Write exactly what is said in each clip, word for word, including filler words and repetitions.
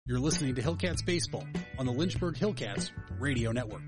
You're listening to Hillcats Baseball on the Lynchburg Hillcats Radio Network.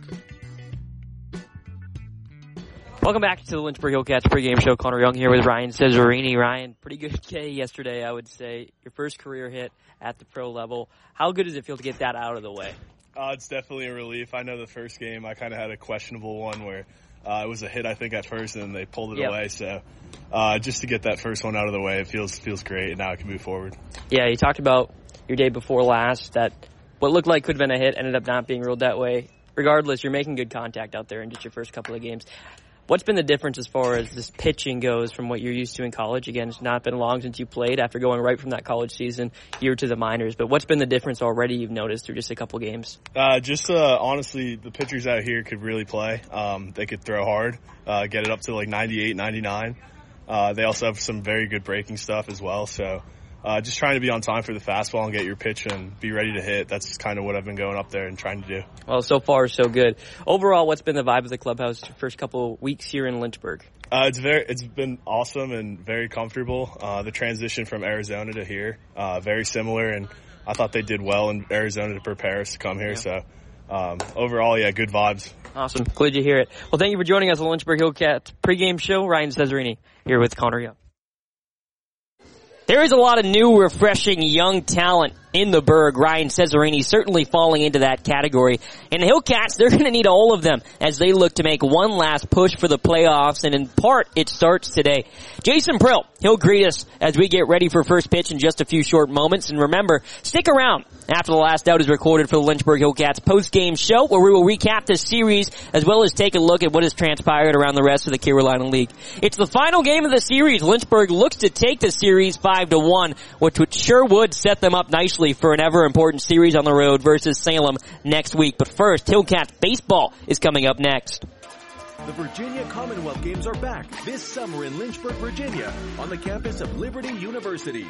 Welcome back to the Lynchburg Hillcats pregame show. Connor Young here with Ryan Cesarini. Ryan, pretty good day yesterday, I would say. Your first career hit at the pro level. How good does it feel to get that out of the way? Uh, it's definitely a relief. I know the first game I kind of had a questionable one where uh, it was a hit, I think, at first, and they pulled it yep. away. So uh, just to get that first one out of the way, it feels feels great, and now I can move forward. Yeah, you talked about your day before last that what looked like could have been a hit ended up not being ruled that way. Regardless, you're making good contact out there in just your first couple of games. What's been the difference as far as this pitching goes from what you're used to in college? Again, it's not been long since you played after going right from that college season here to the minors. But what's been the difference already you've noticed through just a couple games? Uh, just uh, honestly, the pitchers out here could really play. Um, they could throw hard, uh, get it up to like ninety-eight, ninety-nine. Uh, they also have some very good breaking stuff as well. So uh, just trying to be on time for the fastball and get your pitch and be ready to hit. That's kind of what I've been going up there and trying to do. Well, so far, so good. Overall, what's been the vibe of the clubhouse your first couple of weeks here in Lynchburg? Uh, it's very, it's been awesome and very comfortable. Uh, the transition from Arizona to here, uh, very similar, and I thought they did well in Arizona to prepare us to come here. Yeah. So um, overall, yeah, good vibes. Awesome. Glad you hear it. Well, thank you for joining us on the Lynchburg Hillcats pregame show. Ryan Cesarini here with Connor Young. There is a lot of new, refreshing, young talent in the Berg. Ryan Cesarini certainly falling into that category. And the Hillcats, they're going to need all of them as they look to make one last push for the playoffs. And in part, it starts today. Jason Prill, he'll greet us as we get ready for first pitch in just a few short moments. And remember, stick around after the last out is recorded for the Lynchburg Hillcats post-game show, where we will recap the series as well as take a look at what has transpired around the rest of the Carolina League. It's the final game of the series. Lynchburg looks to take the series five to one, which would sure would set them up nicely for an ever-important series on the road versus Salem next week. But first, Hillcats baseball is coming up next. The Virginia Commonwealth Games are back this summer in Lynchburg, Virginia, on the campus of Liberty University.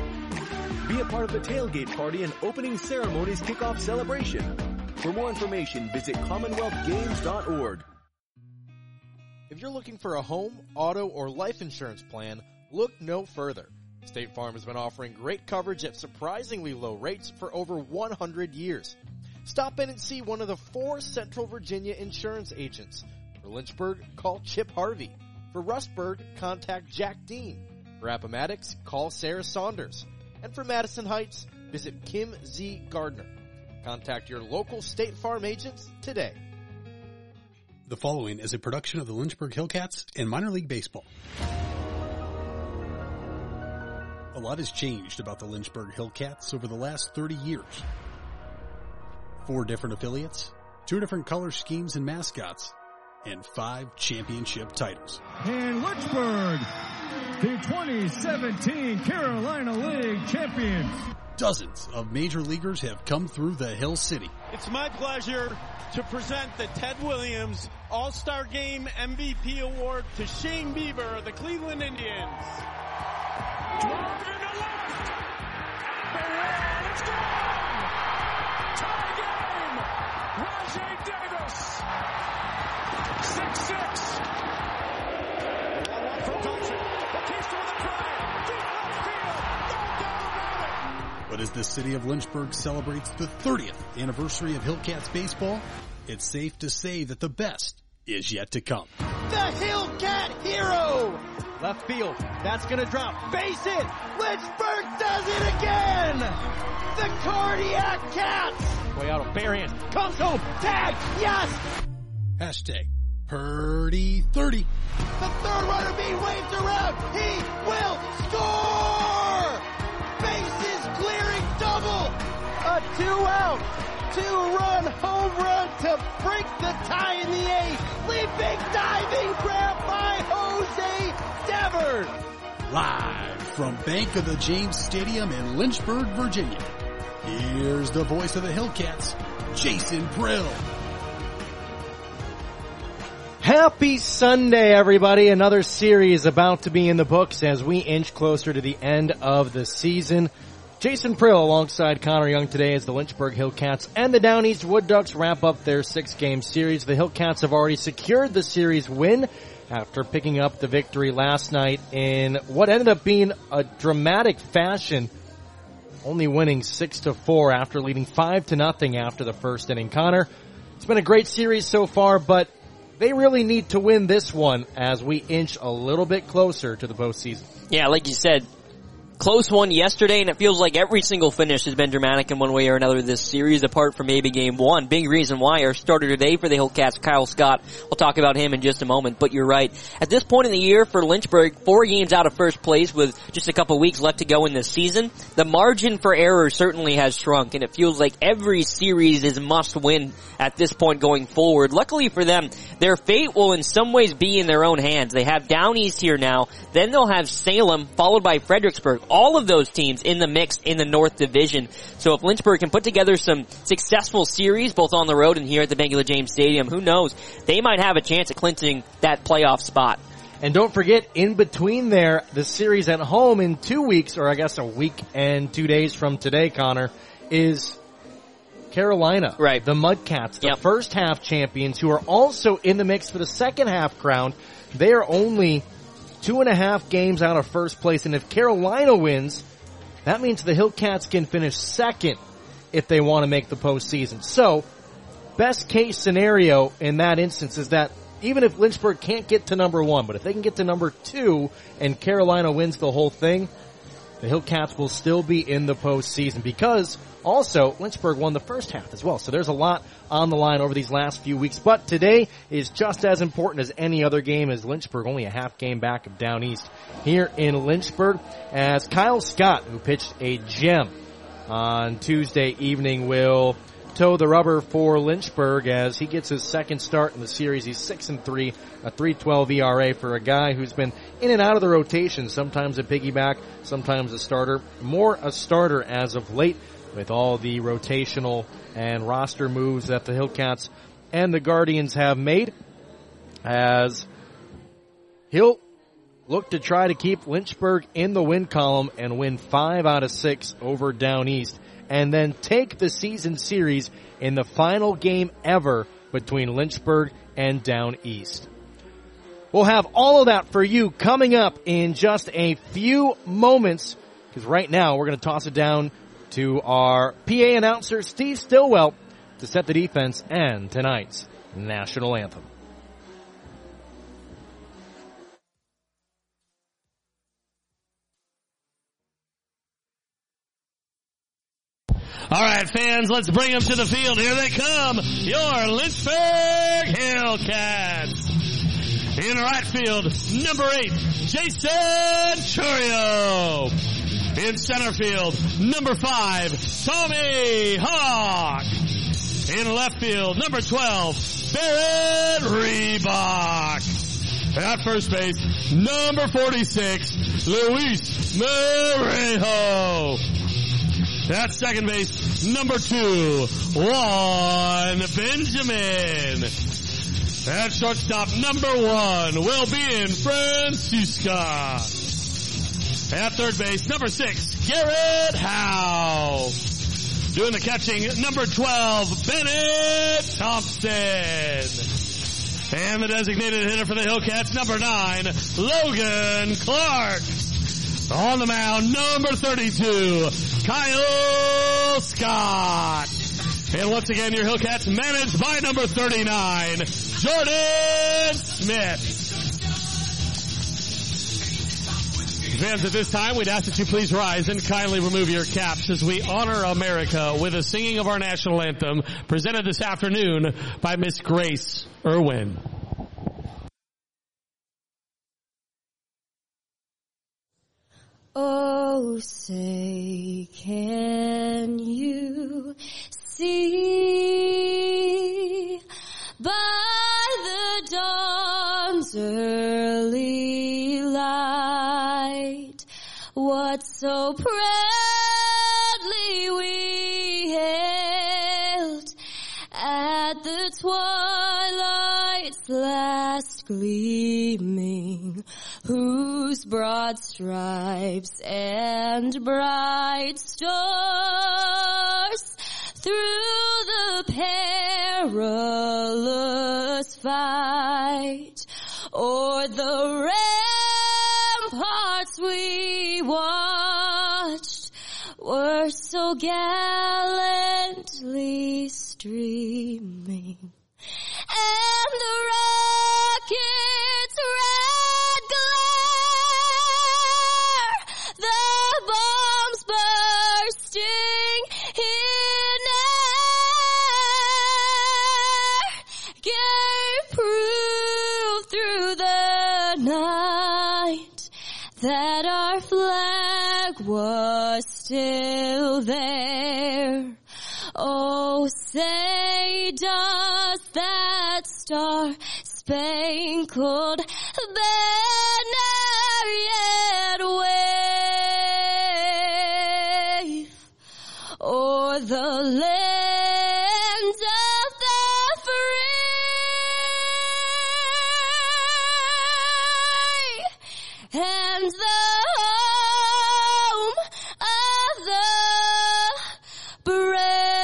Be a part of the tailgate party and opening ceremonies kickoff celebration. For more information, visit commonwealth games dot org. If you're looking for a home, auto, or life insurance plan, look no further. State Farm has been offering great coverage at surprisingly low rates for over one hundred years. Stop in and see one of the four Central Virginia insurance agents. For Lynchburg, call Chip Harvey. For Rustburg, contact Jack Dean. For Appomattox, call Sarah Saunders. And for Madison Heights, visit Kim Z. Gardner. Contact your local State Farm agents today. The following is a production of the Lynchburg Hillcats and minor league baseball. A lot has changed about the Lynchburg Hillcats over the last thirty years. Four different affiliates, two different color schemes and mascots, and five championship titles. In Lynchburg, the twenty seventeen Carolina League champions. Dozens of major leaguers have come through the Hill City. It's my pleasure to present the Ted Williams All-Star Game M V P Award to Shane Bieber of the Cleveland Indians. Drive into left. And it's gone. Tie game. Rajay Davis. six six. From Thompson. Batista with a try. Deep left field. No doubt about it. But as the city of Lynchburg celebrates the thirtieth anniversary of Hillcats baseball, it's safe to say that the best is yet to come. The Hillcat hero! Left field, that's gonna drop. Base hit! Lynchburg does it again! The Cardiac Cats! Way out of bare hands, comes home, tag, yes! Hashtag Purdy thirty. The third runner being waved around, he will score! Bases clearing double! A two-out, two-run home run to break the tie in the eighth. Leaping, diving grab by Jose Devers. Live from Bank of the James Stadium in Lynchburg, Virginia. Here's the voice of the Hillcats, Jason Prill. Happy Sunday, everybody. Another series about to be in the books as we inch closer to the end of the season. Jason Prill alongside Connor Young today as the Lynchburg Hillcats and the Down East Wood Ducks wrap up their six-game series. The Hillcats have already secured the series win after picking up the victory last night in what ended up being a dramatic fashion. only winning six to four after leading five to nothing after the first inning. Connor, it's been a great series so far, but they really need to win this one as we inch a little bit closer to the postseason. Yeah, like you said, close one yesterday, and it feels like every single finish has been dramatic in one way or another this series, apart from maybe game one. Big reason why our starter today for the Hillcats, Kyle Scott. We'll talk about him in just a moment, but you're right. At this point in the year for Lynchburg, four games out of first place with just a couple weeks left to go in this season, the margin for error certainly has shrunk, and it feels like every series is must win at this point going forward. Luckily for them, their fate will in some ways be in their own hands. They have Down East here now, then they'll have Salem, followed by Fredericksburg. All of those teams in the mix in the North Division. So if Lynchburg can put together some successful series, both on the road and here at the Bangula James Stadium, who knows? They might have a chance at clinching that playoff spot. And don't forget, in between there, the series at home in two weeks, or I guess a week and two days from today, Connor, is Carolina. Right. The Mudcats, the yep. first half champions, who are also in the mix for the second half crown. They are only two and a half games out of first place, and if Carolina wins, that means the Hillcats can finish second if they want to make the postseason. So, best case scenario in that instance is that even if Lynchburg can't get to number one, but if they can get to number two and Carolina wins the whole thing, the Hillcats will still be in the postseason because also Lynchburg won the first half as well. So there's a lot on the line over these last few weeks. But today is just as important as any other game as Lynchburg, only a half game back of Down East here in Lynchburg, as Kyle Scott, who pitched a gem on Tuesday evening, will toe the rubber for Lynchburg as he gets his second start in the series. He's six and three, a three twelve E R A for a guy who's been in and out of the rotation, sometimes a piggyback, sometimes a starter, more a starter as of late with all the rotational and roster moves that the Hillcats and the Guardians have made, as he'll look to try to keep Lynchburg in the win column and win five out of six over Down East, and then take the season series in the final game ever between Lynchburg and Down East. We'll have all of that for you coming up in just a few moments, because right now we're going to toss it down to our P A announcer, Steve Stillwell, to set the defense and tonight's national anthem. All right, fans, let's bring them to the field. Here they come, your Lynchburg Hillcats. In right field, number eight, Jason Churio. In center field, number five, Tommy Hawk. In left field, number twelve, Barrett Reebok. At first base, number forty-six, Luis Morejo. At second base, number two, Juan Benjamin. At shortstop, number one, will be in Francisca. At third base, number six, Garrett Howe. Doing the catching, number twelve, Bennett Thompson. And the designated hitter for the Hillcats, number nine, Logan Clark. On the mound, number thirty-two, Kyle Scott. And once again, your Hillcats managed by number thirty-nine, Jordan Smith. Fans, at this time, we'd ask that you please rise and kindly remove your caps as we honor America with a singing of our national anthem presented this afternoon by Miss Grace Irwin. Oh, say, can you see by the dawn's early light what so proudly we hailed at the twilight's last gleaming, whose broad stripes and bright stars through the perilous fight o'er the ramparts we watched were gallantly streaming, and the rocket's red glare, the bombs bursting in air, gave proof through the night that our flag was still there. Oh, say does that star-spangled banner yet wave o'er the lands of the free and the home of the brave.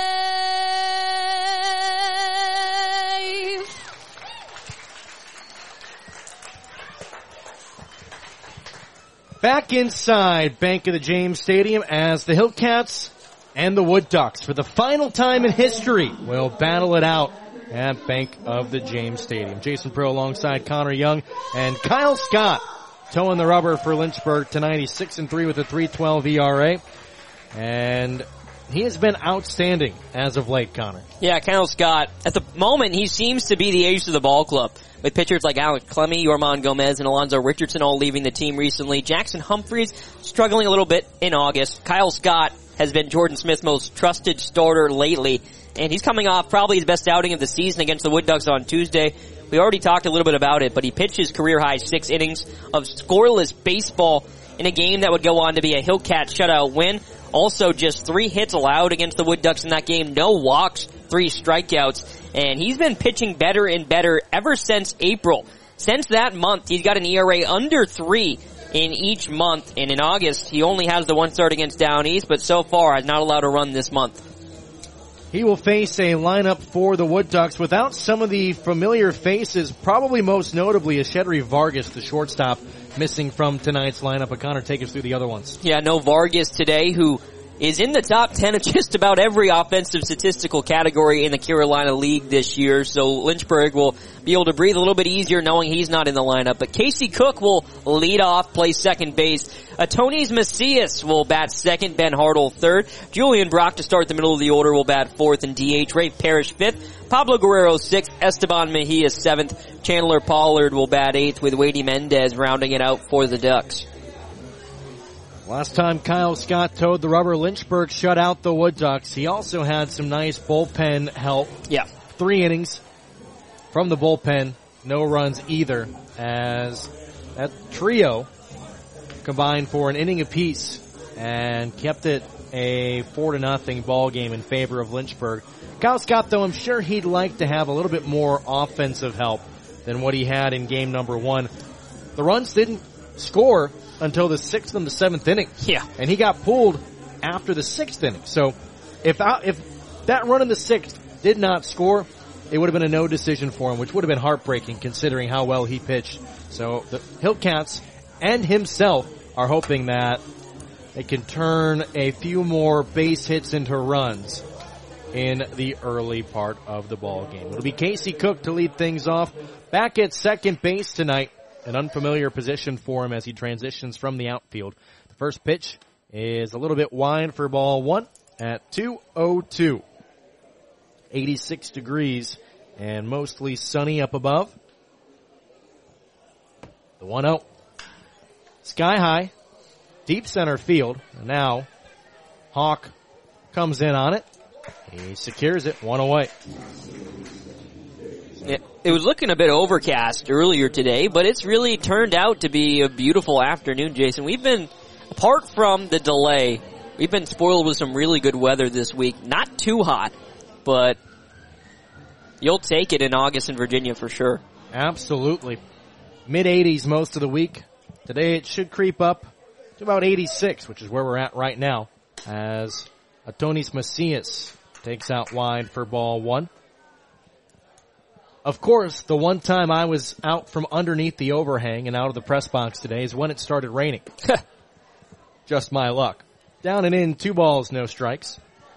Back inside Bank of the James Stadium as the Hillcats and the Wood Ducks, for the final time in history, will battle it out at Bank of the James Stadium. Jason Prill alongside Connor Young and Kyle Scott towing the rubber for Lynchburg tonight. He's six and three with a three twelve E R A. And he has been outstanding as of late, Connor. Yeah, Kyle Scott, at the moment, he seems to be the ace of the ball club, with pitchers like Alec Clemmie, Yorman Gomez, and Alonzo Richardson all leaving the team recently. Jackson Humphreys struggling a little bit in August. Kyle Scott has been Jordan Smith's most trusted starter lately, and he's coming off probably his best outing of the season against the Wood Ducks on Tuesday. We already talked a little bit about it, but he pitched his career-high six innings of scoreless baseball in a game that would go on to be a Hillcat shutout win. Also, just three hits allowed against the Wood Ducks in that game. No walks, three strikeouts. And he's been pitching better and better ever since April. Since that month, he's got an E R A under three in each month. And in August, he only has the one start against Down East, but so far has not allowed a run this month. He will face a lineup for the Wood Ducks without some of the familiar faces, probably most notably is Shedry Vargas, the shortstop, missing from tonight's lineup. But Connor, take us through the other ones. Yeah, no Vargas today, who is in the top ten of just about every offensive statistical category in the Carolina League this year. So Lynchburg will be able to breathe a little bit easier knowing he's not in the lineup. But Casey Cook will lead off, play second base. Atonis Macias will bat second, Ben Hartle third. Julian Brock to start the middle of the order will bat fourth and D H. Ray Parrish fifth. Pablo Guerrero sixth. Esteban Mejia seventh. Chandler Pollard will bat eighth, with Wady Mendez rounding it out for the Ducks. Last time Kyle Scott towed the rubber, Lynchburg shut out the Wood Ducks. He also had some nice bullpen help. Yeah. Three innings from the bullpen. No runs either, as that trio combined for an inning apiece and kept it a four to nothing ball game in favor of Lynchburg. Kyle Scott, though, I'm sure he'd like to have a little bit more offensive help than what he had in game number one. The runs didn't score until the sixth and the seventh inning. Yeah. And he got pulled after the sixth inning. So if I, if that run in the sixth did not score, it would have been a no decision for him, which would have been heartbreaking considering how well he pitched. So the Hillcats and himself are hoping that they can turn a few more base hits into runs in the early part of the ball game. It'll be Casey Cook to lead things off. Back at second base tonight. An unfamiliar position for him as he transitions from the outfield. The first pitch is a little bit wide for ball one at two oh two. eighty-six degrees and mostly sunny up above. The one oh. Sky high. Deep center field. And now Hawk comes in on it. He secures it. One away. It, it was looking a bit overcast earlier today, but it's really turned out to be a beautiful afternoon, Jason. We've been, apart from the delay, we've been spoiled with some really good weather this week. Not too hot, but you'll take it in August in Virginia for sure. Absolutely. mid eighties most of the week. Today it should creep up to about eighty-six, which is where we're at right now, as Atonis Macias takes out wide for ball one. Of course, the one time I was out from underneath the overhang and out of the press box today is when it started raining. Just my luck. Down and in, two balls, no strikes.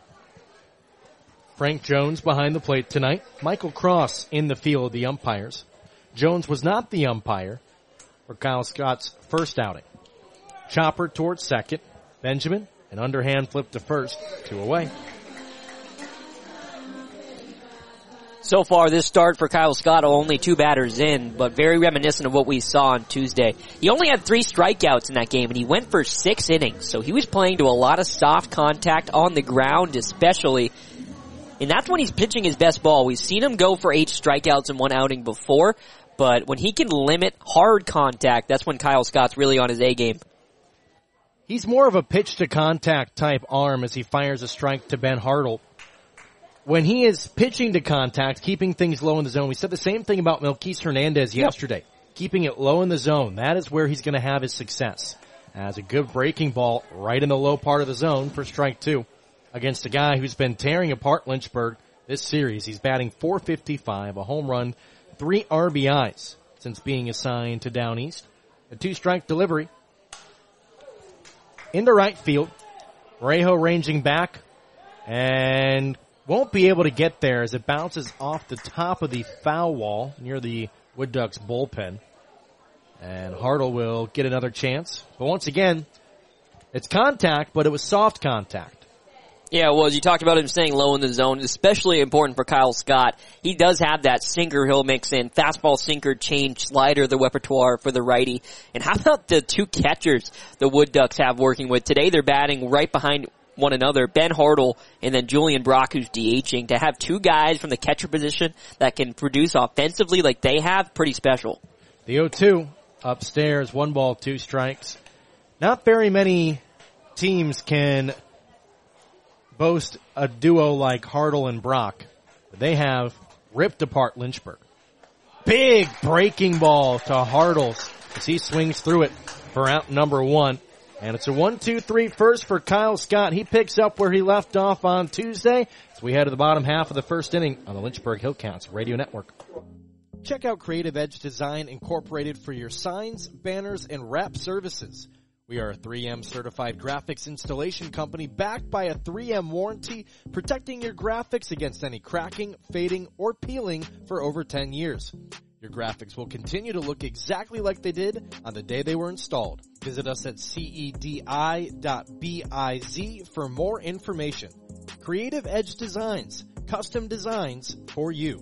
Frank Jones behind the plate tonight. Michael Cross in the field, the umpires. Jones was not the umpire for Kyle Scott's first outing. Chopper towards second. Benjamin, an underhand flip to first, two away. So far, this start for Kyle Scott, only two batters in, but very reminiscent of what we saw on Tuesday. He only had three strikeouts in that game, and he went for six innings, so he was playing to a lot of soft contact on the ground especially, and that's when he's pitching his best ball. We've seen him go for eight strikeouts in one outing before, but when he can limit hard contact, that's when Kyle Scott's really on his A game. He's more of a pitch-to-contact type arm as he fires a strike to Ben Hartle. When he is pitching to contact, keeping things low in the zone, we said the same thing about Melquise Hernandez yesterday. Yep. Keeping it low in the zone, that is where he's going to have his success. As a good breaking ball right in the low part of the zone for strike two against a guy who's been tearing apart Lynchburg this series. He's batting four fifty-five, a home run, three R B Is since being assigned to Down East. A two-strike delivery. Into right field, Rejo ranging back and won't be able to get there as it bounces off the top of the foul wall near the Wood Ducks bullpen. And Hartle will get another chance. But once again, it's contact, but it was soft contact. Yeah, well, as you talked about him staying low in the zone, especially important for Kyle Scott. He does have that sinker he'll mix in. Fastball, sinker, change, slider, the repertoire for the righty. And how about the two catchers the Wood Ducks have working with? Today they're batting right behind one another, Ben Hartle and then Julian Brock, who's DHing. To have two guys from the catcher position that can produce offensively like they have, pretty special. The oh two upstairs, one ball, two strikes. Not very many teams can boast a duo like Hartle and Brock. They have ripped apart Lynchburg. Big breaking ball to Hartle as he swings through it for out number one. And it's a one two three first for Kyle Scott. He picks up where he left off on Tuesday as we head to the bottom half of the first inning on the Lynchburg Hillcats Radio Network. Check out Creative Edge Design Incorporated for your signs, banners, and wrap services. We are a three M certified graphics installation company backed by a three M warranty, protecting your graphics against any cracking, fading, or peeling for over ten years. Your graphics will continue to look exactly like they did on the day they were installed. Visit us at cedi dot biz for more information. Creative Edge Designs, custom designs for you.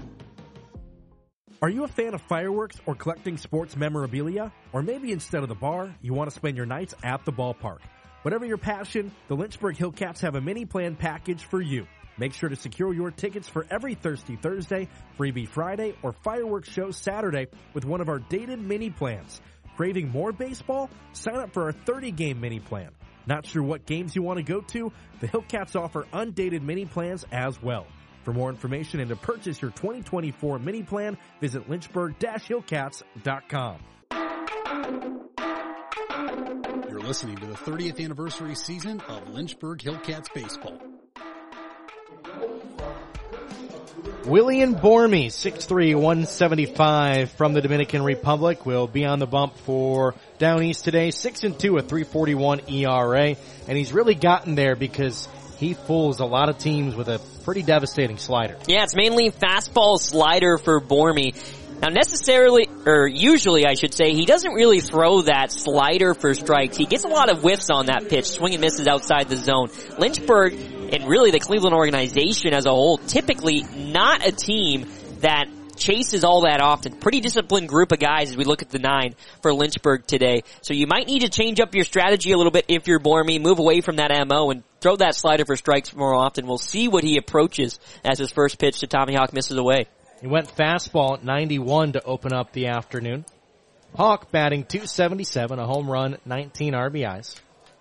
Are you a fan of fireworks or collecting sports memorabilia? Or maybe instead of the bar, you want to spend your nights at the ballpark. Whatever your passion, the Lynchburg Hillcats have a mini plan package for you. Make sure to secure your tickets for every Thirsty Thursday, Freebie Friday, or Fireworks Show Saturday with one of our dated mini plans. Craving more baseball? Sign up for our thirty-game mini plan. Not sure what games you want to go to? The Hillcats offer undated mini plans as well. For more information and to purchase your twenty twenty-four mini plan, visit lynchburg dash hillcats dot com. You're listening to the thirtieth anniversary season of Lynchburg Hillcats baseball. William Bormy, six three, one seventy-five from the Dominican Republic, will be on the bump for Down East today. six and two, a three forty-one E R A, and he's really gotten there because he fools a lot of teams with a pretty devastating slider. Yeah, it's mainly fastball slider for Bormy. Now necessarily, or usually I should say, he doesn't really throw that slider for strikes. He gets a lot of whiffs on that pitch, swing and misses outside the zone. Lynchburg, and really the Cleveland organization as a whole, typically not a team that chases all that often. Pretty disciplined group of guys as we look at the nine for Lynchburg today. So you might need to change up your strategy a little bit if you're Bormy, move away from that M O and throw that slider for strikes more often. We'll see what he approaches as his first pitch to Tommy Hawk misses away. He went fastball at ninety-one to open up the afternoon. Hawk batting two seventy-seven, a home run, nineteen R B Is.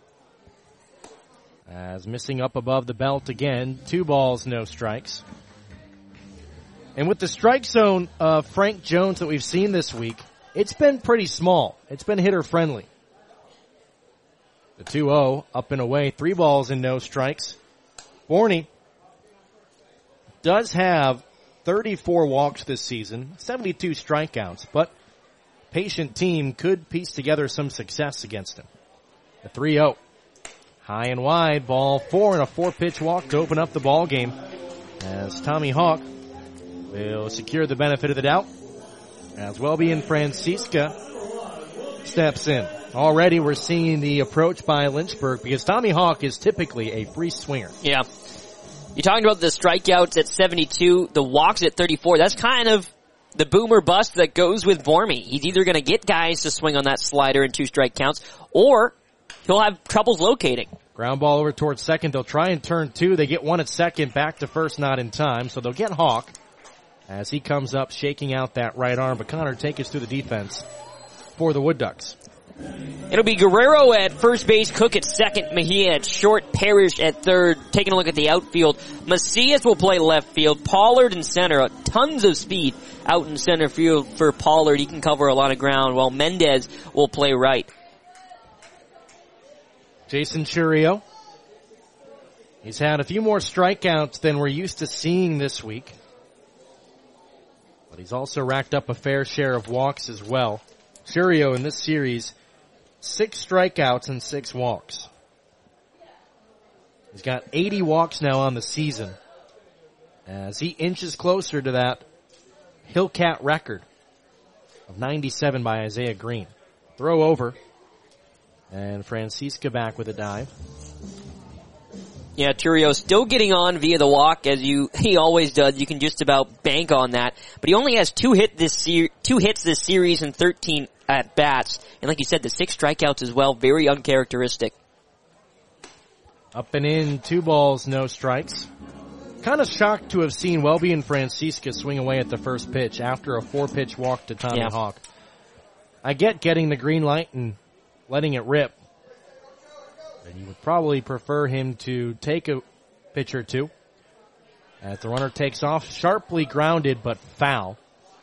As missing up above the belt again, two balls, no strikes. And with the strike zone of Frank Jones that we've seen this week, it's been pretty small. It's been hitter friendly. The two oh up and away, three balls and no strikes. Borny does have thirty-four walks this season, seventy-two strikeouts, but patient team could piece together some success against him. The three oh. High and wide, ball four and a four-pitch walk to open up the ball game as Tommy Hawk will secure the benefit of the doubt as Wellbeing Francisca steps in. Already we're seeing the approach by Lynchburg because Tommy Hawk is typically a free swinger. Yeah. You're talking about the strikeouts at seventy-two, the walks at thirty-four. That's kind of the boomer bust that goes with Bormy. He's either going to get guys to swing on that slider in two strike counts, or he'll have troubles locating. Ground ball over towards second. They'll try and turn two. They get one at second, back to first, not in time. So they'll get Hawk as he comes up, shaking out that right arm. But Connor, take us through the defense for the Wood Ducks. It'll be Guerrero at first base, Cook at second, Mejia at short, Parrish at third. Taking a look at the outfield, Macias will play left field, Pollard in center. Tons of speed out in center field for Pollard. He can cover a lot of ground, while Mendez will play right. Jason Churio. He's had a few more strikeouts than we're used to seeing this week. But he's also racked up a fair share of walks as well. Churio in this series, six strikeouts and six walks. He's got eighty walks now on the season as he inches closer to that Hillcat record of ninety-seven by Isaiah Green. Throw over, and Francisca back with a dive. Yeah, Churio still getting on via the walk, as you he always does. You can just about bank on that. But he only has two hit this ser- two hits this series and thirteen at bats. And like you said, the six strikeouts as well, very uncharacteristic. Up and in, two balls, no strikes. Kind of shocked to have seen Wellbeing Francisca swing away at the first pitch after a four-pitch walk to Tommy yeah. Hawk. I get getting the green light and letting it rip. And you would probably prefer him to take a pitch or two. As the runner takes off, sharply grounded but foul.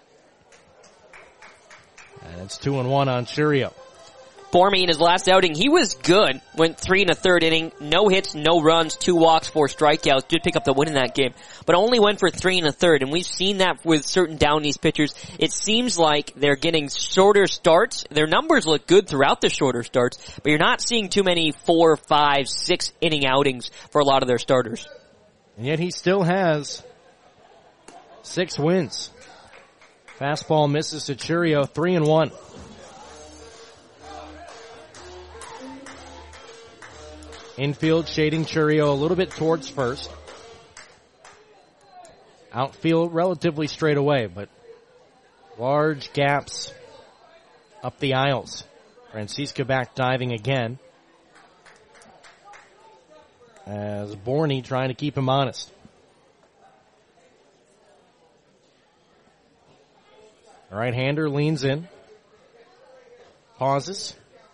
And it's two and one on Churio. Bormy in his last outing, he was good. Went three and a third inning, no hits, no runs, two walks, four strikeouts. Did pick up the win in that game, but only went for three and a third. And we've seen that with certain down east pitchers. It seems like they're getting shorter starts. Their numbers look good throughout the shorter starts, but you're not seeing too many four, five, six inning outings for a lot of their starters. And yet he still has six wins. Fastball misses to Churio, three and one. Infield shading Churio a little bit towards first. Outfield relatively straight away, but large gaps up the aisles. Francisca back diving again, as Borny trying to keep him honest. The right-hander leans in, pauses,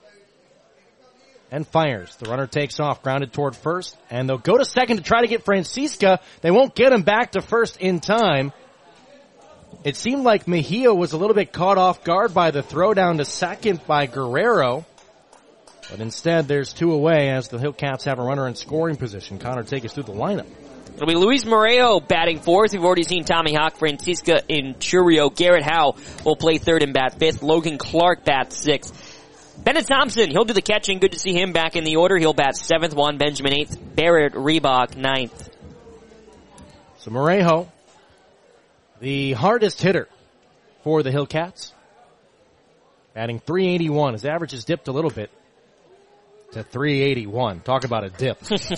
and fires. The runner takes off, grounded toward first, and they'll go to second to try to get Francisca. They won't get him back to first in time. It seemed like Mejia was a little bit caught off guard by the throw down to second by Guerrero, but instead there's two away as the Hillcats have a runner in scoring position. Connor, take us through the lineup. It'll be Luis Moreo batting fourth. We've already seen Tommy Hawk, Francisca, and Churio. Garrett Howe will play third and bat fifth. Logan Clark bats sixth. Bennett Thompson, he'll do the catching. Good to see him back in the order. He'll bat seventh. Juan Benjamin eighth. Barrett Reebok ninth. So Morejo, the hardest hitter for the Hillcats, batting three eighty-one. His average has dipped a little bit to three eighty-one. Talk about a dip.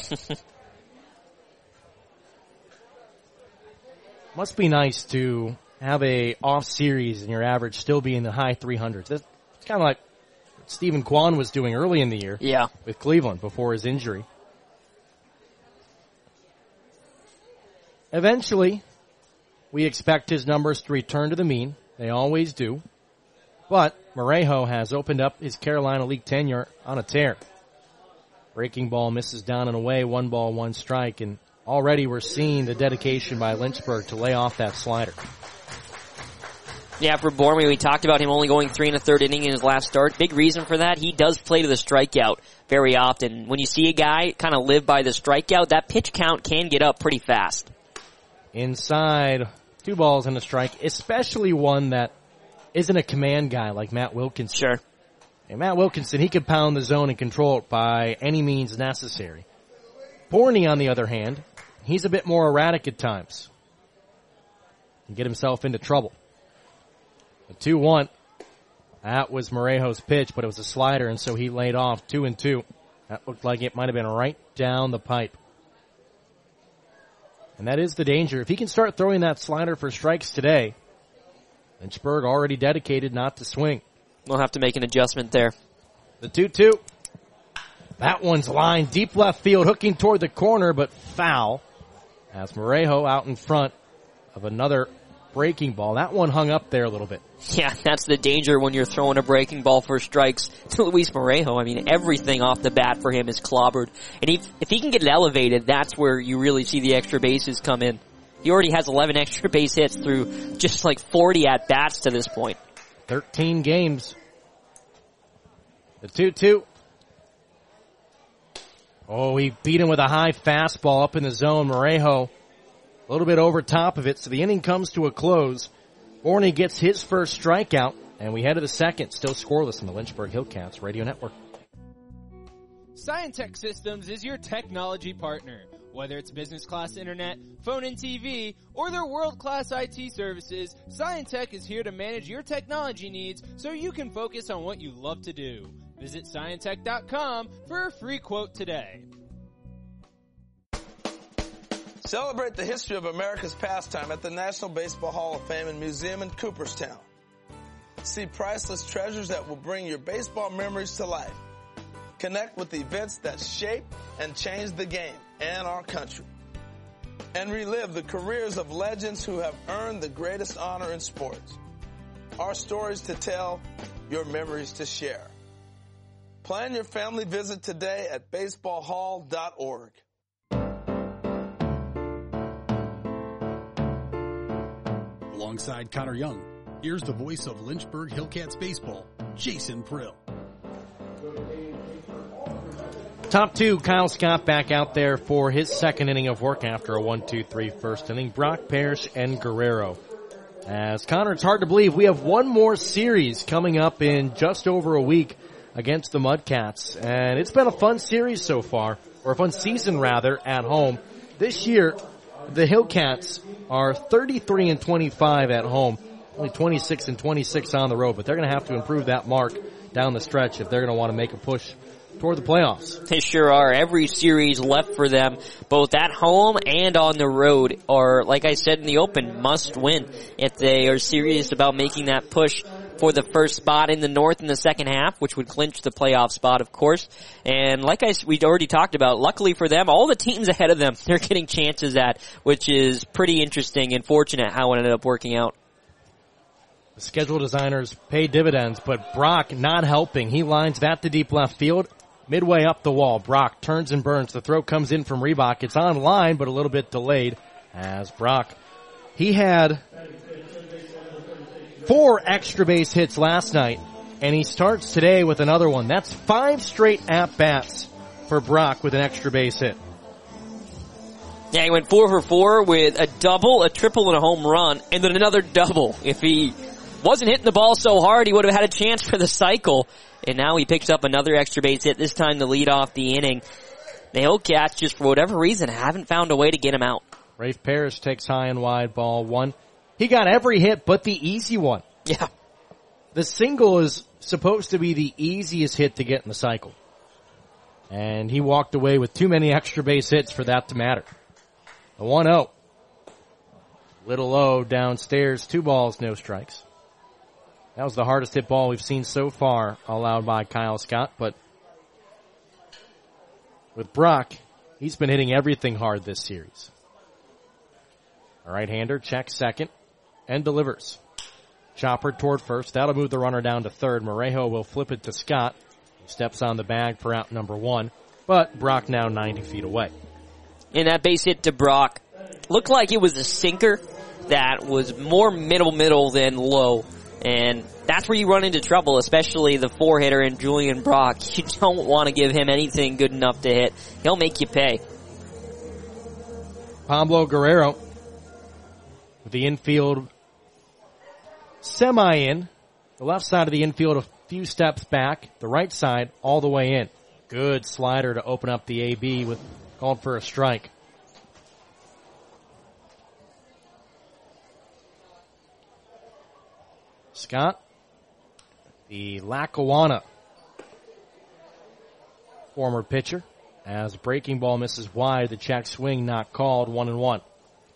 Must be nice to have a off series and your average still be in the high three hundreds. It's kind of like what Stephen Kwan was doing early in the year yeah. with Cleveland before his injury. Eventually, we expect his numbers to return to the mean. They always do. But Morejo has opened up his Carolina League tenure on a tear. Breaking ball misses down and away, one ball, one strike, and already we're seeing the dedication by Lynchburg to lay off that slider. Yeah, for Bormy, we talked about him only going three and a third inning in his last start. Big reason for that, he does play to the strikeout very often. When you see a guy kind of live by the strikeout, that pitch count can get up pretty fast. Inside, two balls and a strike, especially one that isn't a command guy like Matt Wilkinson. Sure. And Matt Wilkinson, he could pound the zone and control it by any means necessary. Borney, on the other hand, he's a bit more erratic at times. And get himself into trouble. A two one. That was Morejo's pitch, but it was a slider, and so he laid off two and two. That looked like it might have been right down the pipe. And that is the danger. If he can start throwing that slider for strikes today, Lynchburg already dedicated not to swing. We'll have to make an adjustment there. The two two. That one's lined deep left field, hooking toward the corner, but foul. As Morejo out in front of another breaking ball. That one hung up there a little bit. Yeah, that's the danger when you're throwing a breaking ball for strikes to Luis Morejo. I mean, everything off the bat for him is clobbered. And if, if he can get it elevated, that's where you really see the extra bases come in. He already has eleven extra base hits through just like forty at-bats to this point. thirteen games. The two two. Oh, he beat him with a high fastball up in the zone. Morejo a little bit over top of it, so the inning comes to a close. Borney gets his first strikeout, and we head to the second, still scoreless in the Lynchburg Hillcats Radio Network. Scientech Systems is your technology partner. Whether it's business class internet, phone and T V, or their world-class I T services, Scientech is here to manage your technology needs so you can focus on what you love to do. Visit Scientech dot com for a free quote today. Celebrate the history of America's pastime at the National Baseball Hall of Fame and Museum in Cooperstown. See priceless treasures that will bring your baseball memories to life. Connect with events that shape and change the game and our country. And relive the careers of legends who have earned the greatest honor in sports. Our stories to tell, your memories to share. Plan your family visit today at baseball hall dot org. Alongside Connor Young, here's the voice of Lynchburg Hillcats baseball, Jason Prill. Top two, Kyle Scott back out there for his second inning of work after a one two three first inning. Brock Parrish and Guerrero. As Connor, it's hard to believe we have one more series coming up in just over a week against the Mudcats. And it's been a fun series so far, or a fun season rather, at home. This year, the Hillcats are thirty-three and twenty-five at home, only twenty-six and twenty-six on the road, but they're going to have to improve that mark down the stretch if they're going to want to make a push toward the playoffs. They sure are. Every series left for them, both at home and on the road, are, like I said in the open, must win if they are serious about making that push for the first spot in the North in the second half, which would clinch the playoff spot, of course. And like I, we'd already talked about, luckily for them, all the teams ahead of them, they're getting chances at, which is pretty interesting and fortunate how it ended up working out. The schedule designers pay dividends, but Brock not helping. He lines that to deep left field. Midway up the wall, Brock turns and burns. The throw comes in from Reebok. It's on line, but a little bit delayed as Brock, he had four extra base hits last night, and he starts today with another one. That's five straight at-bats for Brock with an extra base hit. Yeah, he went four for four with a double, a triple, and a home run, and then another double. If he wasn't hitting the ball so hard, he would have had a chance for the cycle. And now he picks up another extra base hit, this time to lead off the inning. The Hillcats, just for whatever reason, haven't found a way to get him out. Rafe Parrish takes high and wide, ball one. He got every hit but the easy one. Yeah. The single is supposed to be the easiest hit to get in the cycle. And he walked away with too many extra base hits for that to matter. The one oh. Little low downstairs, two balls, no strikes. That was the hardest hit ball we've seen so far allowed by Kyle Scott, but with Brock, he's been hitting everything hard this series. A right-hander checks second and delivers. Chopper toward first. That'll move the runner down to third. Morejo will flip it to Scott. He steps on the bag for out number one, but Brock now ninety feet away. And that base hit to Brock looked like it was a sinker that was more middle-middle than low. And that's where you run into trouble, especially the four-hitter in Julian Brock. You don't want to give him anything good enough to hit. He'll make you pay. Pablo Guerrero with the infield semi-in. The left side of the infield few steps back, the right side all the way in. Good slider to open up the A B with called for a strike. Scott, the Lackawanna former pitcher, as breaking ball misses wide, the check swing not called, one and one.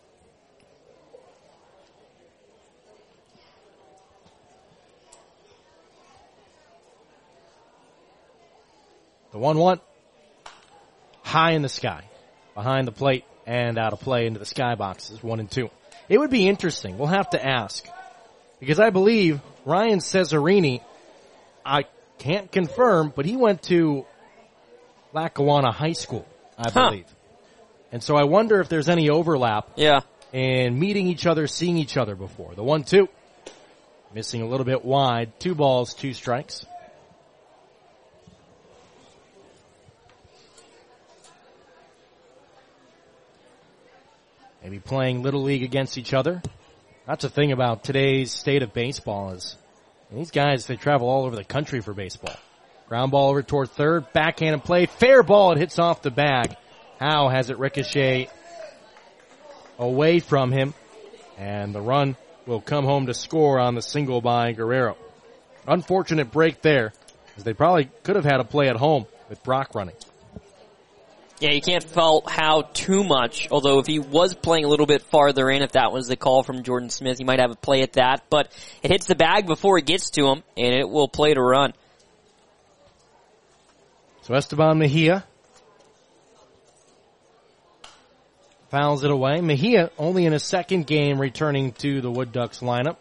The one one, high in the sky, behind the plate and out of play into the skyboxes, one and two. It would be interesting. We'll have to ask. Because I believe Ryan Cesarini, I can't confirm, but he went to Lackawanna High School, I huh. believe. And so I wonder if there's any overlap yeah. in meeting each other, seeing each other before. The one two, missing a little bit wide, two balls, two strikes. Maybe playing Little League against each other. That's the thing about today's state of baseball is these guys, they travel all over the country for baseball. Ground ball over toward third, backhand play, fair ball, it hits off the bag. Howe has it ricochet away from him, and the run will come home to score on the single by Guerrero. Unfortunate break there, as they probably could have had a play at home with Brock running. Yeah, you can't fault Howe too much, although if he was playing a little bit farther in, if that was the call from Jordan Smith, he might have a play at that. But it hits the bag before it gets to him, and it will play to run. So Esteban Mejia fouls it away. Mejia only in his second game returning to the Wood Ducks lineup.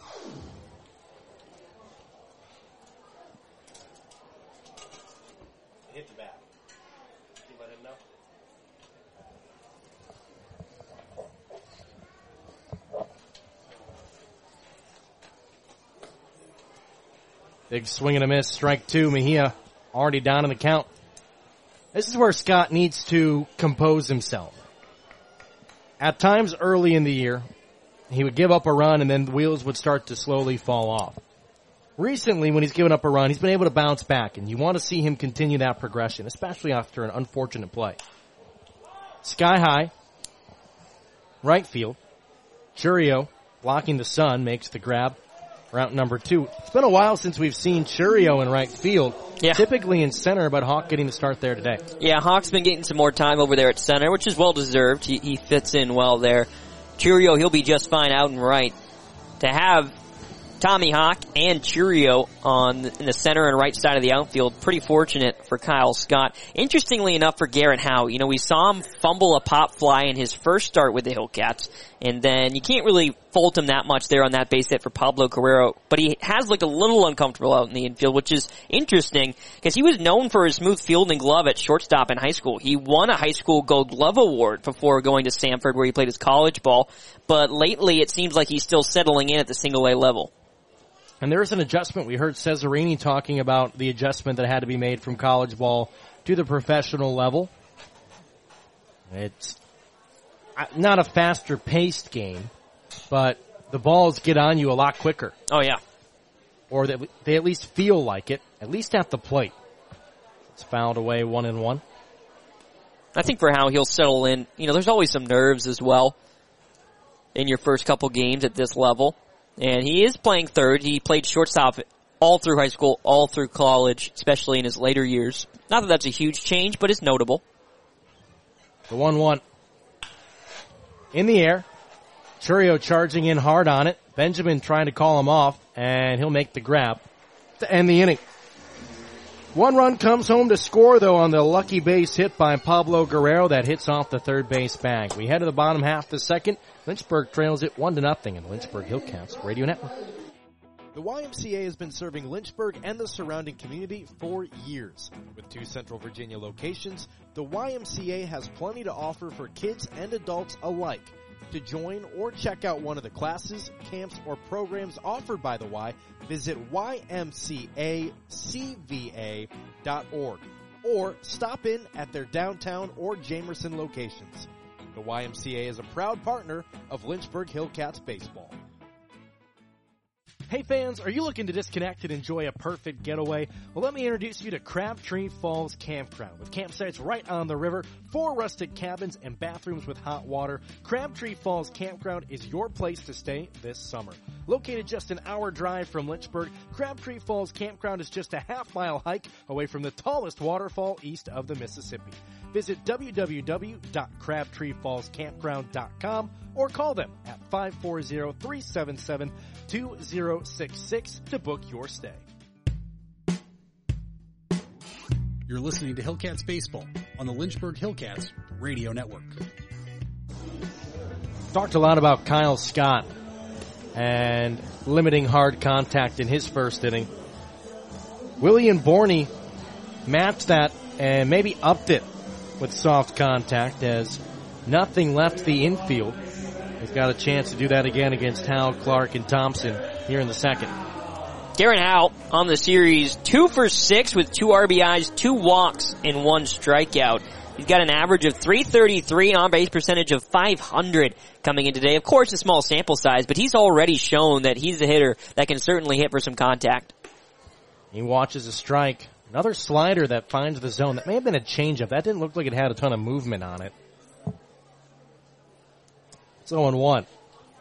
Big swing and a miss, strike two. Mejia already down in the count. This is where Scott needs to compose himself. At times early in the year, he would give up a run and then the wheels would start to slowly fall off. Recently, when he's given up a run, he's been able to bounce back, and you want to see him continue that progression, especially after an unfortunate play. Sky high, right field. Churio, blocking the sun, makes the grab. Route number two. It's been a while since we've seen Churio in right field. Yeah. Typically in center, but Hawk getting the start there today. Yeah, Hawk's been getting some more time over there at center, which is well deserved. He, he fits in well there. Churio, he'll be just fine out and right. To have Tommy Hawk and Churio on in the center and right side of the outfield, pretty fortunate for Kyle Scott. Interestingly enough for Garrett Howe, you know, we saw him fumble a pop fly in his first start with the Hillcats, and then you can't really fault him that much there on that base hit for Pablo Guerrero, but he has looked a little uncomfortable out in the infield, which is interesting because he was known for his smooth fielding glove at shortstop in high school. He won a high school Gold Glove Award before going to Stanford where he played his college ball, but lately it seems like he's still settling in at the single A level. And there is an adjustment. We heard Cesarini talking about the adjustment that had to be made from college ball to the professional level. It's not a faster paced game, but the balls get on you a lot quicker. Oh, yeah. Or they, they at least feel like it, at least at the plate. It's fouled away one and one. I think for how he'll settle in, you know, there's always some nerves as well in your first couple games at this level. And he is playing third. He played shortstop all through high school, all through college, especially in his later years. Not that that's a huge change, but it's notable. The one one. In the air. Churio charging in hard on it. Benjamin trying to call him off, and he'll make the grab to end the inning. One run comes home to score, though, on the lucky base hit by Pablo Guerrero that hits off the third base bag. We head to the bottom half of the second. Lynchburg trails it one to nothing in the Lynchburg Hillcats Radio Network. The Y M C A has been serving Lynchburg and the surrounding community for years. With two Central Virginia locations, the Y M C A has plenty to offer for kids and adults alike. To join or check out one of the classes, camps, or programs offered by the Y, visit Y M C A C V A dot org or stop in at their downtown or Jamerson locations. The Y M C A is a proud partner of Lynchburg Hillcats baseball. Hey fans, are you looking to disconnect and enjoy a perfect getaway? Well, let me introduce you to Crabtree Falls Campground. With campsites right on the river, four rustic cabins, and bathrooms with hot water, Crabtree Falls Campground is your place to stay this summer. Located just an hour drive from Lynchburg, Crabtree Falls Campground is just a half mile hike away from the tallest waterfall east of the Mississippi. Visit w w w dot crabtree falls campground dot com or call them at five four zero, three seven seven, two zero six six to book your stay. You're listening to Hillcats Baseball on the Lynchburg Hillcats Radio Network. Talked a lot about Kyle Scott and limiting hard contact in his first inning. William Borney matched that and maybe upped it with soft contact as nothing left the infield. He's got a chance to do that again against Howe, Clark, and Thompson here in the second. Garrett Howe on the series, two for six with two R B Is, two walks, and one strikeout. He's got an average of three thirty-three, an on-base percentage of five hundred coming in today. Of course, a small sample size, but he's already shown that he's a hitter that can certainly hit for some contact. He watches a strike. Another slider that finds the zone. That may have been a changeup. That didn't look like it had a ton of movement on it. It's oh and one.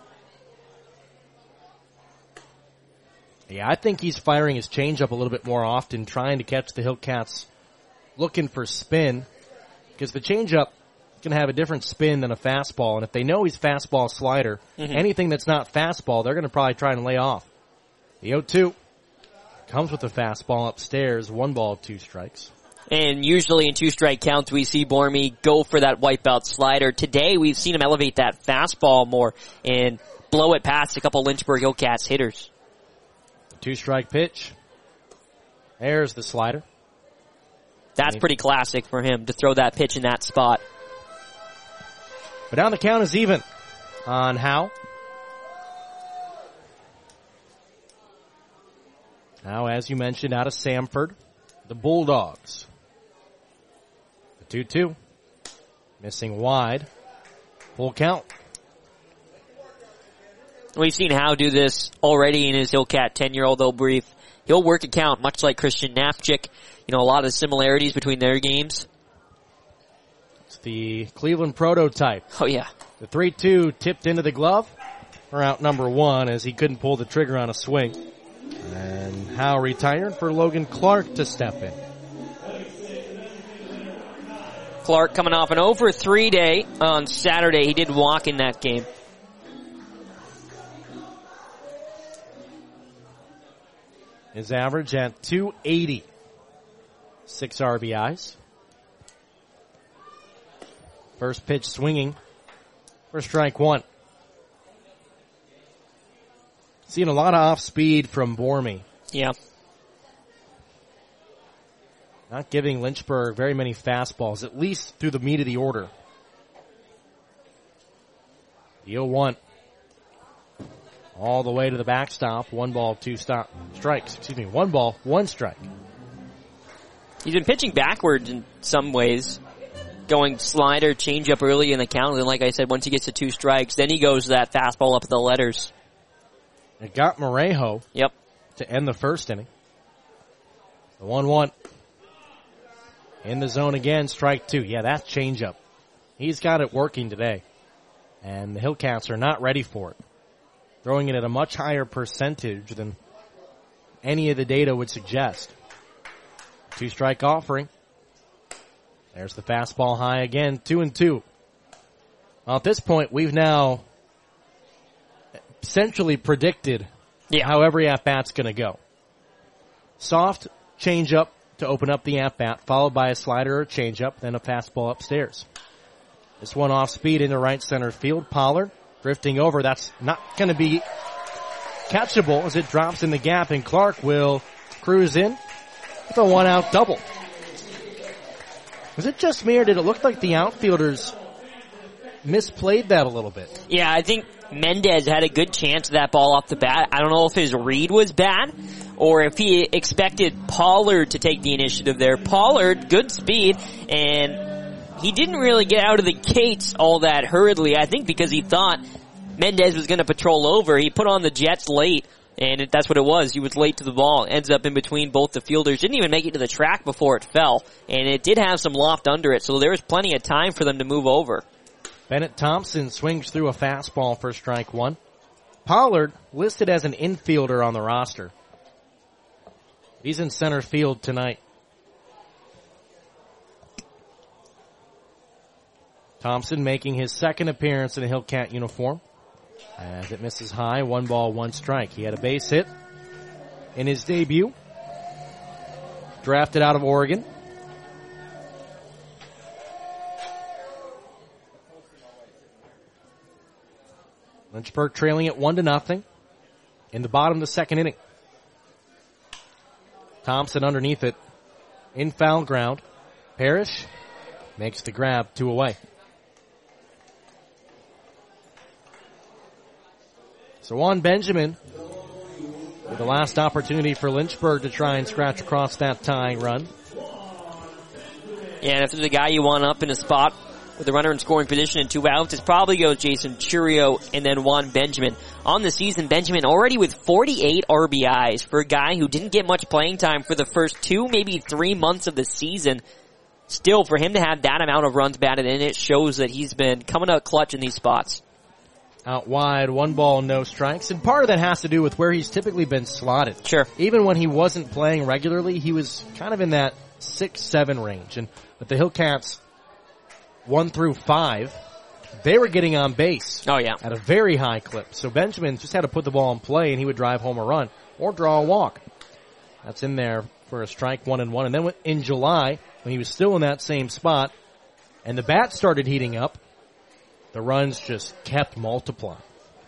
Yeah, I think he's firing his changeup a little bit more often, trying to catch the Hillcats looking for spin. Because the changeup can have a different spin than a fastball. And if they know he's fastball slider, mm-hmm. anything that's not fastball, they're going to probably try and lay off. The oh two. Comes with a fastball upstairs, one ball, two strikes. And usually in two-strike counts, we see Bormy go for that wipeout slider. Today, we've seen him elevate that fastball more and blow it past a couple Lynchburg Hillcats hitters. Two-strike pitch. There's the slider. That's pretty classic for him to throw that pitch in that spot. But now the count is even on Howe. Now, as you mentioned, out of Samford, the Bulldogs. The two two. Missing wide. Full count. We've seen Howe do this already in his Hillcat ten-year-old, though brief. He'll work a count, much like Christian Nafchik. You know, a lot of similarities between their games. It's the Cleveland prototype. Oh, yeah. The three two tipped into the glove for out number one as he couldn't pull the trigger on a swing. And Howe retired for Logan Clark to step in. Clark coming off an oh for three day on Saturday. He did walk in that game. His average at two eighty. Six R B Is. First pitch swinging for strike one. Seeing a lot of off-speed from Bormy. Yeah. Not giving Lynchburg very many fastballs, at least through the meat of the order. The oh one. All the way to the backstop. One ball, two stop strikes. Excuse me, one ball, one strike. He's been pitching backwards in some ways. Going slider, changeup early in the count. And like I said, once he gets to two strikes, then he goes to that fastball up the letters. It got Morejo yep. to end the first inning. The one one. In the zone again, strike two. Yeah, that's changeup. He's got it working today. And the Hillcats are not ready for it. Throwing it at a much higher percentage than any of the data would suggest. Two-strike offering. There's the fastball high again, two and two. Well, at this point, we've now essentially predicted yeah. how every at-bat's going to go. Soft changeup to open up the at-bat, followed by a slider or changeup, then a fastball upstairs. This one off speed into right center field. Pollard drifting over. That's not going to be catchable as it drops in the gap, and Clark will cruise in with a one-out double. Was it just me, or did it look like the outfielders misplayed that a little bit? Yeah, I think Mendez had a good chance of that ball off the bat. I don't know if his read was bad or if he expected Pollard to take the initiative there. Pollard, good speed, and he didn't really get out of the gates all that hurriedly, I think because he thought Mendez was going to patrol over. He put on the Jets late, And it, that's what it was. He was late to the ball. Ends up in between both the fielders. Didn't even make it to the track before it fell. And it did have some loft under it, so there was plenty of time for them to move over. Bennett Thompson swings through a fastball for strike one. Pollard listed as an infielder on the roster. He's in center field tonight. Thompson making his second appearance in a Hillcat uniform. As it misses high, one ball, one strike. He had a base hit in his debut. Drafted out of Oregon. Lynchburg trailing at one to nothing in the bottom of the second inning. Thompson underneath it in foul ground. Parrish makes the grab, two away. So Juan Benjamin with the last opportunity for Lynchburg to try and scratch across that tying run. Yeah, and if there's a guy you want up in a spot with a runner in scoring position and two outs, it's probably goes Jason Churio and then Juan Benjamin. On the season, Benjamin already with forty-eight R B Is for a guy who didn't get much playing time for the first two, maybe three months of the season. Still, for him to have that amount of runs batted in, it shows that he's been coming out clutch in these spots. Out wide, one ball, no strikes. And part of that has to do with where he's typically been slotted. Sure. Even when he wasn't playing regularly, he was kind of in that six seven range. And with the Hillcats, one through five, they were getting on base. Oh, yeah. At a very high clip. So Benjamin just had to put the ball in play, and he would drive home a run or draw a walk. That's in there for a strike, one and one. And then in July, when he was still in that same spot, and the bat started heating up, the runs just kept multiplying.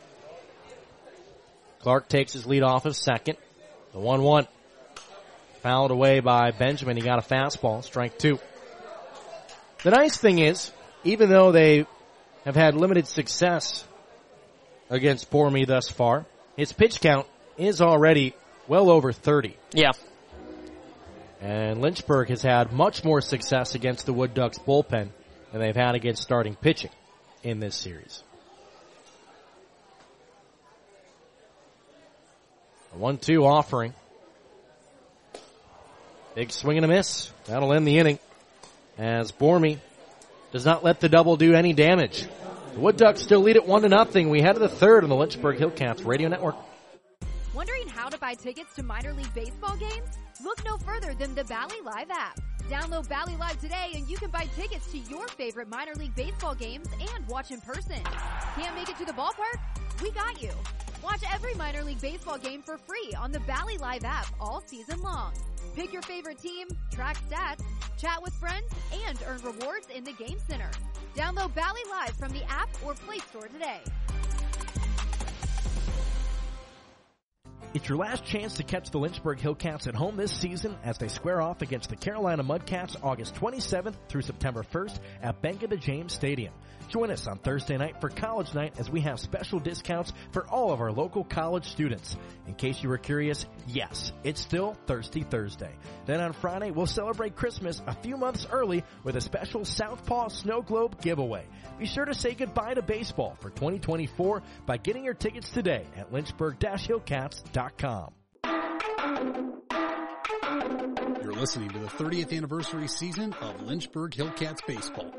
Clark takes his lead off of second. The one one. Fouled away by Benjamin. He got a fastball. Strike two. The nice thing is, even though they have had limited success against Bormy thus far, his pitch count is already well over thirty. Yeah. And Lynchburg has had much more success against the Wood Ducks bullpen than they've had against starting pitching in this series. A one two offering. Big swing and a miss. That'll end the inning as Bormy does not let the double do any damage. The Wood Ducks still lead at one to nothing. We head to the third on the Lynchburg Hillcats Radio Network. Wondering how to buy tickets to minor league baseball games? Look no further than the Bally Live app. Download Bally Live today and you can buy tickets to your favorite minor league baseball games and watch in person. Can't make it to the ballpark? We got you. Watch every minor league baseball game for free on the Bally Live app all season long. Pick your favorite team, track stats, chat with friends, and earn rewards in the game center. Download Bally Live from the app or Play Store today. It's your last chance to catch the Lynchburg Hillcats at home this season as they square off against the Carolina Mudcats August twenty-seventh through September first at Benga James Stadium. Join us on Thursday night for College Night as we have special discounts for all of our local college students. In case you were curious, yes, it's still Thirsty Thursday. Then on Friday, we'll celebrate Christmas a few months early with a special Southpaw Snow Globe giveaway. Be sure to say goodbye to baseball for twenty twenty-four by getting your tickets today at lynchburg dash hillcats dot com. You're listening to the thirtieth anniversary season of Lynchburg Hillcats baseball.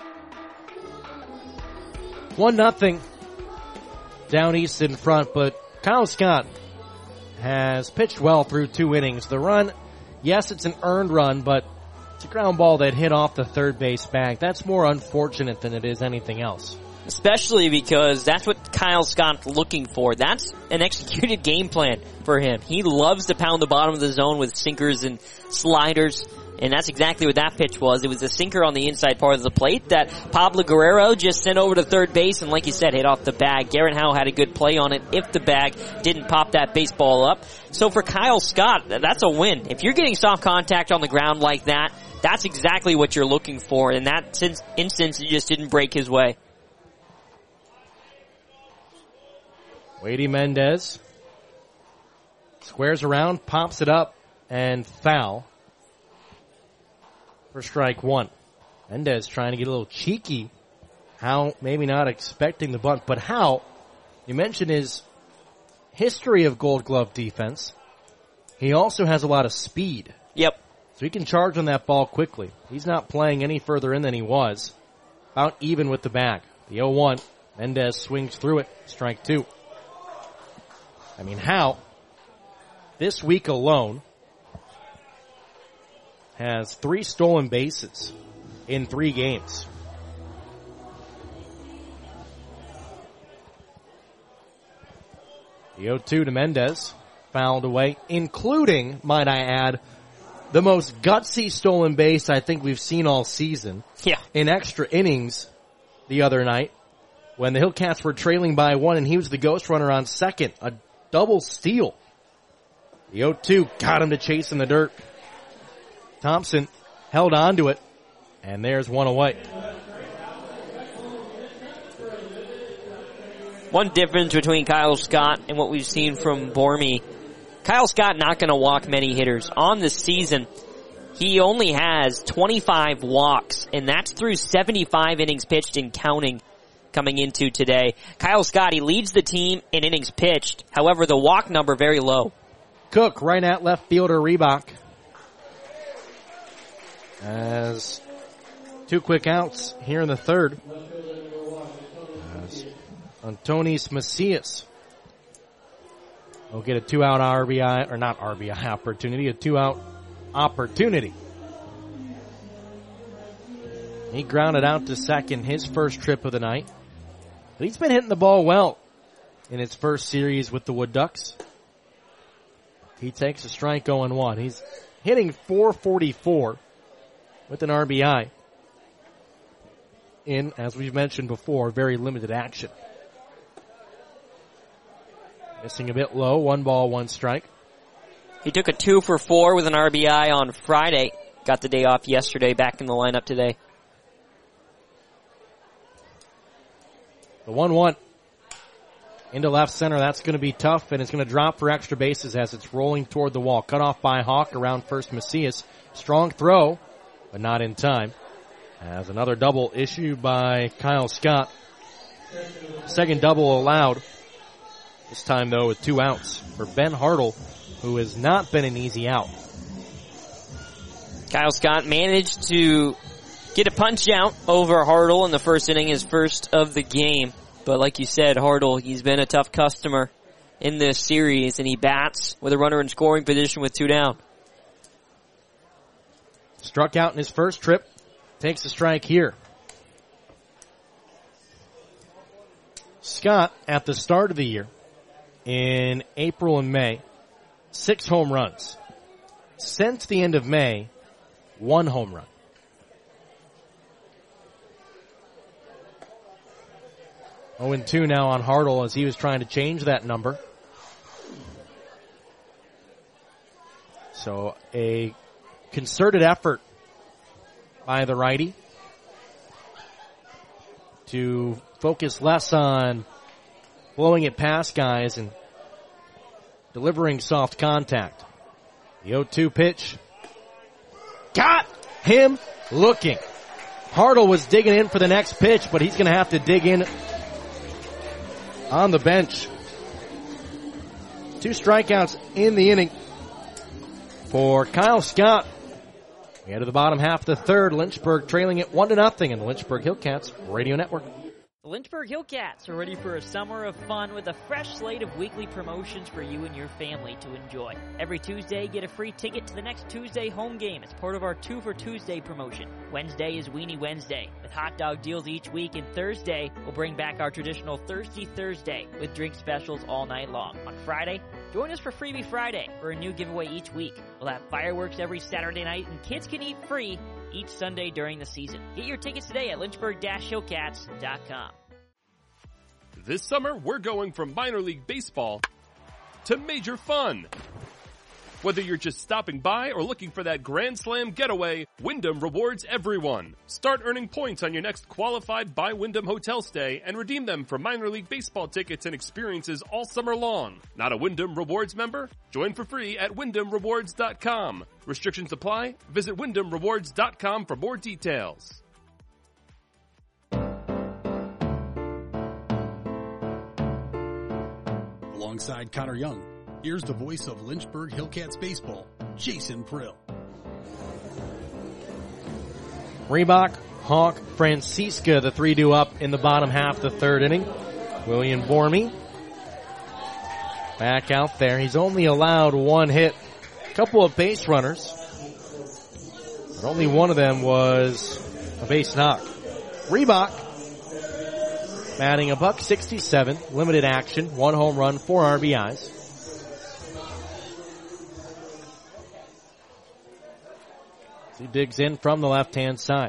One nothing down east in front, but Kyle Scott has pitched well through two innings. The run, yes, it's an earned run, but it's a ground ball that hit off the third base bag. That's more unfortunate than it is anything else. Especially because that's what Kyle Scott's looking for. That's an executed game plan for him. He loves to pound the bottom of the zone with sinkers and sliders, and that's exactly what that pitch was. It was a sinker on the inside part of the plate that Pablo Guerrero just sent over to third base, and like you said, hit off the bag. Garrett Howe had a good play on it if the bag didn't pop that baseball up. So for Kyle Scott, that's a win. If you're getting soft contact on the ground like that, that's exactly what you're looking for. In that instance, it just didn't break his way. Wady Mendez squares around, pops it up, and foul for strike one. Mendez trying to get a little cheeky. Howe maybe not expecting the bunt, but Howe, you mentioned his history of Gold Glove defense. He also has a lot of speed. Yep. So he can charge on that ball quickly. He's not playing any further in than he was. About even with the bag. The oh one. Mendez swings through it. Strike two. I mean, Howe, this week alone, has three stolen bases in three games. The oh two to Mendez. Fouled away, including, might I add, the most gutsy stolen base I think we've seen all season. Yeah. In extra innings the other night when the Hillcats were trailing by one and he was the ghost runner on second. A double steal. The oh two got him to chase in the dirt. Thompson held on to it, and there's one away. One difference between Kyle Scott and what we've seen from Bormy. Kyle Scott not going to walk many hitters. On the season, he only has twenty-five walks, and that's through seventy-five innings pitched and counting coming into today. Kyle Scott, he leads the team in innings pitched. However, the walk number very low. Cook right at left fielder Reebok. As two quick outs here in the third. As Antonis Macias will get a two-out R B I, or not R B I opportunity, a two-out opportunity. He grounded out to second his first trip of the night. But he's been hitting the ball well in his first series with the Wood Ducks. He takes a strike oh and one. He's hitting four forty-four with an R B I in, as we've mentioned before, very limited action. Missing a bit low, one ball, one strike. He took a two for four with an R B I on Friday. Got the day off yesterday, back in the lineup today. The one one into left center, that's going to be tough, and it's going to drop for extra bases as it's rolling toward the wall. Cut off by Hawk around first Macias. Strong throw, but not in time. As another double issued by Kyle Scott. Second double allowed. This time, though, with two outs for Ben Hartle, who has not been an easy out. Kyle Scott managed to get a punch out over Hartle in the first inning, his first of the game. But like you said, Hartle, he's been a tough customer in this series, and he bats with a runner in scoring position with two down. Struck out in his first trip, takes a strike here. Scott, at the start of the year, in April and May, six home runs. Since the end of May, one home run. oh and two now on Hartle as he was trying to change that number. So a concerted effort by the righty to focus less on blowing it past guys and delivering soft contact. The oh two pitch got him looking. Hartle was digging in for the next pitch, but he's going to have to dig in on the bench. Two strikeouts in the inning for Kyle Scott. We head to the bottom half of the third. Lynchburg trailing it one to nothing in the Lynchburg Hillcats Radio Network. The Lynchburg Hillcats are ready for a summer of fun with a fresh slate of weekly promotions for you and your family to enjoy. Every Tuesday, get a free ticket to the next Tuesday home game as part of our Two for Tuesday promotion. Wednesday is Weenie Wednesday with hot dog deals each week, and Thursday we'll bring back our traditional Thirsty Thursday with drink specials all night long. On Friday, join us for Freebie Friday for a new giveaway each week. We'll have fireworks every Saturday night, and kids can eat free each Sunday during the season. Get your tickets today at lynchburg dash hillcats dot com. This summer, we're going from minor league baseball to major fun. Whether you're just stopping by or looking for that Grand Slam getaway, Wyndham rewards everyone. Start earning points on your next qualified by Wyndham hotel stay and redeem them for minor league baseball tickets and experiences all summer long. Not a Wyndham Rewards member? Join for free at wyndham rewards dot com. Restrictions apply. Visit wyndham rewards dot com for more details. Alongside Connor Young, here's the voice of Lynchburg Hillcats baseball, Jason Prill. Reebok, Hawk, Francisca, the three two up in the bottom half of the third inning. William Bormy back out there. He's only allowed one hit, a couple of base runners, but only one of them was a base knock. Reebok batting a buck sixty-seven, limited action, one home run, four R B Is. He digs in from the left-hand side.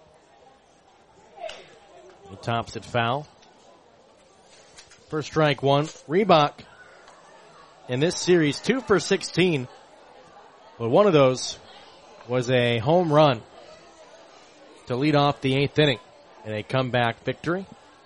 He tops it foul. First strike one. Reebok in this series, two for sixteen. But one of those was a home run to lead off the eighth inning in a comeback victory.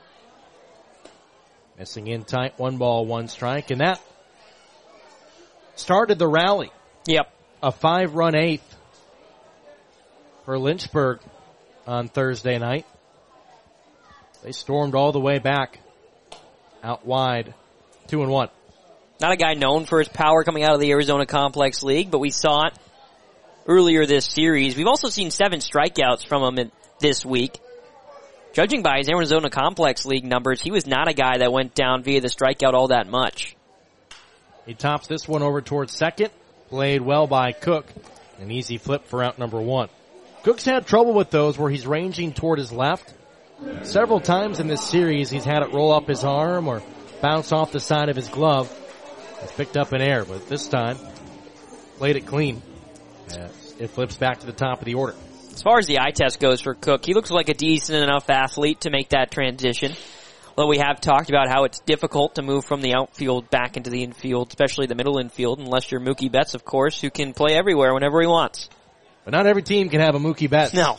Missing in tight, one ball, one strike. And that started the rally. Yep. A five-run eighth for Lynchburg on Thursday night. They stormed all the way back out wide, two and one. Not a guy known for his power coming out of the Arizona Complex League, but we saw it earlier this series. We've also seen seven strikeouts from him in, this week. Judging by his Arizona Complex League numbers, he was not a guy that went down via the strikeout all that much. He tops this one over towards second. Played well by Cook. An easy flip for out number one. Cook's had trouble with those where he's ranging toward his left. Several times in this series, he's had it roll up his arm or bounce off the side of his glove. It's picked up in air, but this time, played it clean. Yes, it flips back to the top of the order. As far as the eye test goes for Cook, he looks like a decent enough athlete to make that transition. Although we have talked about how it's difficult to move from the outfield back into the infield, especially the middle infield, unless you're Mookie Betts, of course, who can play everywhere whenever he wants. But not every team can have a Mookie Betts. No.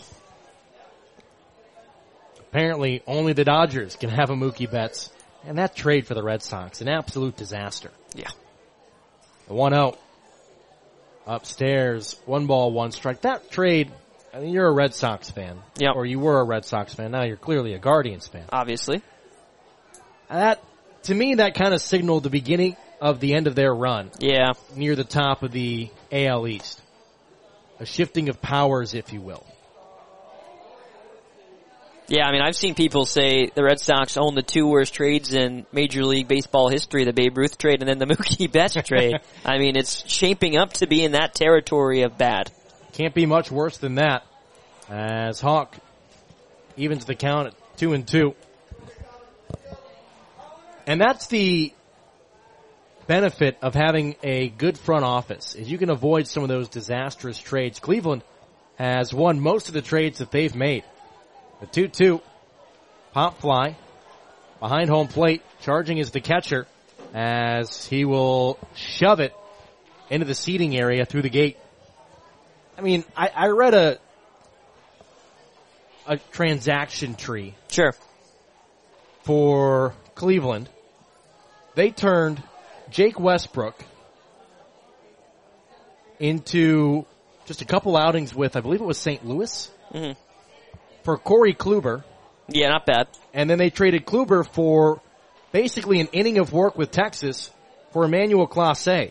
Apparently, only the Dodgers can have a Mookie Betts. And that trade for the Red Sox, an absolute disaster. Yeah. The one out. Upstairs, one ball, one strike. That trade, I mean, you're a Red Sox fan. Yeah. Or you were a Red Sox fan. Now you're clearly a Guardians fan. Obviously. That, to me, that kind of signaled the beginning of the end of their run. Yeah. Near the top of the A L East. A shifting of powers, if you will. Yeah, I mean, I've seen people say the Red Sox own the two worst trades in Major League Baseball history, the Babe Ruth trade and then the Mookie Betts trade. I mean, it's shaping up to be in that territory of bad. Can't be much worse than that. As Hawk evens the count at two and two. And that's the benefit of having a good front office, is you can avoid some of those disastrous trades. Cleveland has won most of the trades that they've made. The two two, pop fly, behind home plate, charging is the catcher, as he will shove it into the seating area through the gate. I mean, I, I read a a transaction tree. Sure. For Cleveland. They turned Jake Westbrook into just a couple outings with, I believe it was Saint Louis. Mm-hmm. For Corey Kluber. Yeah, not bad. And then they traded Kluber for basically an inning of work with Texas for Emmanuel Clase.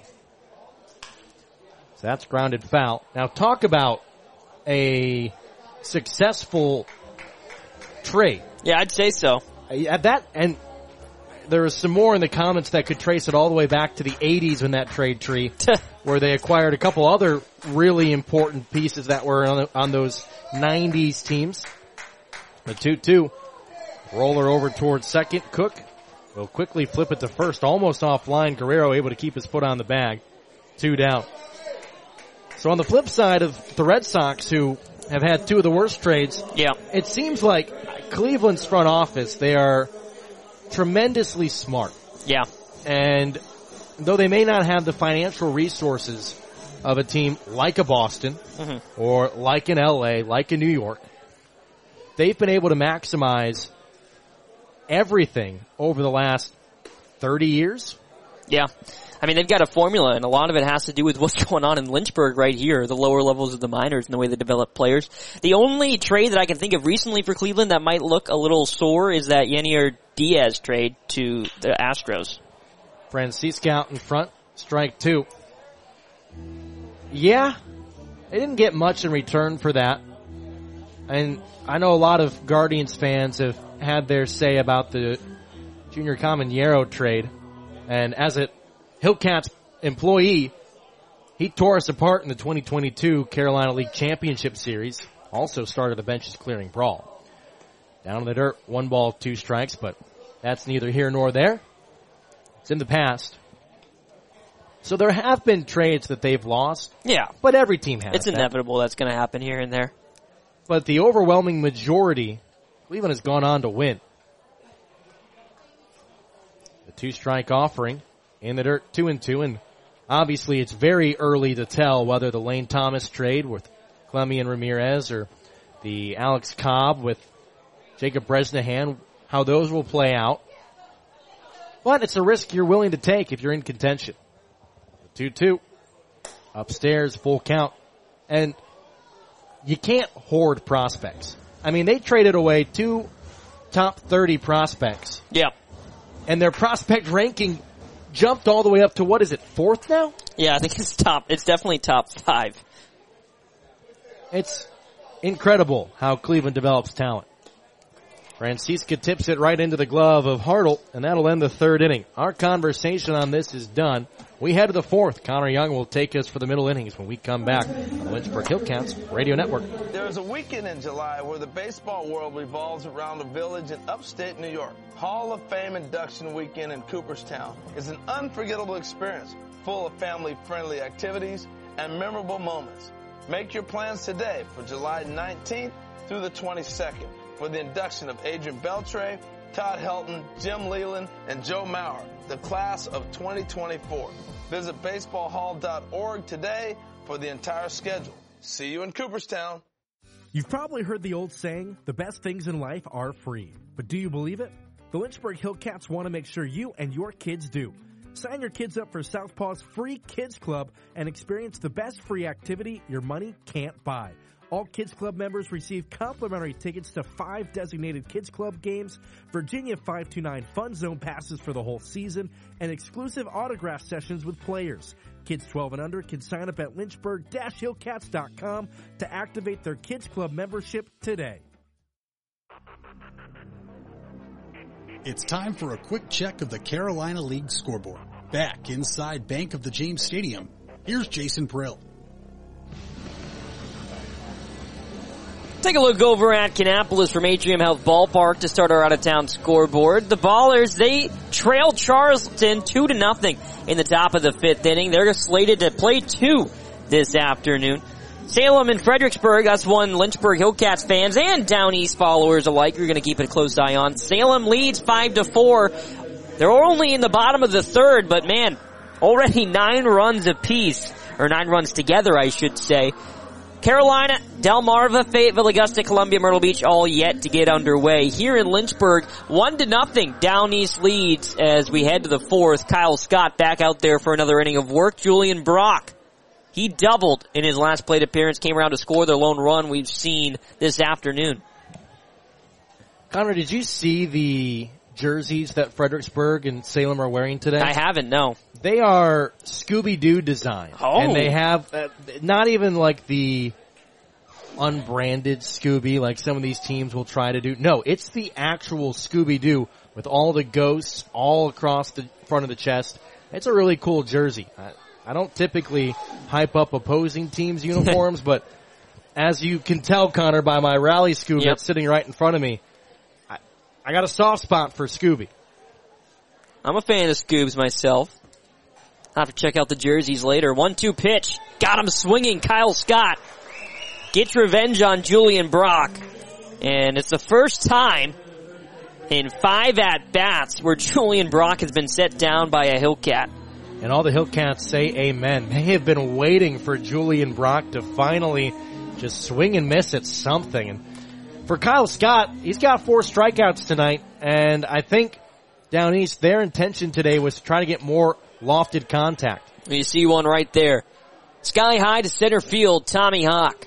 So that's grounded foul. Now talk about a successful trade. Yeah, I'd say so. At that, and there was some more in the comments that could trace it all the way back to the eighties in that trade tree, where they acquired a couple other really important pieces that were on, on those nineties teams. The two two. Roller over towards second. Cook will quickly flip it to first. Almost offline. Guerrero able to keep his foot on the bag. Two down. So on the flip side of the Red Sox, who have had two of the worst trades, yeah, it seems like Cleveland's front office, they are tremendously smart. Yeah. And though they may not have the financial resources of a team like a Boston, mm-hmm. or like an L A, like a New York, they've been able to maximize everything over the last thirty years. Yeah. I mean, they've got a formula, and a lot of it has to do with what's going on in Lynchburg right here, the lower levels of the minors and the way they develop players. The only trade that I can think of recently for Cleveland that might look a little sore is that Yenier Diaz trade to the Astros. Francisca out in front, strike two. Yeah, they didn't get much in return for that. And I know a lot of Guardians fans have had their say about the Junior Caminero trade. And as a Hillcats employee, he tore us apart in the twenty twenty-two Carolina League Championship Series. Also started the benches clearing brawl. Down in the dirt, one ball, two strikes, but that's neither here nor there. It's in the past. So there have been trades that they've lost. Yeah. But every team has. It's that. inevitable that's going to happen here and there. But the overwhelming majority, Cleveland has gone on to win. The two-strike offering in the dirt, two and two, and obviously it's very early to tell whether the Lane Thomas trade with Clemmy and Ramirez or the Alex Cobb with Jacob Bresnahan, how those will play out. But it's a risk you're willing to take if you're in contention. two two. Upstairs, full count. And you can't hoard prospects. I mean, they traded away two top thirty prospects. Yeah. And their prospect ranking jumped all the way up to, what is it, fourth now? Yeah, I think it's top. It's definitely top five. It's incredible how Cleveland develops talent. Francisca tips it right into the glove of Hartle, and that'll end the third inning. Our conversation on this is done. We head to the fourth. Connor Young will take us for the middle innings when we come back on the Lynchburg Hillcats Radio Network. There's a weekend in July where the baseball world revolves around a village in upstate New York. Hall of Fame induction weekend in Cooperstown is an unforgettable experience, full of family-friendly activities and memorable moments. Make your plans today for July nineteenth through the twenty-second. For the induction of Adrian Beltre, Todd Helton, Jim Leland, and Joe Maurer, the class of twenty twenty-four. Visit baseball hall dot org today for the entire schedule. See you in Cooperstown. You've probably heard the old saying, the best things in life are free. But do you believe it? The Lynchburg Hillcats want to make sure you and your kids do. Sign your kids up for Southpaw's free Kids Club and experience the best free activity your money can't buy. All Kids Club members receive complimentary tickets to five designated Kids Club games, Virginia five two nine Fun Zone passes for the whole season, and exclusive autograph sessions with players. Kids twelve and under can sign up at lynchburg dash hillcats dot com to activate their Kids Club membership today. It's time for a quick check of the Carolina League scoreboard. Back inside Bank of the James Stadium, here's Jason Prill. Take a look over at Kannapolis from Atrium Health Ballpark to start our out-of-town scoreboard. The Ballers, they trail Charleston two to nothing in the top of the fifth inning. They're slated to play two this afternoon. Salem and Fredericksburg, us one Lynchburg Hillcats fans and Down East followers alike, you're going to keep a close eye on. Salem leads five to four. They're only in the bottom of the third, but man, already nine runs apiece, or nine runs together, I should say. Carolina, Delmarva, Fayetteville, Augusta, Columbia, Myrtle Beach, all yet to get underway. Here in Lynchburg, one to nothing. Down East leads as we head to the fourth. Kyle Scott back out there for another inning of work. Julian Brock, he doubled in his last plate appearance, came around to score the lone run we've seen this afternoon. Connor, did you see the jerseys that Fredericksburg and Salem are wearing today? I haven't, no. They are Scooby-Doo design. Oh. And they have uh, not even like the unbranded Scooby like some of these teams will try to do. No, it's the actual Scooby-Doo with all the ghosts all across the front of the chest. It's a really cool jersey. I, I don't typically hype up opposing teams' uniforms, but as you can tell, Connor, by my rally Scooby yep. that's sitting right in front of me, I, I got a soft spot for Scooby. I'm a fan of Scoobs myself. I'll have to check out the jerseys later. one two pitch. Got him swinging. Kyle Scott gets revenge on Julian Brock. And it's the first time in five at-bats where Julian Brock has been set down by a Hillcat. And all the Hillcats say amen. They have been waiting for Julian Brock to finally just swing and miss at something. And for Kyle Scott, he's got four strikeouts tonight. And I think Down East, their intention today was to try to get more lofted contact. You see one right there. Sky high to center field, Tommy Hawk.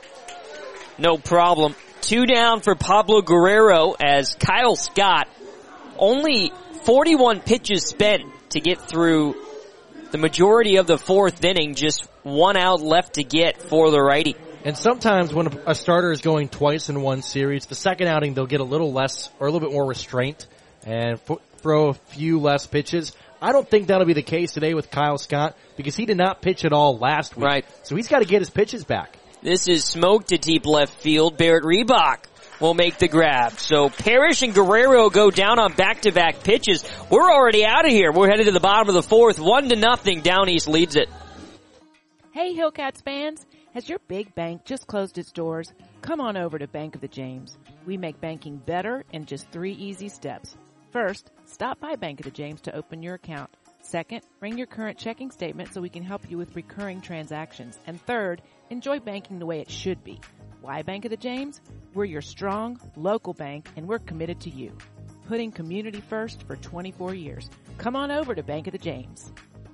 No problem. Two down for Pablo Guerrero as Kyle Scott, only forty-one pitches spent to get through the majority of the fourth inning, just one out left to get for the righty. And sometimes when a starter is going twice in one series, the second outing they'll get a little less or a little bit more restraint and f- throw a few less pitches. I don't think that'll be the case today with Kyle Scott because he did not pitch at all last week. Right. So he's got to get his pitches back. This is smoke to deep left field. Barrett Reebok will make the grab. So Parrish and Guerrero go down on back-to-back pitches. We're already out of here. We're headed to the bottom of the fourth. One to nothing. Down East leads it. Hey Hillcats fans. Has your big bank just closed its doors? Come on over to Bank of the James. We make banking better in just three easy steps. First, stop by Bank of the James to open your account. Second, bring your current checking statement so we can help you with recurring transactions. And third, enjoy banking the way it should be. Why Bank of the James? We're your strong, local bank, and we're committed to you. Putting community first for twenty-four years. Come on over to Bank of the James.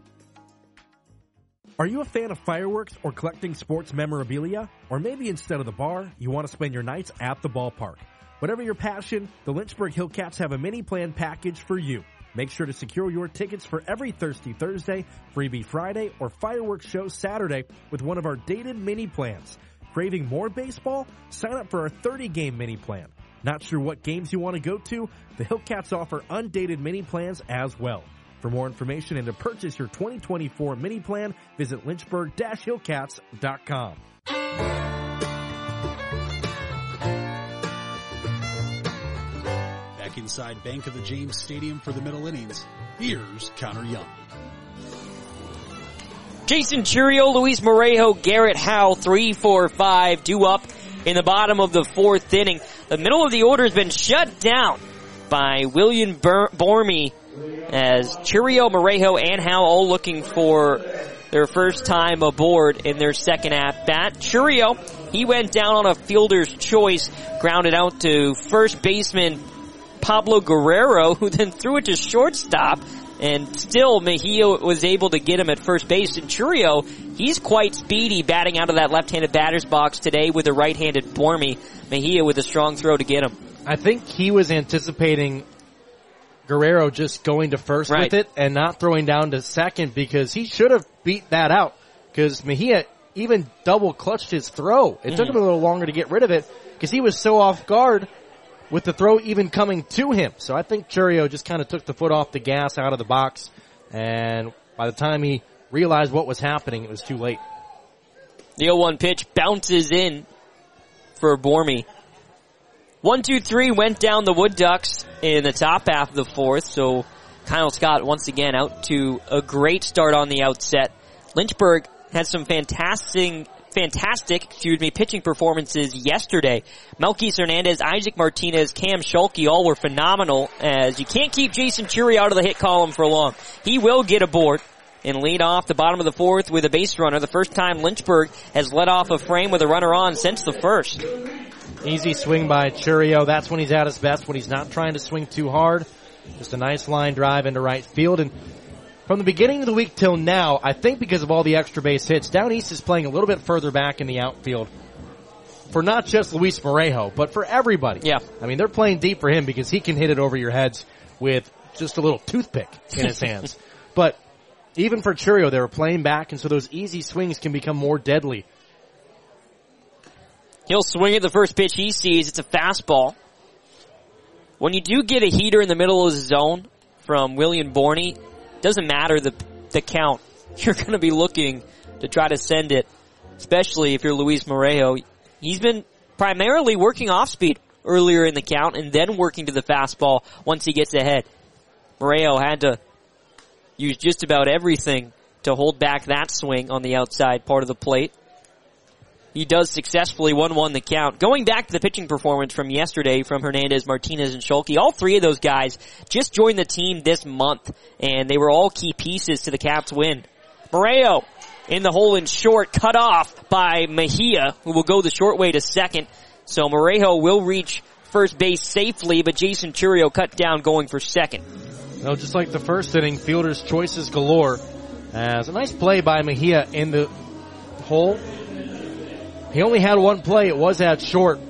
Are you a fan of fireworks or collecting sports memorabilia? Or maybe instead of the bar, you want to spend your nights at the ballpark? Whatever your passion, the Lynchburg Hillcats have a mini plan package for you. Make sure to secure your tickets for every Thirsty Thursday, Freebie Friday, or Fireworks Show Saturday with one of our dated mini plans. Craving more baseball? Sign up for our thirty-game mini plan. Not sure what games you want to go to? The Hillcats offer undated mini plans as well. For more information and to purchase your twenty twenty-four mini plan, visit lynchburg dash hillcats dot com. Back inside Bank of the James Stadium for the middle innings, here's Connor Young. Jason Churio, Luis Morejo, Garrett Howe, three, four, five, due up in the bottom of the fourth inning. The middle of the order has been shut down by William Bur- Bormy as Churio, Morejo, and Howe all looking for their first time aboard in their second at-bat. Churio, he went down on a fielder's choice, grounded out to first baseman Pablo Guerrero, who then threw it to shortstop, and still Mejia was able to get him at first base. And Churio, he's quite speedy batting out of that left-handed batter's box today with a right-handed Bormy. Mejia with a strong throw to get him. I think he was anticipating Guerrero just going to first right. with it and not throwing down to second because he should have beat that out because Mejia even double clutched his throw. It mm-hmm. took him a little longer to get rid of it because he was so off guard with the throw even coming to him. So I think Churio just kind of took the foot off the gas out of the box, and by the time he realized what was happening, it was too late. The oh one pitch bounces in for Bormy. One, two, three went down the Wood Ducks in the top half of the fourth, so Kyle Scott once again out to a great start on the outset. Lynchburg had some fantastic, fantastic, excuse me, pitching performances yesterday. Melquis Hernandez, Isaac Martinez, Cam Schulke all were phenomenal, as you can't keep Jason Churio out of the hit column for long. He will get aboard and lead off the bottom of the fourth with a base runner. The first time Lynchburg has led off a frame with a runner on since the first. Easy swing by Churio. That's when he's at his best, when he's not trying to swing too hard. Just a nice line drive into right field. And from the beginning of the week till now, I think because of all the extra base hits, Down East is playing a little bit further back in the outfield for not just Luis Morejo, but for everybody. Yeah. I mean, they're playing deep for him because he can hit it over your heads with just a little toothpick in his hands. But even for Churio, they were playing back, and so those easy swings can become more deadly. He'll swing at the first pitch he sees. It's a fastball. When you do get a heater in the middle of the zone from William Borny, doesn't matter the the count. You're going to be looking to try to send it, especially if you're Luis Morejo. He's been primarily working off speed earlier in the count and then working to the fastball once he gets ahead. Morejo had to use just about everything to hold back that swing on the outside part of the plate. He does successfully one one the count. Going back to the pitching performance from yesterday from Hernandez, Martinez, and Schulke, all three of those guys just joined the team this month, and they were all key pieces to the Caps' win. Morejo in the hole in short, cut off by Mejia, who will go the short way to second. So Morejo will reach first base safely, but Jason Churio cut down going for second. Well, just like the first inning, fielders' choices galore. As a nice play by Mejia in the hole. He only had one play. It was at short.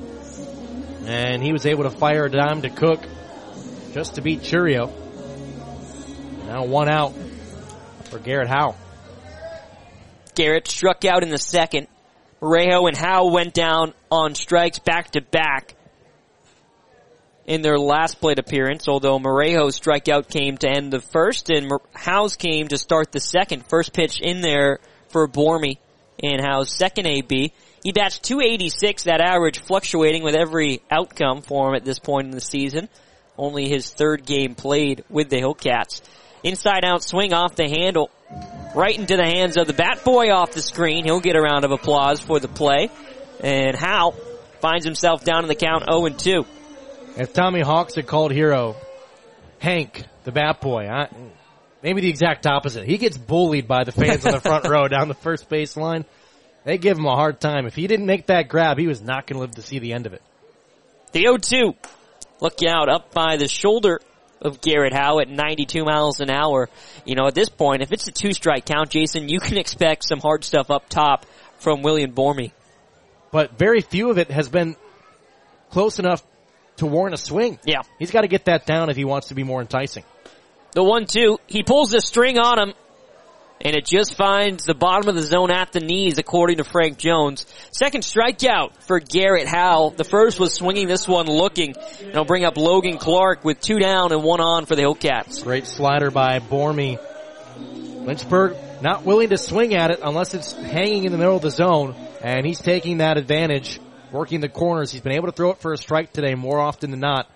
And he was able to fire a dime to Cook just to beat Churio. Now one out for Garrett Howe. Garrett struck out in the second. Morejo and Howe went down on strikes back to back in their last plate appearance, although Morejo's strikeout came to end the first and Howe's came to start the second. First pitch in there for Bormy in Howe's second A B. He bats two eighty-six, that average fluctuating with every outcome for him at this point in the season. Only his third game played with the Hillcats. Inside out swing off the handle, right into the hands of the bat boy off the screen. He'll get a round of applause for the play. And Howe finds himself down in the count oh and two. If Tommy Hawks had called hero Hank, the bat boy, I, maybe the exact opposite. He gets bullied by the fans on the front row down the first base line. They give him a hard time. If he didn't make that grab, he was not going to live to see the end of it. The oh two. Look out, up by the shoulder of Garrett Howe at ninety-two miles an hour. You know, at this point, if it's a two-strike count, Jason, you can expect some hard stuff up top from William Bormy. But very few of it has been close enough to warrant a swing. Yeah. He's got to get that down if he wants to be more enticing. The one two, he pulls the string on him, and it just finds the bottom of the zone at the knees, according to Frank Jones. Second strikeout for Garrett Howe. The first was swinging, this one looking. And he'll bring up Logan Clark with two down and one on for the Hillcats. Great slider by Bormy. Lynchburg not willing to swing at it unless it's hanging in the middle of the zone, and he's taking that advantage, working the corners. He's been able to throw it for a strike today more often than not.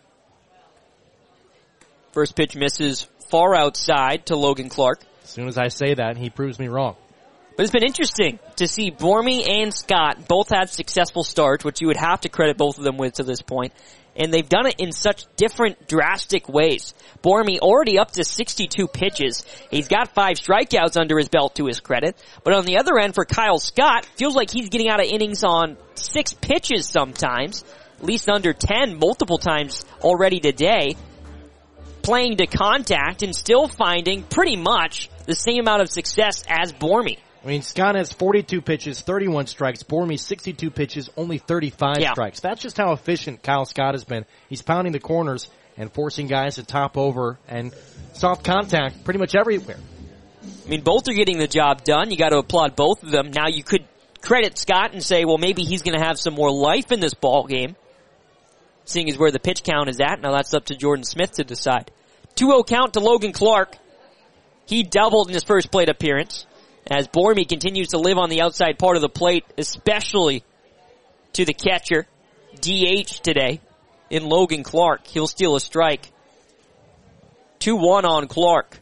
First pitch misses far outside to Logan Clark. As soon as I say that, he proves me wrong. But it's been interesting to see Bormy and Scott both had successful starts, which you would have to credit both of them with to this point. And they've done it in such different, drastic ways. Bormy already up to sixty-two pitches. He's got five strikeouts under his belt to his credit. But on the other end for Kyle Scott, feels like he's getting out of innings on six pitches sometimes. At least under ten multiple times already today. Playing to contact and still finding pretty much the same amount of success as Bormy. I mean, Scott has forty-two pitches, thirty-one strikes. Bormy, sixty-two pitches, only thirty-five yeah. strikes. That's just how efficient Kyle Scott has been. He's pounding the corners and forcing guys to top over and soft contact pretty much everywhere. I mean, both are getting the job done. You got to applaud both of them. Now, you could credit Scott and say, well, maybe he's going to have some more life in this ball game, seeing as where the pitch count is at. Now, that's up to Jordan Smith to decide. two oh count to Logan Clark. He doubled in his first plate appearance as Bormy continues to live on the outside part of the plate, especially to the catcher. D H today in Logan Clark. He'll steal a strike. two one on Clark.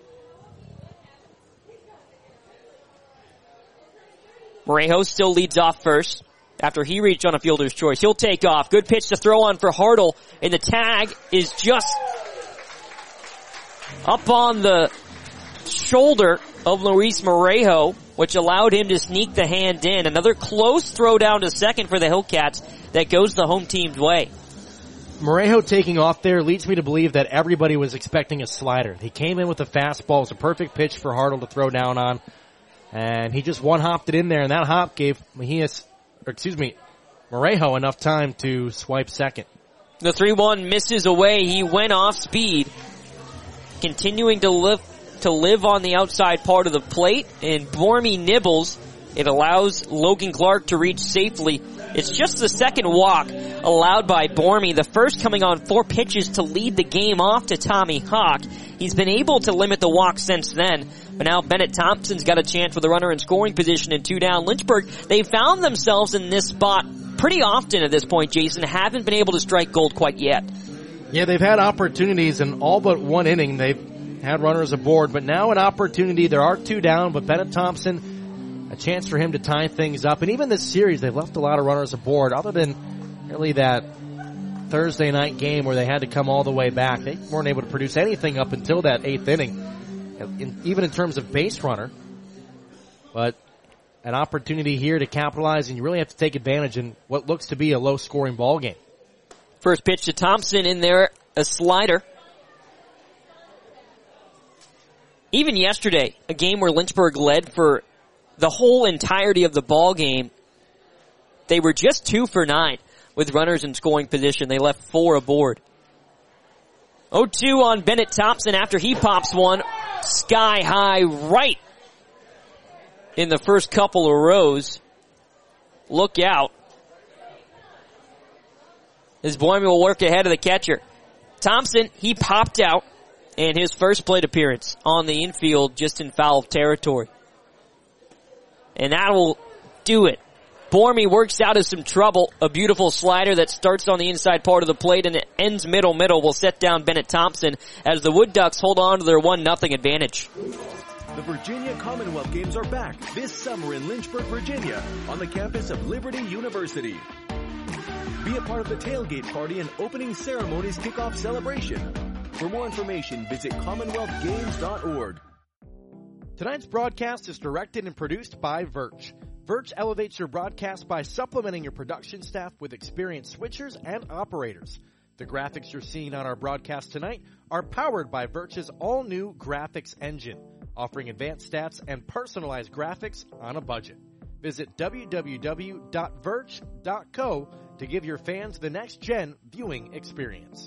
Morejo still leads off first after he reached on a fielder's choice. He'll take off. Good pitch to throw on for Hartle, and the tag is just up on the shoulder of Luis Morejo, which allowed him to sneak the hand in. Another close throw down to second for the Hillcats that goes the home team's way. Morejo taking off there leads me to believe that everybody was expecting a slider. He came in with a fastball. It was a perfect pitch for Hartle to throw down on. And he just one-hopped it in there, and that hop gave Mejias, or excuse me, Morejo enough time to swipe second. The three one misses away. He went off speed, continuing to live to live on the outside part of the plate, and Bormy nibbles. It allows Logan Clark to reach safely. It's just the second walk allowed by Bormy, the first coming on four pitches to lead the game off to Tommy Hawk. He's been able to limit the walk since then, but now Bennett Thompson's got a chance with a runner in scoring position and two down. Lynchburg, they found themselves in this spot pretty often at this point, Jason. Haven't been able to strike gold quite yet. Yeah, they've had opportunities in all but one inning. They've had runners aboard, but now an opportunity. There are two down, but Bennett Thompson, a chance for him to tie things up. And even this series, they've left a lot of runners aboard, other than really that Thursday night game where they had to come all the way back. They weren't able to produce anything up until that eighth inning, in, even in terms of base runner. But an opportunity here to capitalize, and you really have to take advantage in what looks to be a low-scoring ball game. First pitch to Thompson in there, a slider. Even yesterday, a game where Lynchburg led for the whole entirety of the ball game, they were just two for nine with runners in scoring position. They left four aboard. oh two on Bennett Thompson after he pops one sky high right in the first couple of rows. Look out. As Boyman will work ahead of the catcher. Thompson, he popped out in his first plate appearance on the infield just in foul territory. And that will do it. Bormy works out of some trouble. A beautiful slider that starts on the inside part of the plate and it ends middle middle will set down Bennett Thompson as the Wood Ducks hold on to their one nothing advantage. The Virginia Commonwealth Games are back this summer in Lynchburg, Virginia on the campus of Liberty University. Be a part of the tailgate party and opening ceremonies kickoff celebration. For more information, visit commonwealth games dot org. Tonight's broadcast is directed and produced by Verch. Verch elevates your broadcast by supplementing your production staff with experienced switchers and operators. The graphics you're seeing on our broadcast tonight are powered by Verch's all-new graphics engine, offering advanced stats and personalized graphics on a budget. Visit w w w dot verch dot co to give your fans the next-gen viewing experience.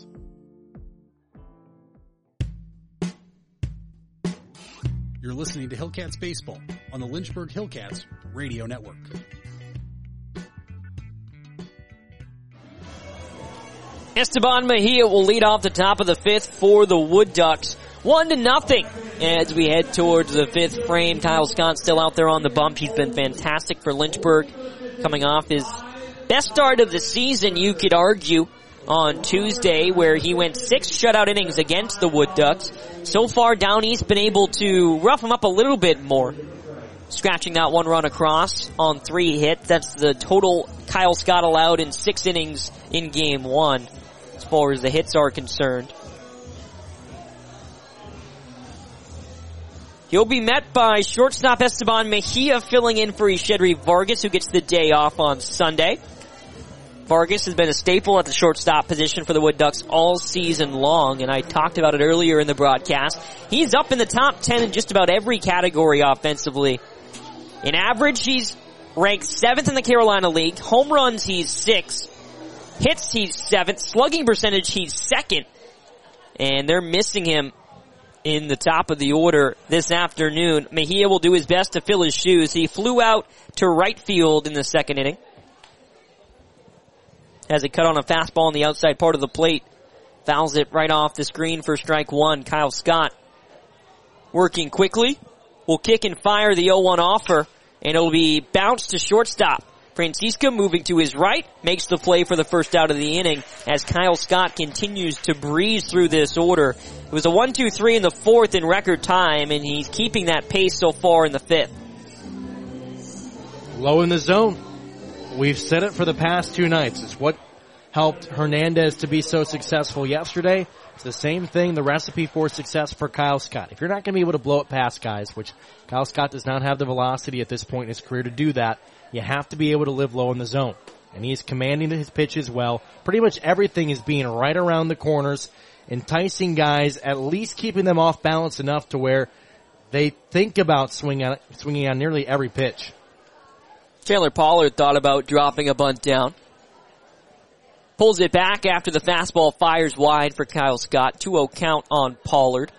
You're listening to Hillcats Baseball on the Lynchburg Hillcats Radio Network. Esteban Mejia will lead off the top of the fifth for the Wood Ducks. One to nothing as we head towards the fifth frame. Kyle Scott still out there on the bump. He's been fantastic for Lynchburg, coming off his best start of the season, you could argue, on Tuesday, where he went six shutout innings against the Wood Ducks. So far down east, been able to rough him up a little bit more, scratching that one run across on three hits. That's the total Kyle Scott allowed in six innings in game one, as far as the hits are concerned. He'll be met by shortstop Esteban Mejia filling in for Ishedri Vargas, who gets the day off on Sunday. Vargas has been a staple at the shortstop position for the Wood Ducks all season long, and I talked about it earlier in the broadcast. He's up in the top ten in just about every category offensively. In average, he's ranked seventh in the Carolina League. Home runs, he's sixth. Hits, he's seventh. Slugging percentage, he's second. And they're missing him in the top of the order this afternoon. Mejia will do his best to fill his shoes. He flew out to right field in the second inning as it cut on a fastball on the outside part of the plate. Fouls it right off the screen for strike one. Kyle Scott working quickly. Will kick and fire the oh one offer, and it'll be bounced to shortstop. Francisca moving to his right, makes the play for the first out of the inning as Kyle Scott continues to breeze through this order. It was a one two three in the fourth in record time, and he's keeping that pace so far in the fifth. Low in the zone. We've said it for the past two nights. It's what helped Hernandez to be so successful yesterday. It's the same thing, the recipe for success for Kyle Scott. If you're not going to be able to blow it past guys, which Kyle Scott does not have the velocity at this point in his career to do that, you have to be able to live low in the zone. And he's commanding his pitches well. Pretty much everything is being right around the corners, enticing guys, at least keeping them off balance enough to where they think about swinging on, swinging on nearly every pitch. Chandler Pollard thought about dropping a bunt down. Pulls it back after the fastball fires wide for Kyle Scott. two oh count on Pollard.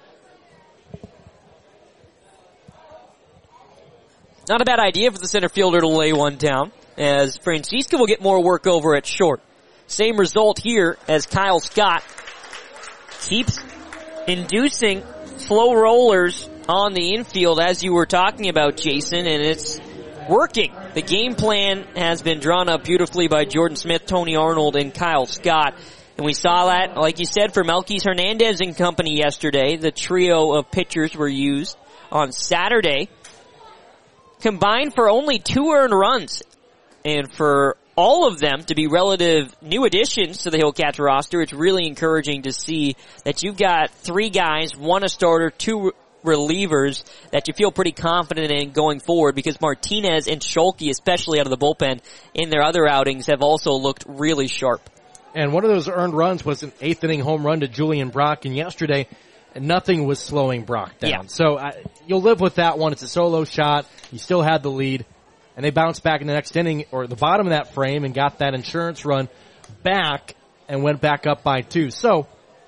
Not a bad idea for the center fielder to lay one down, as Francisca will get more work over at short. Same result here as Kyle Scott keeps inducing slow rollers on the infield, as you were talking about, Jason, and it's working. The game plan has been drawn up beautifully by Jordan Smith, Tony Arnold, and Kyle Scott. And we saw that, like you said, for Melquis Hernandez and company yesterday. The trio of pitchers were used on Saturday, combined for only two earned runs. And for all of them to be relative new additions to the Hillcats roster, it's really encouraging to see that you've got three guys, one a starter, two relievers that you feel pretty confident in going forward, because Martinez and Scholke, especially out of the bullpen in their other outings, have also looked really sharp. And one of those earned runs was an eighth inning home run to Julian Brock, and yesterday nothing was slowing Brock down. Yeah. So uh, you'll live with that one. It's a solo shot. You still had the lead, and they bounced back in the next inning, or the bottom of that frame, and got that insurance run back and went back up by two. So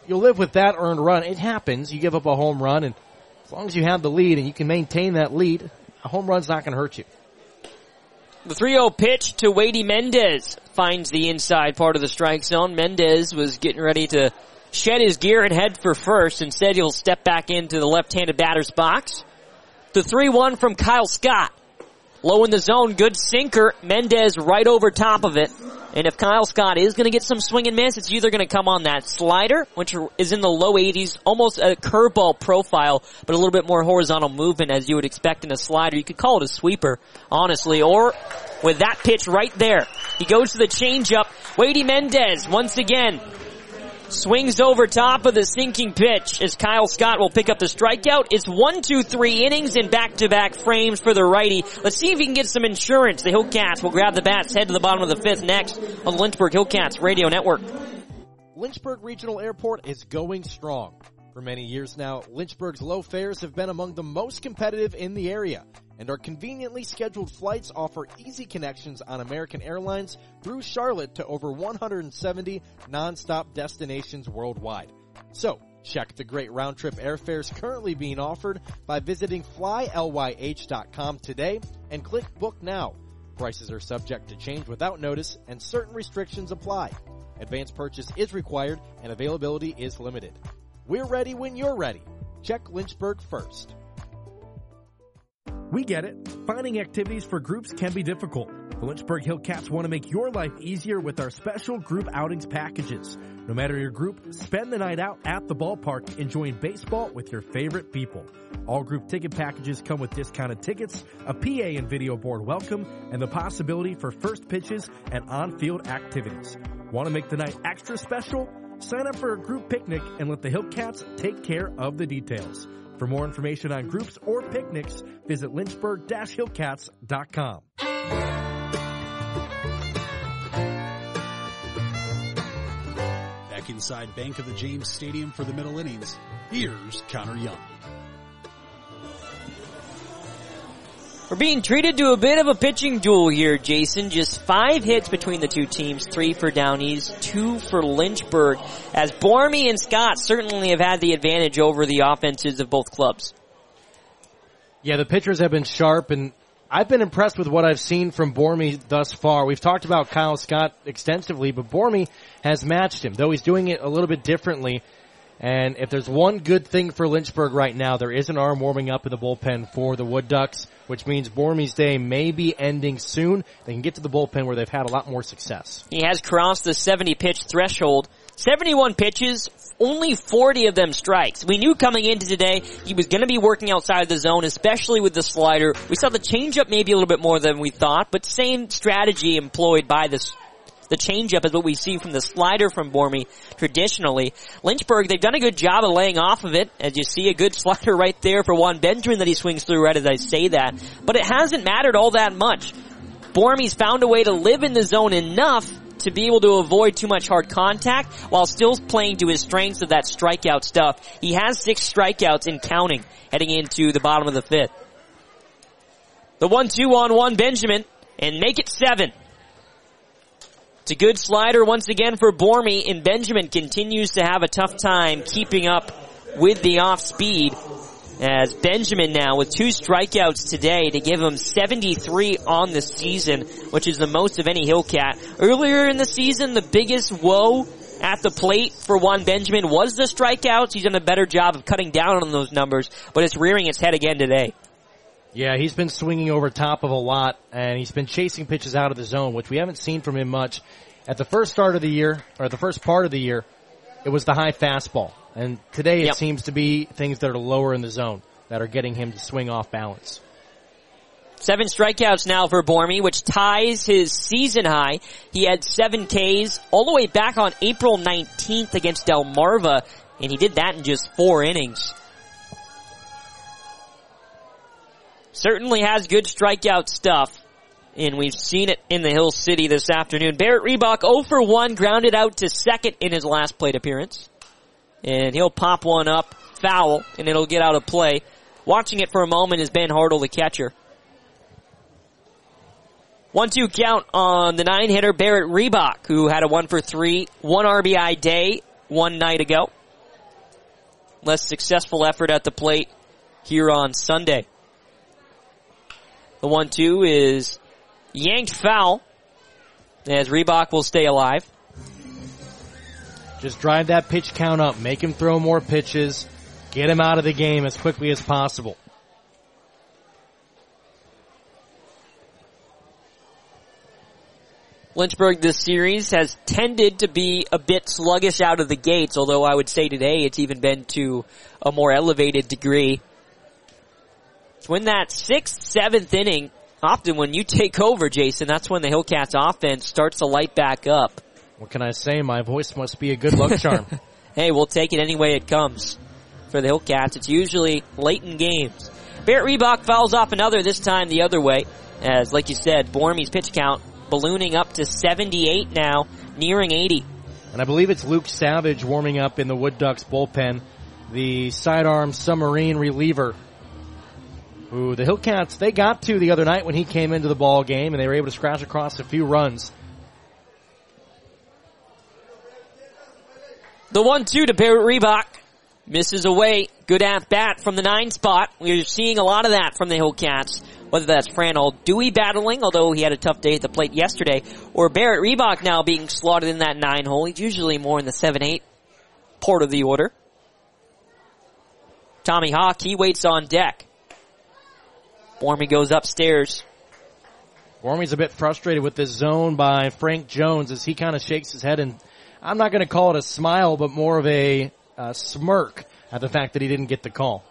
you'll live with that earned run. It happens. You give up a home run, and as long as you have the lead and you can maintain that lead, a home run's not going to hurt you. The three oh pitch to Wady Mendez finds the inside part of the strike zone. Mendez was getting ready to shed his gear and head for first. Instead, he'll step back into the left-handed batter's box. The three one from Kyle Scott. Low in the zone, good sinker. Mendez right over top of it. And if Kyle Scott is going to get some swing and miss, it's either going to come on that slider, which is in the low eighties, almost a curveball profile, but a little bit more horizontal movement as you would expect in a slider. You could call it a sweeper, honestly, or with that pitch right there. He goes to the changeup. Wady Mendez, once again, swings over top of the sinking pitch as Kyle Scott will pick up the strikeout. It's one, two, three innings in back-to-back frames for the righty. Let's see if he can get some insurance. The Hillcats will grab the bats, head to the bottom of the fifth next on the Lynchburg Hillcats Radio Network. Lynchburg Regional Airport is going strong. For many years now, Lynchburg's low fares have been among the most competitive in the area, and our conveniently scheduled flights offer easy connections on American Airlines through Charlotte to over one hundred seventy nonstop destinations worldwide. So, check the great round-trip airfares currently being offered by visiting fly ly h dot com today and click Book Now. Prices are subject to change without notice, and certain restrictions apply. Advance purchase is required, and availability is limited. We're ready when you're ready. Check Lynchburg first. We get it. Finding activities for groups can be difficult. The Lynchburg Hillcats want to make your life easier with our special group outings packages. No matter your group, spend the night out at the ballpark enjoying baseball with your favorite people. All group ticket packages come with discounted tickets, a P A and video board welcome, and the possibility for first pitches and on-field activities. Want to make the night extra special? Sign up for a group picnic and let the Hillcats take care of the details. For more information on groups or picnics, visit lynchburg dash hillcats dot com. Back inside Bank of the James Stadium for the middle innings, here's Connor Young. We're being treated to a bit of a pitching duel here, Jason. Just five hits between the two teams, three for Downeas, two for Lynchburg, as Bormy and Scott certainly have had the advantage over the offenses of both clubs. Yeah, the pitchers have been sharp, and I've been impressed with what I've seen from Bormy thus far. We've talked about Kyle Scott extensively, but Bormy has matched him, though he's doing it a little bit differently. And if there's one good thing for Lynchburg right now, there is an arm warming up in the bullpen for the Wood Ducks, which means Bormy's day may be ending soon. They can get to the bullpen where they've had a lot more success. He has crossed the seventy pitch threshold. seventy-one pitches, only forty of them strikes. We knew coming into today he was going to be working outside the zone, especially with the slider. We saw the changeup maybe a little bit more than we thought, but same strategy employed by this. The changeup is what we see from the slider from Bormy traditionally. Lynchburg, they've done a good job of laying off of it, as you see a good slider right there for Juan Benjamin that he swings through right as I say that. But it hasn't mattered all that much. Bormy's found a way to live in the zone enough to be able to avoid too much hard contact while still playing to his strengths of that strikeout stuff. He has six strikeouts and counting heading into the bottom of the fifth. The one two on Juan Benjamin, and make it seven. It's a good slider once again for Bormy, and Benjamin continues to have a tough time keeping up with the off speed, as Benjamin now with two strikeouts today to give him seventy-three on the season, which is the most of any Hillcat. Earlier in the season, the biggest woe at the plate for Juan Benjamin was the strikeouts. He's done a better job of cutting down on those numbers, but it's rearing its head again today. Yeah, he's been swinging over top of a lot, and he's been chasing pitches out of the zone, which we haven't seen from him much. At the first start of the year, or the first part of the year, it was the high fastball. And today it yep. seems to be things that are lower in the zone that are getting him to swing off balance. Seven strikeouts now for Bormy, which ties his season high. He had seven Ks all the way back on April nineteenth against Delmarva, and he did that in just four innings. Certainly has good strikeout stuff, and we've seen it in the Hill City this afternoon. Barrett Reebok oh for one, grounded out to second in his last plate appearance. And he'll pop one up, foul, and it'll get out of play. Watching it for a moment is Ben Hartle, the catcher. one two count on the nine-hitter Barrett Reebok, who had a one for three, one R B I day one night ago. less successful effort at the plate here on Sunday. The one two is yanked foul as Reebok will stay alive. Just drive that pitch count up. Make him throw more pitches. Get him out of the game as quickly as possible. Lynchburg this series has tended to be a bit sluggish out of the gates, although I would say today it's even been to a more elevated degree. So in that sixth, seventh inning, often when you take over, Jason, that's when the Hillcats offense starts to light back up. What can I say? My voice must be a good luck charm. Hey, we'll take it any way it comes. For the Hillcats, it's usually late in games. Barrett Reebok fouls off another, this time the other way, as, like you said, Bormy's pitch count ballooning up to seventy-eight now, nearing eighty. And I believe it's Luke Savage warming up in the Wood Ducks bullpen, the sidearm submarine reliever, who the Hillcats, they got to the other night when he came into the ball game, and they were able to scratch across a few runs. The one two to Barrett Reebok. Misses away. Good at-bat from the nine spot. We're seeing a lot of that from the Hillcats. Whether that's Franol Dewey battling, although he had a tough day at the plate yesterday, or Barrett Reebok now being slotted in that nine hole. He's usually more in the seven eight part of the order. Tommy Hawk, he waits on deck. Bormy goes upstairs. Bormy's a bit frustrated with this zone by Frank Jones as he kind of shakes his head, and I'm not going to call it a smile, but more of a uh, smirk at the fact that he didn't get the call.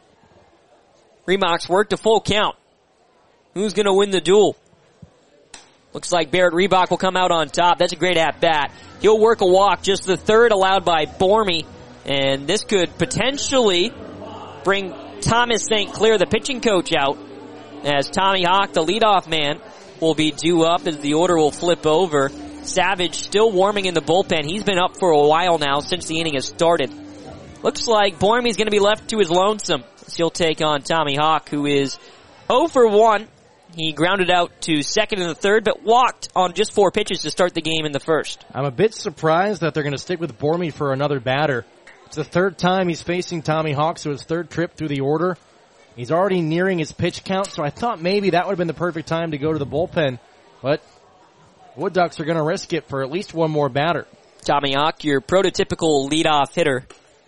Reebok's worked a full count. Who's going to win the duel? Looks like Barrett Reebok will come out on top. That's a great at-bat. He'll work a walk, just the third allowed by Bormy, and this could potentially bring Thomas Saint Clair, the pitching coach, out, as Tommy Hawk, the leadoff man, will be due up as the order will flip over. Savage still warming in the bullpen. He's been up for a while now since the inning has started. Looks like Bormy's going to be left to his lonesome as he'll take on Tommy Hawk, who is oh for one. He grounded out to second in the third, but walked on just four pitches to start the game in the first. I'm a bit surprised that they're going to stick with Bormy for another batter. It's the third time he's facing Tommy Hawk, so his third trip through the order. He's already nearing his pitch count, so I thought maybe that would have been the perfect time to go to the bullpen. But Wood Ducks are going to risk it for at least one more batter. Tommy Hawk, your prototypical leadoff hitter.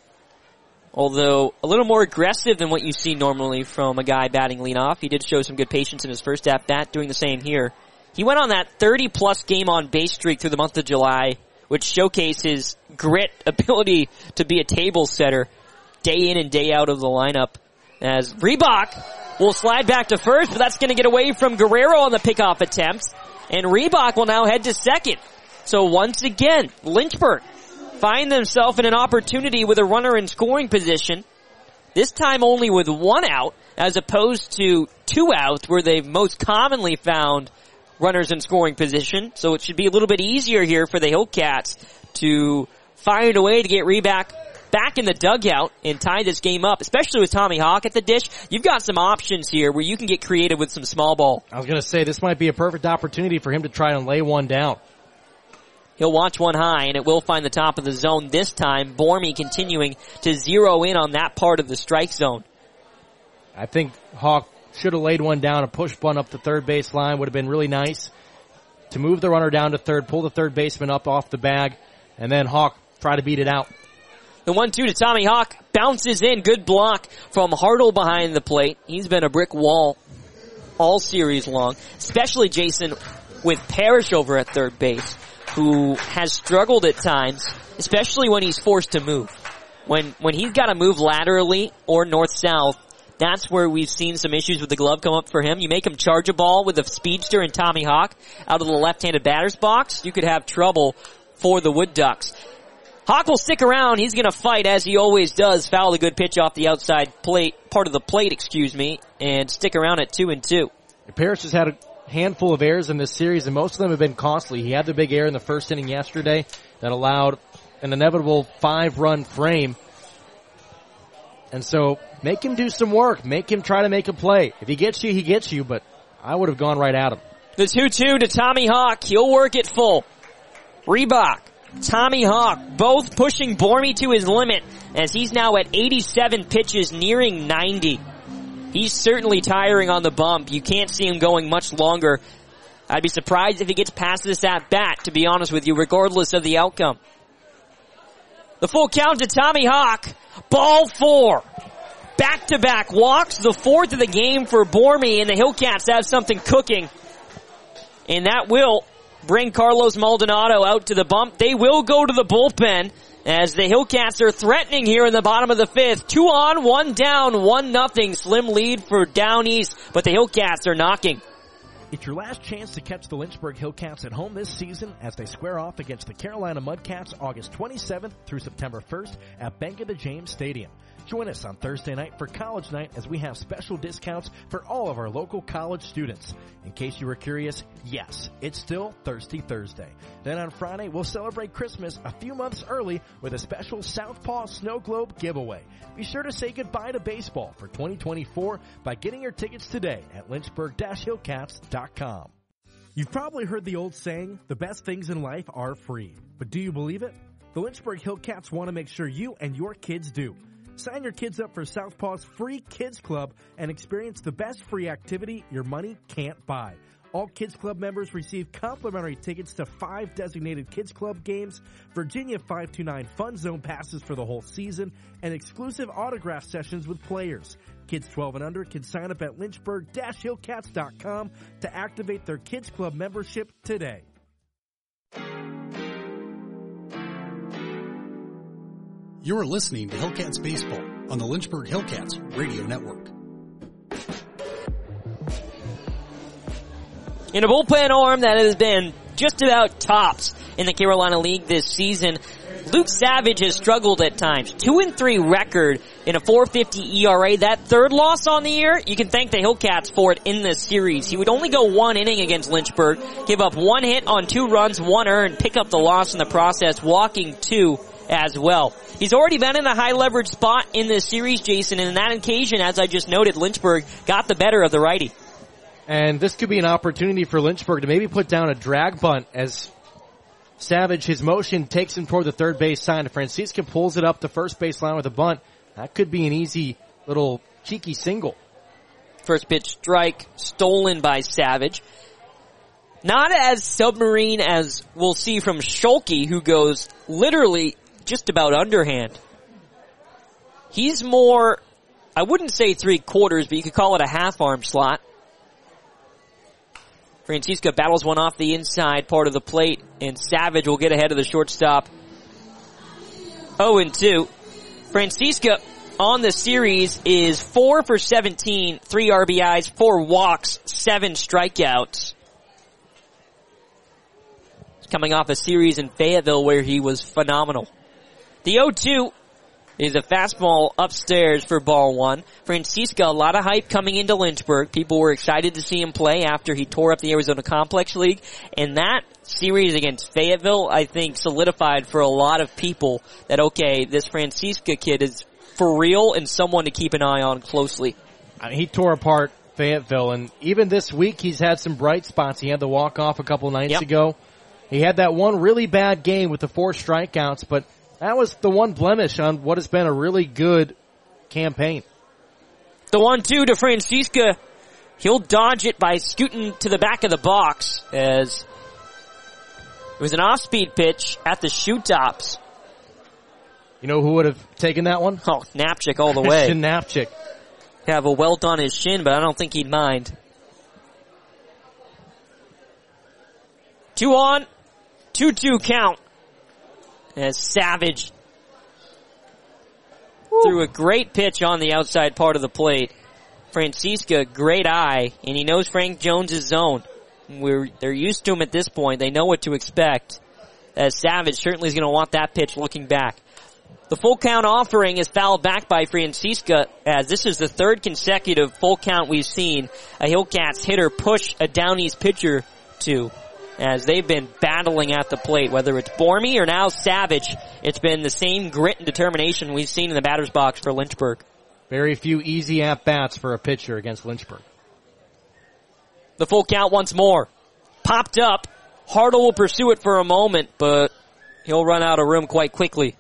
Although a little more aggressive than what you see normally from a guy batting leadoff. He did show some good patience in his first at-bat, doing the same here. He went on that thirty-plus game on base streak through the month of July, which showcased his grit, ability to be a table setter day in and day out of the lineup. As Reebok will slide back to first, but that's going to get away from Guerrero on the pickoff attempt. And Reebok will now head to second. So once again, Lynchburg find themselves in an opportunity with a runner in scoring position. This time only with one out, as opposed to two outs where they've most commonly found runners in scoring position. So it should be a little bit easier here for the Hillcats to find a way to get Reebok back in the dugout and tie this game up, especially with Tommy Hawk at the dish. You've got some options here where you can get creative with some small ball. I was going to say, this might be a perfect opportunity for him to try and lay one down. He'll watch one high, and it will find the top of the zone this time. Bormy continuing to zero in on that part of the strike zone. I think Hawk should have laid one down. A push bunt up the third base line would have been really nice to move the runner down to third, pull the third baseman up off the bag, and then Hawk try to beat it out. The one two to Tommy Hawk bounces in. Good block from Hartle behind the plate. He's been a brick wall all series long, especially Jason with Parrish over at third base, who has struggled at times, especially when he's forced to move. When when he's got to move laterally or north-south, that's where we've seen some issues with the glove come up for him. You make him charge a ball with a speedster and Tommy Hawk out of the left-handed batter's box, you could have trouble for the Wood Ducks. Hawk will stick around. He's going to fight, as he always does, foul a good pitch off the outside plate, part of the plate, excuse me, and stick around at two and two. Parrish has had a handful of errors in this series, and most of them have been costly. He had the big error in the first inning yesterday that allowed an inevitable five-run frame. And so make him do some work. Make him try to make a play. If he gets you, he gets you, but I would have gone right at him. The two two to Tommy Hawk. He'll work it full. Reebok Tommy Hawk, both pushing Bormy to his limit as he's now at eighty-seven pitches, nearing ninety. He's certainly tiring on the bump. You can't see him going much longer. I'd be surprised if he gets past this at bat, to be honest with you, regardless of the outcome. The full count to Tommy Hawk. Ball four. Back-to-back walks, the fourth of the game for Bormy, and the Hillcats have something cooking. And that will bring Carlos Maldonado out to the bump. They will go to the bullpen as the Hillcats are threatening here in the bottom of the fifth. Two on, one down, one nothing. Slim lead for Down East, but the Hillcats are knocking. It's your last chance to catch the Lynchburg Hillcats at home this season as they square off against the Carolina Mudcats August twenty-seventh through September first at Bank of the James Stadium. Join us on Thursday night for College Night as we have special discounts for all of our local college students. In case you were curious, yes, it's still Thirsty Thursday. Then on Friday, we'll celebrate Christmas a few months early with a special Southpaw Snow Globe giveaway. Be sure to say goodbye to baseball for twenty twenty-four by getting your tickets today at lynchburg dash hillcats dot com. You've probably heard the old saying, the best things in life are free. But do you believe it? The Lynchburg Hillcats want to make sure you and your kids do. Sign your kids up for Southpaw's free Kids Club and experience the best free activity your money can't buy. All Kids Club members receive complimentary tickets to five designated Kids Club games, Virginia five two nine Fun Zone passes for the whole season, and exclusive autograph sessions with players. Kids twelve and under can sign up at lynchburg dash hillcats dot com to activate their Kids Club membership today. You're listening to Hillcats Baseball on the Lynchburg Hillcats Radio Network. In a bullpen arm that has been just about tops in the Carolina League this season, Luke Savage has struggled at times. Two and three record in a four fifty E R A. That third loss on the year, you can thank the Hillcats for it in this series. He would only go one inning against Lynchburg, give up one hit on two runs, one earned, pick up the loss in the process, walking two as well. He's already been in a high leverage spot in this series, Jason, and on that occasion, as I just noted, Lynchburg got the better of the righty. And this could be an opportunity for Lynchburg to maybe put down a drag bunt as Savage, his motion takes him toward the third base sign. Francisca pulls it up the first base line with a bunt. That could be an easy little cheeky single. First pitch strike stolen by Savage. Not as submarine as we'll see from Schulke, who goes literally just about underhand. He's more, I wouldn't say three quarters, but you could call it a half arm slot. Francisca battles one off the inside part of the plate, and Savage will get ahead of the shortstop. oh and two. Francisca on the series is four for seventeen, three R B Is, four walks, seven strikeouts. He's coming off a series in Fayetteville where he was phenomenal. The oh two is a fastball upstairs for ball one. Francisca, a lot of hype coming into Lynchburg. People were excited to see him play after he tore up the Arizona Complex League. And that series against Fayetteville, I think, solidified for a lot of people that, okay, this Francisca kid is for real and someone to keep an eye on closely. I mean, he tore apart Fayetteville, and even this week he's had some bright spots. He had the walk-off a couple nights yep. ago. He had that one really bad game with the four strikeouts, but that was the one blemish on what has been a really good campaign. The one two to Francisca. He'll dodge it by scooting to the back of the box as it was an off-speed pitch at the shoe tops. You know who would have taken that one? Oh, Knapczyk all the way. Knapczyk. Have a welt on his shin, but I don't think he'd mind. Two on, two two count. As Savage Woo. threw a great pitch on the outside part of the plate. Francisca, great eye, and he knows Frank Jones' zone. We're, they're used to him at this point. They know what to expect. As Savage certainly is going to want that pitch looking back. The full count offering is fouled back by Francisca, as this is the third consecutive full count we've seen a Hillcats hitter push a Down East pitcher to. As they've been battling at the plate, whether it's Bormy or now Savage, it's been the same grit and determination we've seen in the batter's box for Lynchburg. Very few easy at-bats for a pitcher against Lynchburg. The full count once more. Popped up. Hartle will pursue it for a moment, but he'll run out of room quite quickly.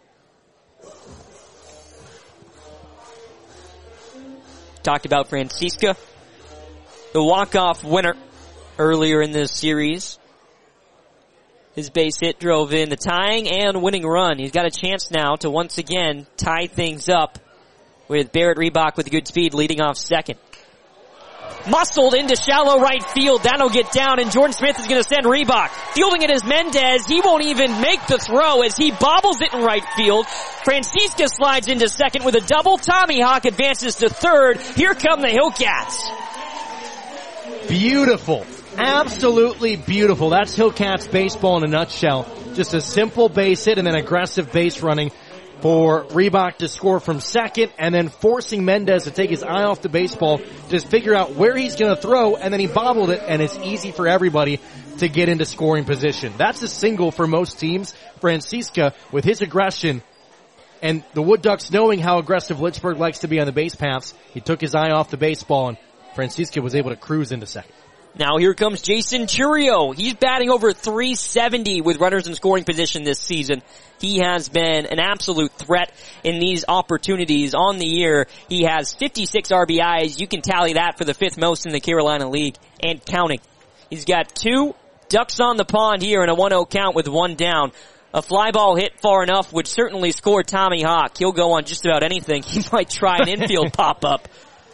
Talked about Francisca, the walk-off winner earlier in this series. His base hit drove in the tying and winning run. He's got a chance now to once again tie things up with Barrett Reebok with good speed leading off second. Muscled into shallow right field. That'll get down, and Jordan Smith is going to send Reebok. Fielding it is Mendez. He won't even make the throw as he bobbles it in right field. Francisca slides into second with a double. Tommy Hawk advances to third. Here come the Hillcats. Beautiful. Absolutely beautiful. That's Hillcats baseball in a nutshell. Just a simple base hit and then aggressive base running for Reebok to score from second, and then forcing Mendez to take his eye off the baseball, just figure out where he's going to throw, and then he bobbled it, and it's easy for everybody to get into scoring position. That's a single for most teams. Francisca, with his aggression, and the Wood Ducks knowing how aggressive Lynchburg likes to be on the base paths, he took his eye off the baseball, and Francisca was able to cruise into second. Now here comes Jason Churio. He's batting over three seventy with runners in scoring position this season. He has been an absolute threat in these opportunities on the year. He has fifty-six R B Is. You can tally that for the fifth most in the Carolina League and counting. He's got two ducks on the pond here in a one oh count with one down. A fly ball hit far enough would certainly score Tommy Hawk. He'll go on just about anything. He might try an infield pop-up.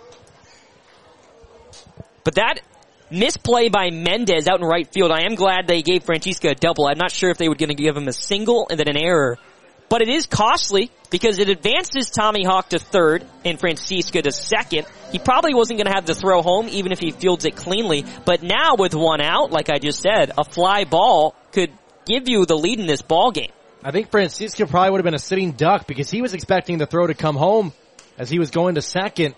But that misplay by Mendez out in right field. I am glad they gave Francisca a double. I'm not sure if they were going to give him a single and then an error. But it is costly because it advances Tommy Hawk to third and Francisca to second. He probably wasn't going to have the throw home even if he fields it cleanly. But now with one out, like I just said, a fly ball could give you the lead in this ball game. I think Francisca probably would have been a sitting duck because he was expecting the throw to come home as he was going to second.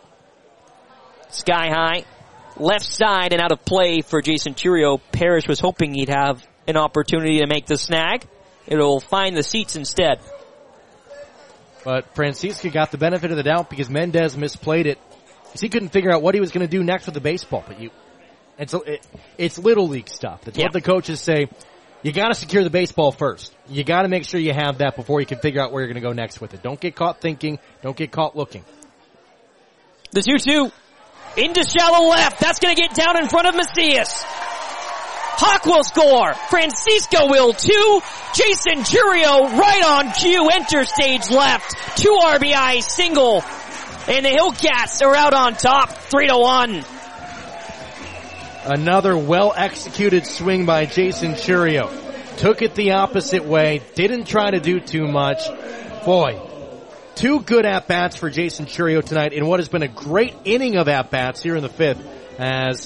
Sky high. Left side and out of play for Jason Churio. Parrish was hoping he'd have an opportunity to make the snag. It'll find the seats instead. But Francisca got the benefit of the doubt because Mendez misplayed it. Because he couldn't figure out what he was going to do next with the baseball. But you, it's it, it's little league stuff. That's yeah. what the coaches say. You got to secure the baseball first. You got to make sure you have that before you can figure out where you're going to go next with it. Don't get caught thinking. Don't get caught looking. The two two. Into shallow left. That's going to get down in front of Macias. Hawk will score. Francisco will too. Jason Churio right on cue. Enter stage left. Two R B I single. And the Hillcats are out on top. Three to one. Another well-executed swing by Jason Churio. Took it the opposite way. Didn't try to do too much. Boy. Two good at-bats for Jason Churio tonight in what has been a great inning of at-bats here in the fifth as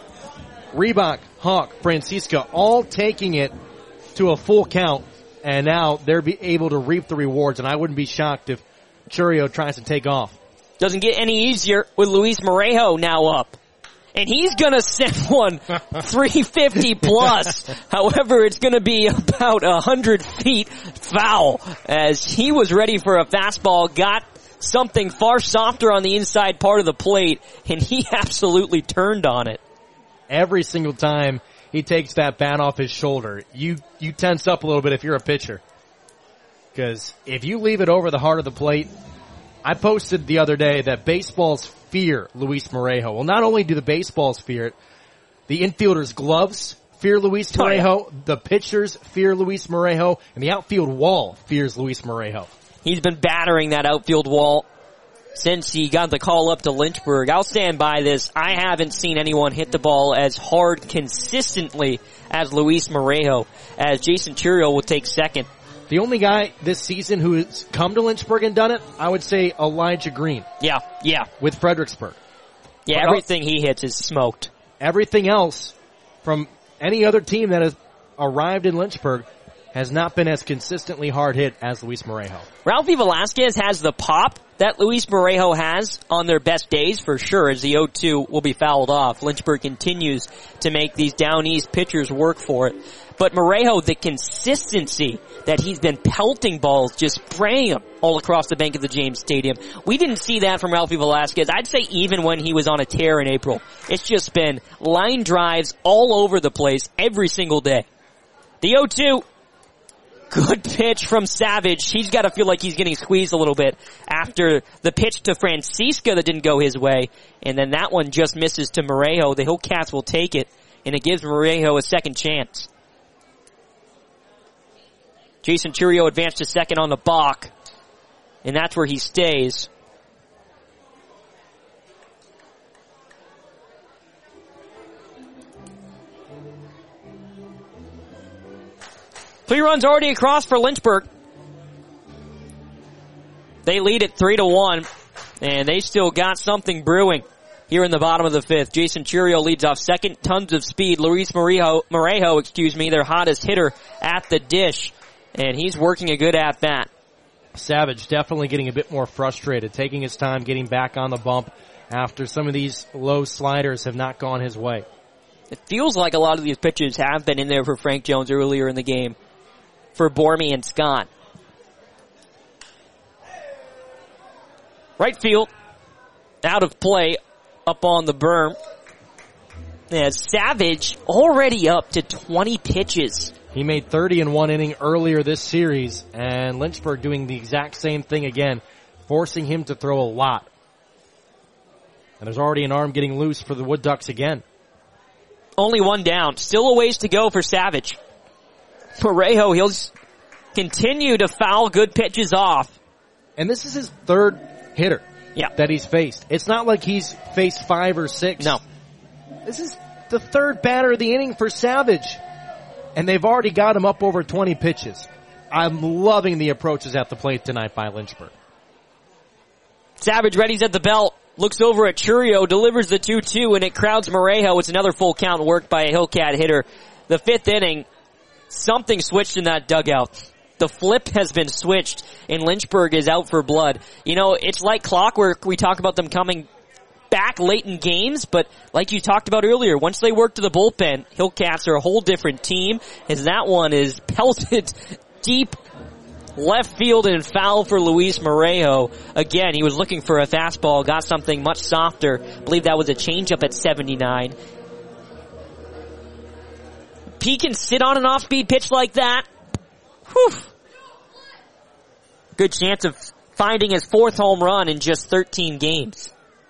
Reebok, Hawk, Francisca all taking it to a full count, and now they're be able to reap the rewards, and I wouldn't be shocked if Churio tries to take off. Doesn't get any easier with Luis Morejo now up. And he's gonna send one three fifty plus. However, it's gonna be about a hundred feet foul as he was ready for a fastball, got something far softer on the inside part of the plate, and he absolutely turned on it. Every single time he takes that bat off his shoulder, you, you tense up a little bit if you're a pitcher. Because if you leave it over the heart of the plate, I posted the other day that baseballs fear Luis Morejo. Well, not only do the baseballs fear it, the infielders' gloves fear Luis Morejo, oh, yeah. the pitchers fear Luis Morejo, and the outfield wall fears Luis Morejo. He's been battering that outfield wall since he got the call up to Lynchburg. I'll stand by this. I haven't seen anyone hit the ball as hard consistently as Luis Morejo, as Jason Churio will take second. The only guy this season who has come to Lynchburg and done it, I would say Elijah Green. Yeah, yeah. With Fredericksburg. Yeah, but everything he hits is smoked. Everything else from any other team that has arrived in Lynchburg has not been as consistently hard hit as Luis Morejo. Ralphie Velasquez has the pop that Luis Morejo has on their best days for sure, as the oh two will be fouled off. Lynchburg continues to make these down east pitchers work for it. But Morejo, the consistency that he's been pelting balls, just spraying them all across the Bank of the James Stadium. We didn't see that from Ralphie Velasquez. I'd say even when he was on a tear in April. It's just been line drives all over the place every single day. The oh two. Good pitch from Savage. He's got to feel like he's getting squeezed a little bit after the pitch to Francisca that didn't go his way. And then that one just misses to Morejo. The Hillcats will take it, and it gives Morejo a second chance. Jason Churio advanced to second on the balk, and that's where he stays. Three runs already across for Lynchburg. They lead it three to one, and they still got something brewing here in the bottom of the fifth. Jason Churio leads off second, tons of speed. Luis Morejo, Morejo, excuse me, their hottest hitter at the dish, and he's working a good at bat. Savage definitely getting a bit more frustrated, taking his time getting back on the bump after some of these low sliders have not gone his way. It feels like a lot of these pitches have been in there for Frank Jones earlier in the game for Bormy and Scott. Right field, out of play, up on the berm. As Savage already up to twenty pitches. He made thirty in one inning earlier this series, and Lynchburg doing the exact same thing again, forcing him to throw a lot. And there's already an arm getting loose for the Wood Ducks again. Only one down. Still a ways to go for Savage. Morejo, he'll continue to foul good pitches off. And this is his third hitter yeah. that he's faced. It's not like he's faced five or six. No. This is the third batter of the inning for Savage. And they've already got him up over twenty pitches. I'm loving the approaches at the plate tonight by Lynchburg. Savage readies at the belt. Looks over at Churio, delivers the two two, and it crowds Morejo. It's another full count worked by a Hillcat hitter. The fifth inning, something switched in that dugout. The flip has been switched, and Lynchburg is out for blood. You know, it's like clockwork. We talk about them coming back late in games, but like you talked about earlier, once they work to the bullpen, Hillcats are a whole different team, as that one is pelted deep left field and foul for Luis Morejo. Again, he was looking for a fastball, got something much softer. I believe that was a changeup at seventy-nine. He can sit on an off-speed pitch like that. Whew. Good chance of finding his fourth home run in just thirteen games.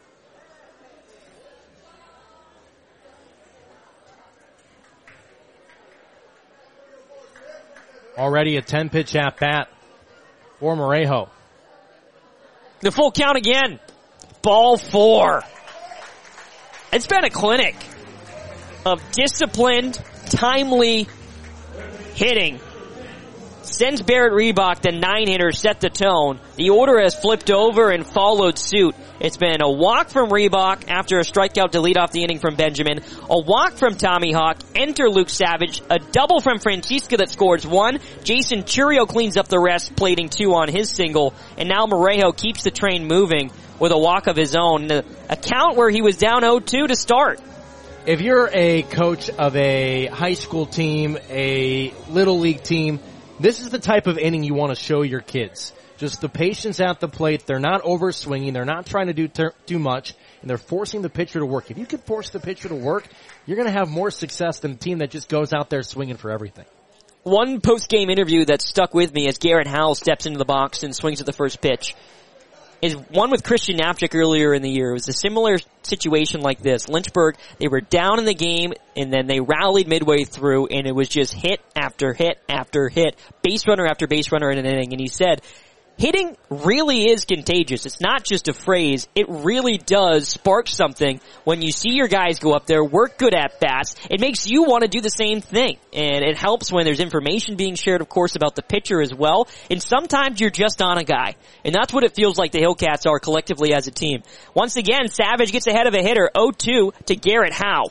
Already a ten-pitch at-bat for Morejo. The full count again. Ball four. It's been a clinic of disciplined, timely hitting. Sends Barrett Reebok, the nine-hitter, set the tone. The order has flipped over and followed suit. It's been a walk from Reebok after a strikeout to lead off the inning from Benjamin. A walk from Tommy Hawk. Enter Luke Savage. A double from Francisca that scores one. Jason Churio cleans up the rest, plating two on his single. And now Morejo keeps the train moving with a walk of his own. A count where he was down oh two to start. If you're a coach of a high school team, a little league team, this is the type of inning you want to show your kids. Just the patience at the plate. They're not over swinging. They're not trying to do ter- too much, and they're forcing the pitcher to work. If you can force the pitcher to work, you're going to have more success than a team that just goes out there swinging for everything. One post-game interview that stuck with me as Garrett Howell steps into the box and swings at the first pitch is one with Christian Knapczyk earlier in the year. It was a similar situation like this. Lynchburg, they were down in the game, and then they rallied midway through, and it was just hit after hit after hit, base runner after base runner in an inning. And he said, hitting really is contagious. It's not just a phrase. It really does spark something when you see your guys go up there, work good at bats. It makes you want to do the same thing. And it helps when there's information being shared, of course, about the pitcher as well. And sometimes you're just on a guy. And that's what it feels like the Hillcats are collectively as a team. Once again, Savage gets ahead of a hitter, oh two to Garrett Howe.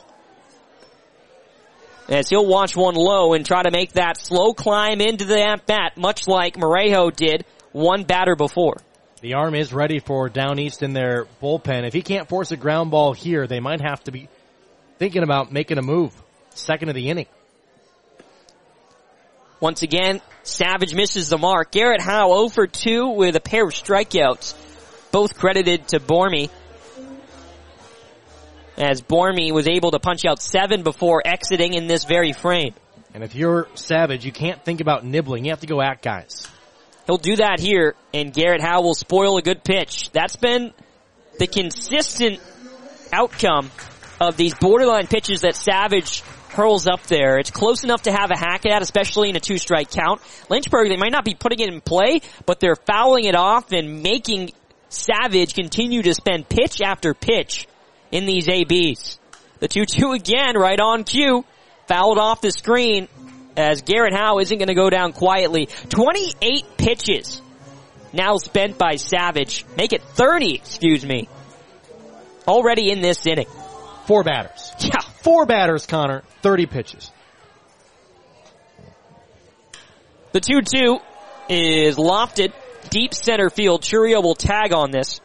As he'll watch one low and try to make that slow climb into the at-bat, much like Morejo did one batter before. The arm is ready for down east in their bullpen. If he can't force a ground ball here, they might have to be thinking about making a move. Second of the inning. Once again, Savage misses the mark. Garrett Howe oh for two with a pair of strikeouts, both credited to Bormy. As Bormy was able to punch out seven before exiting in this very frame. And if you're Savage, you can't think about nibbling. You have to go at guys. He'll do that here, and Garrett Howe will spoil a good pitch. That's been the consistent outcome of these borderline pitches that Savage hurls up there. It's close enough to have a hack at, especially in a two-strike count. Lynchburg, they might not be putting it in play, but they're fouling it off and making Savage continue to spend pitch after pitch in these A Bs. The two two again, right on cue. Fouled off the screen as Garrett Howe isn't going to go down quietly. twenty-eight pitches now spent by Savage. Make it thirty, excuse me. Already in this inning. Four batters. Yeah. Four batters, Connor. thirty pitches. The two two is lofted. Deep center field. Churio will tag on this.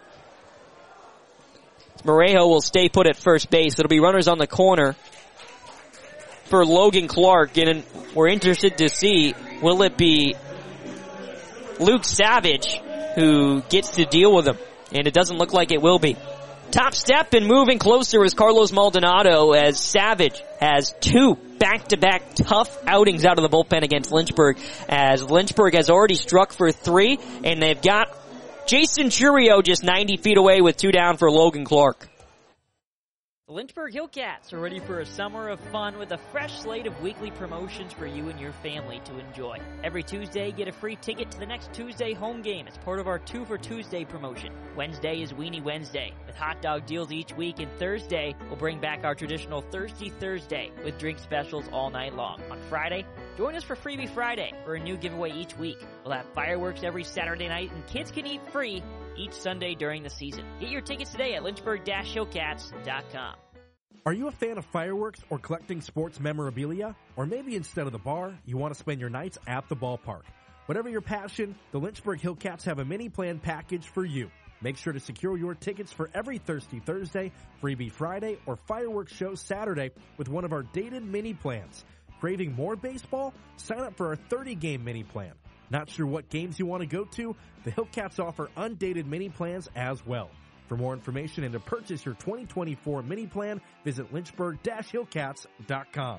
Morejo will stay put at first base. It'll be runners on the corner for Logan Clark. And we're interested to see, will it be Luke Savage who gets to deal with him? And it doesn't look like it will be. Top step and moving closer is Carlos Maldonado as Savage has two back-to-back tough outings out of the bullpen against Lynchburg, as Lynchburg has already struck for three, and they've got Jason Churio just ninety feet away with two down for Logan Clark. The Lynchburg Hillcats are ready for a summer of fun with a fresh slate of weekly promotions for you and your family to enjoy. Every Tuesday, get a free ticket to the next Tuesday home game as part of our Two for Tuesday promotion. Wednesday is Weenie Wednesday with hot dog deals each week, and Thursday we'll bring back our traditional Thirsty Thursday with drink specials all night long. On Friday, join us for Freebie Friday for a new giveaway each week. We'll have fireworks every Saturday night, and kids can eat free each Sunday during the season. Get your tickets today at lynchburg dash hillcats dot com. Are you a fan of fireworks or collecting sports memorabilia? Or maybe instead of the bar, you want to spend your nights at the ballpark? Whatever your passion, the Lynchburg Hillcats have a mini-plan package for you. Make sure to secure your tickets for every Thirsty Thursday, Freebie Friday, or Fireworks Show Saturday with one of our dated mini-plans. Craving more baseball? Sign up for our thirty-game mini-plan. Not sure what games you want to go to? The Hillcats offer undated mini-plans as well. For more information and to purchase your twenty twenty-four mini plan, visit lynchburg dash hillcats dot com.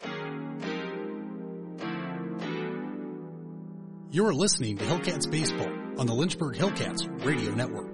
You're listening to Hillcats Baseball on the Lynchburg Hillcats Radio Network.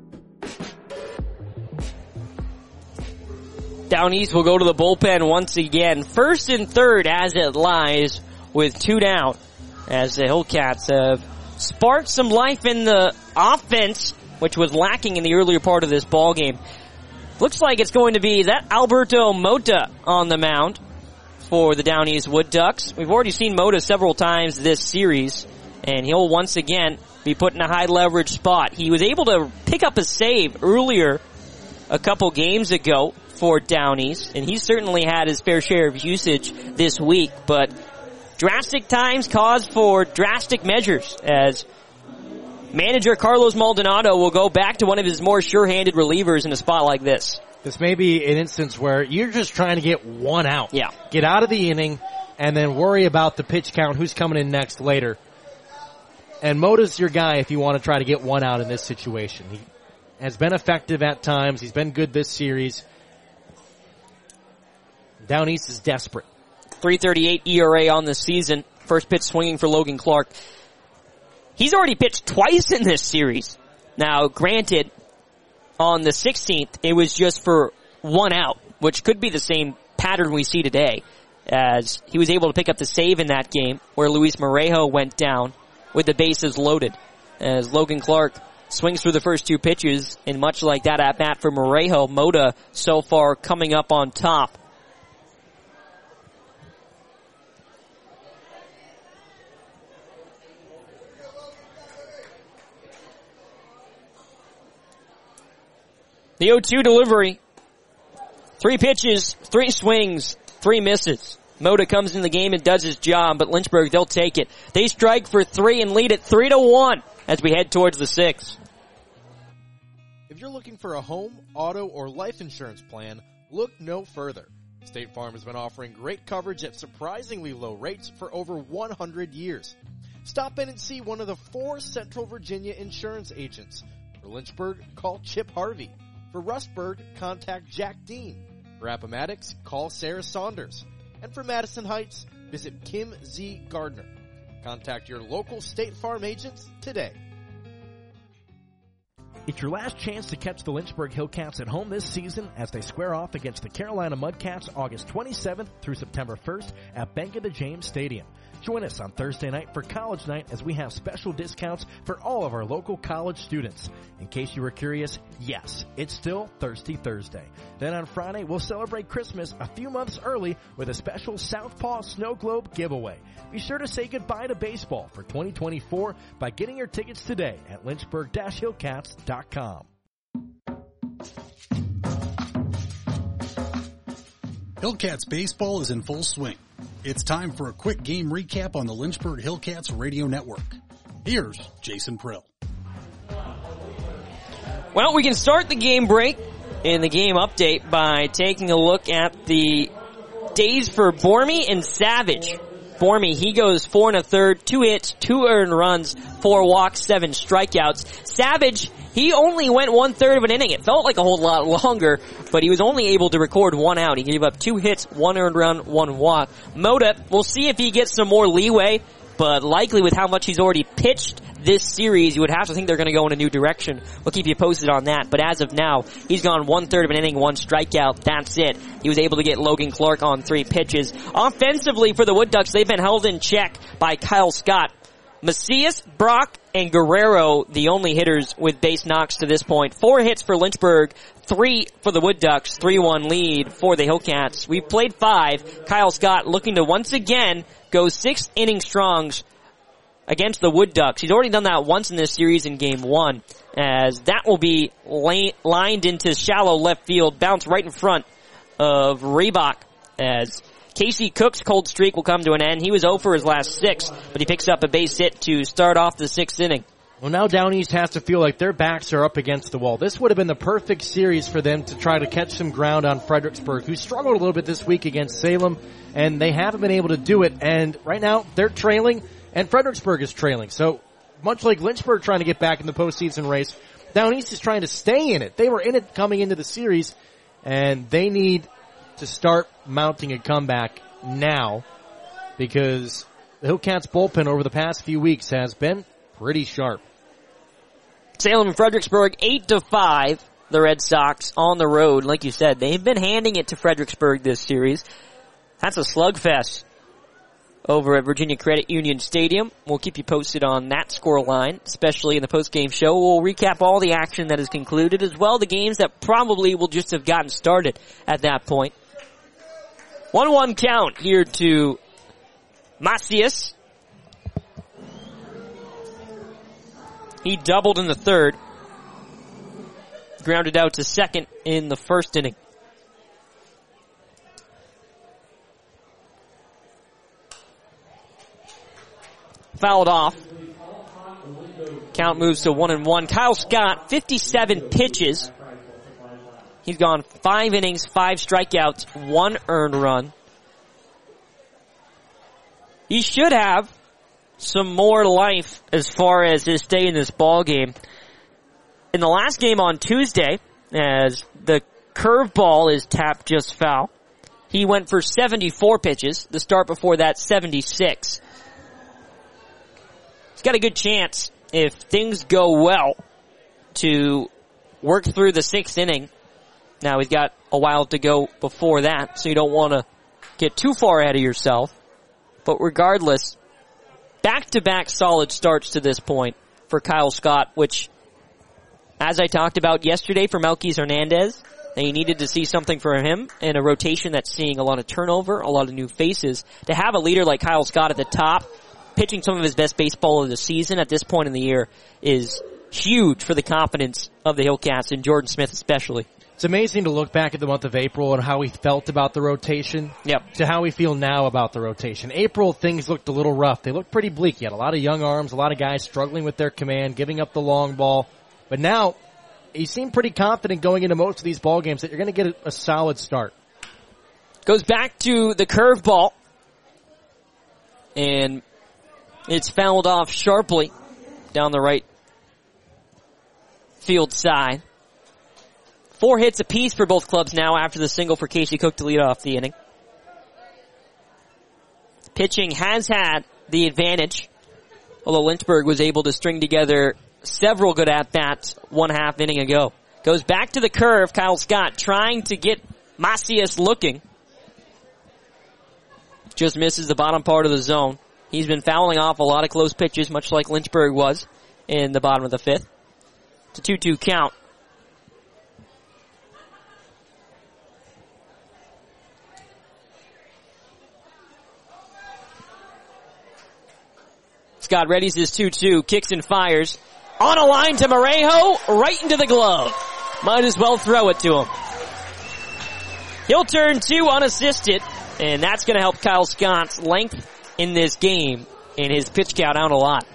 Down East will go to the bullpen once again. First and third as it lies with two down, as the Hillcats have sparked some life in the offense, which was lacking in the earlier part of this ball game. Looks like it's going to be that Alberto Mota on the mound for the Down East Wood Ducks. We've already seen Mota several times this series, and he'll once again be put in a high leverage spot. He was able to pick up a save earlier a couple games ago for Down East, and he certainly had his fair share of usage this week, but drastic times cause for drastic measures, as manager Carlos Maldonado will go back to one of his more sure-handed relievers in a spot like this. This may be an instance where you're just trying to get one out. Yeah. Get out of the inning and then worry about the pitch count, who's coming in next later. And Mota's your guy if you want to try to get one out in this situation. He has been effective at times. He's been good this series. Down East is desperate. three thirty-eight E R A on the season. First pitch swinging for Logan Clark. He's already pitched twice in this series. Now, granted, on the sixteenth, it was just for one out, which could be the same pattern we see today, as he was able to pick up the save in that game where Luis Morejo went down with the bases loaded. As Logan Clark swings through the first two pitches, and much like that at bat for Morejo, Mota so far coming up on top. The oh two delivery. Three pitches, three swings, three misses. Mota comes in the game and does his job, but Lynchburg, they'll take it. They strike for three and lead it three to one as we head towards the sixth. If you're looking for a home, auto, or life insurance plan, look no further. State Farm has been offering great coverage at surprisingly low rates for over one hundred years. Stop in and see one of the four Central Virginia insurance agents. For Lynchburg, call Chip Harvey. For Rustburg, contact Jack Dean. For Appomattox, call Sarah Saunders. And for Madison Heights, Visit Kim Z. Gardner. Contact your local State Farm agents today. It's your last chance to catch the Lynchburg Hillcats at home this season as they square off against the Carolina Mudcats August twenty-seventh through September first at Bank of the James Stadium. Join us on Thursday night for College Night as we have special discounts for all of our local college students. In case you were curious, yes, it's still Thirsty Thursday. Then on Friday, we'll celebrate Christmas a few months early with a special Southpaw Snow Globe giveaway. Be sure to say goodbye to baseball for twenty twenty-four by getting your tickets today at lynchburg dash hillcats dot com. Hillcats baseball is in full swing. It's time for a quick game recap on the Lynchburg Hillcats radio network. Here's Jason Prill. Well, we can start the game break in the game update by taking a look at the days for Bormy and Savage. Bormy, he goes four and a third, two hits, two earned runs, four walks, seven strikeouts. Savage, he only went one third of an inning. It felt like a whole lot longer, but he was only able to record one out. He gave up two hits, one earned run, one walk. Mota, we'll see if he gets some more leeway, but likely with how much he's already pitched this series, you would have to think they're going to go in a new direction. We'll keep you posted on that. But as of now, he's gone one third of an inning, one strikeout. That's it. He was able to get Logan Clark on three pitches. Offensively for the Wood Ducks, they've been held in check by Kyle Scott. Macias, Brock, and Guerrero, the only hitters with base knocks to this point. Four hits for Lynchburg, three for the Wood Ducks, three one lead for the Hillcats. We've played five. Kyle Scott looking to once again go six inning strongs against the Wood Ducks. He's already done that once in this series in game one, as that will be la- lined into shallow left field, bounce right in front of Reebok, as Casey Cook's cold streak will come to an end. He was zero for his last six, but he picks up a base hit to start off the sixth inning. Well, now Down East has to feel like their backs are up against the wall. This would have been the perfect series for them to try to catch some ground on Fredericksburg, who struggled a little bit this week against Salem, and they haven't been able to do it. And right now, they're trailing, and Fredericksburg is trailing. So, much like Lynchburg trying to get back in the postseason race, Down East is trying to stay in it. They were in it coming into the series, and they need to start mounting a comeback now, because the Hillcats bullpen over the past few weeks has been pretty sharp. Salem and Fredericksburg, eight to five. The Red Sox on the road. Like you said, they've been handing it to Fredericksburg this series. That's a slugfest over at Virginia Credit Union Stadium. We'll keep you posted on that score line, especially in the post-game show. We'll recap all the action that is concluded, as well the games that probably will just have gotten started at that point. one one count here to Macias. He doubled in the third. Grounded out to second in the first inning. Fouled off. Count moves to one and one. Kyle Scott, fifty-seven pitches. He's gone five innings, five strikeouts, one earned run. He should have some more life as far as his stay in this ball game. In the last game on Tuesday, as the curveball is tapped just foul, he went for seventy-four pitches. The start before that, seventy-six. He's got a good chance, if things go well, to work through the sixth inning. Now he's got a while to go before that, so you don't want to get too far ahead of yourself. But regardless, back-to-back solid starts to this point for Kyle Scott, which, as I talked about yesterday for Melquise Hernandez, they needed to see something for him in a rotation that's seeing a lot of turnover, a lot of new faces. To have a leader like Kyle Scott at the top, pitching some of his best baseball of the season at this point in the year, is huge for the confidence of the Hillcats, and Jordan Smith especially. It's amazing to look back at the month of April and how we felt about the rotation. Yep. To how we feel now about the rotation. April, things looked a little rough. They looked pretty bleak. You had a lot of young arms, a lot of guys struggling with their command, giving up the long ball. But now, you seem pretty confident going into most of these ball games that you're going to get a, a solid start. Goes back to the curveball. And it's fouled off sharply down the right field side. Four hits apiece for both clubs now after the single for Casey Cook to lead off the inning. pitching has had the advantage, although Lynchburg was able to string together several good at-bats one half inning ago. Goes back to the curve, Kyle Scott trying to get Macias looking. Just misses the bottom part of the zone. He's been fouling off a lot of close pitches, much like Lynchburg was in the bottom of the fifth. It's a two two count. Scott readies his two two, kicks and fires. On a line to Morejo, right into the glove. Might as well throw it to him. He'll turn two unassisted, and that's going to help Kyle Scott's length in this game, and his pitch count out a lot.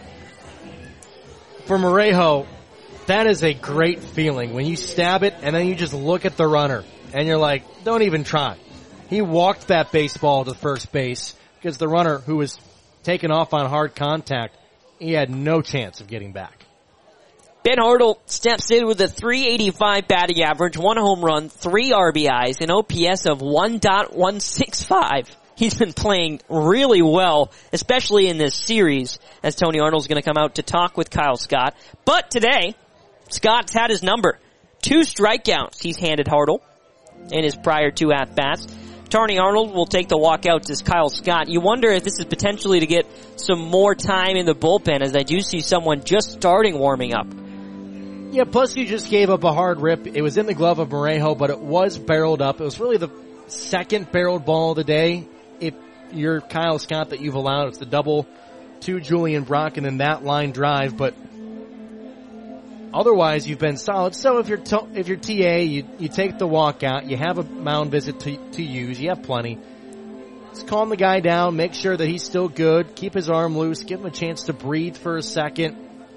For Morejo, that is a great feeling when you stab it and then you just look at the runner and you're like, don't even try. He walked that baseball to first base because the runner, who was taken off on hard contact, he had no chance of getting back. Ben Hartle steps in with a three eighty-five batting average, one home run, three R B Is, an O P S of one point one six five. He's been playing really well, especially in this series, as Tony Arnold's going to come out to talk with Kyle Scott. But today, Scott's had his number. Two strikeouts he's handed Hartle in his prior two at-bats. Tony Arnold will take the walkout as Kyle Scott. You wonder if this is potentially to get some more time in the bullpen, as I do see someone just starting warming up. Yeah, plus you just gave up a hard rip. It was in the glove of Morejo, but it was barreled up. It was really the second barreled ball of the day. If you're Kyle Scott that you've allowed, it's the double to Julian Brock and then that line drive, but otherwise you've been solid. So if you're to, if you're T A, you you take the walk out, you have a mound visit to to use, you have plenty. Just calm the guy down, make sure that he's still good, keep his arm loose, give him a chance to breathe for a second.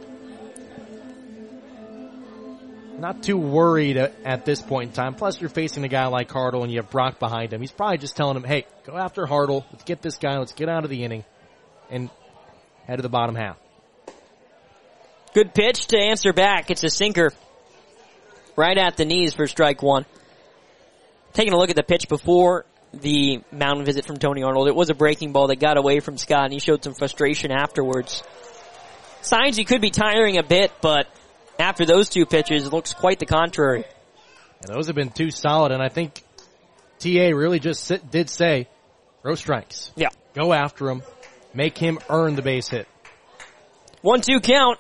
Not too worried at this point in time. Plus, you're facing a guy like Hartle and you have Brock behind him. He's probably just telling him, hey, go after Hartle. Let's get this guy. Let's get out of the inning and head to the bottom half. Good pitch to answer back. It's a sinker right at the knees for strike one. Taking a look at the pitch before the mound visit from Tony Arnold, it was a breaking ball that got away from Scott, and he showed some frustration afterwards. Signs he could be tiring a bit, but after those two pitches, it looks quite the contrary. And those have been too solid, and I think T A really just sit, did say, throw strikes. Yeah. Go after him. Make him earn the base hit. one two count.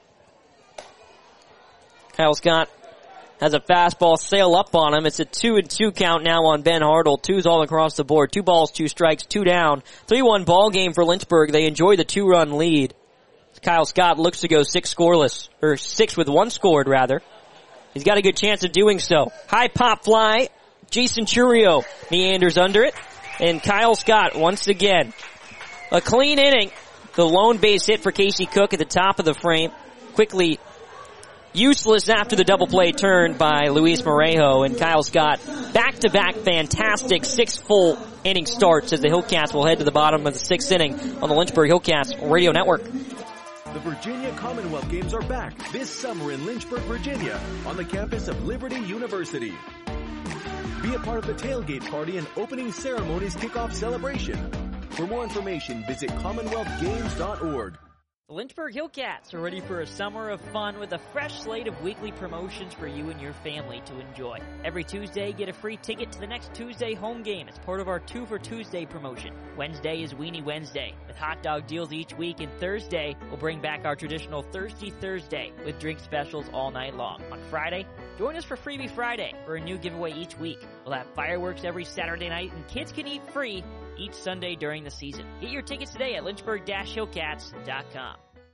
Kyle Scott has a fastball sail up on him. It's a two and two count now on Ben Hartle. Twos all across the board. Two balls, two strikes, two down. three one ball game for Lynchburg. They enjoy the two-run lead. Kyle Scott looks to go six scoreless, or six with one scored rather. He's got a good chance of doing so. High pop fly. Jason Churio meanders under it. And Kyle Scott once again. A clean inning. The lone base hit for Casey Cook at the top of the frame. Quickly useless after the double play turn by Luis Morejo, and Kyle Scott back-to-back fantastic six full inning starts as the Hillcats will head to the bottom of the sixth inning on the Lynchburg Hillcats Radio Network. The Virginia Commonwealth Games are back this summer in Lynchburg, Virginia, on the campus of Liberty University. Be a part of the tailgate party and opening ceremonies kickoff celebration. For more information, visit commonwealth games dot org. The Lynchburg Hillcats are ready for a summer of fun with a fresh slate of weekly promotions for you and your family to enjoy. Every Tuesday, get a free ticket to the next Tuesday home game as part of our Two for Tuesday promotion. Wednesday is Weenie Wednesday with hot dog deals each week, and Thursday we'll bring back our traditional Thirsty Thursday with drink specials all night long. On Friday, join us for Freebie Friday for a new giveaway each week. We'll have fireworks every Saturday night, and kids can eat free each Sunday during the season. Get your tickets today at lynchburg dash hillcats dot com.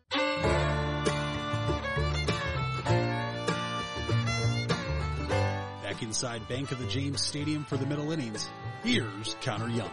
Back inside Bank of the James Stadium for the middle innings, here's Connor Young.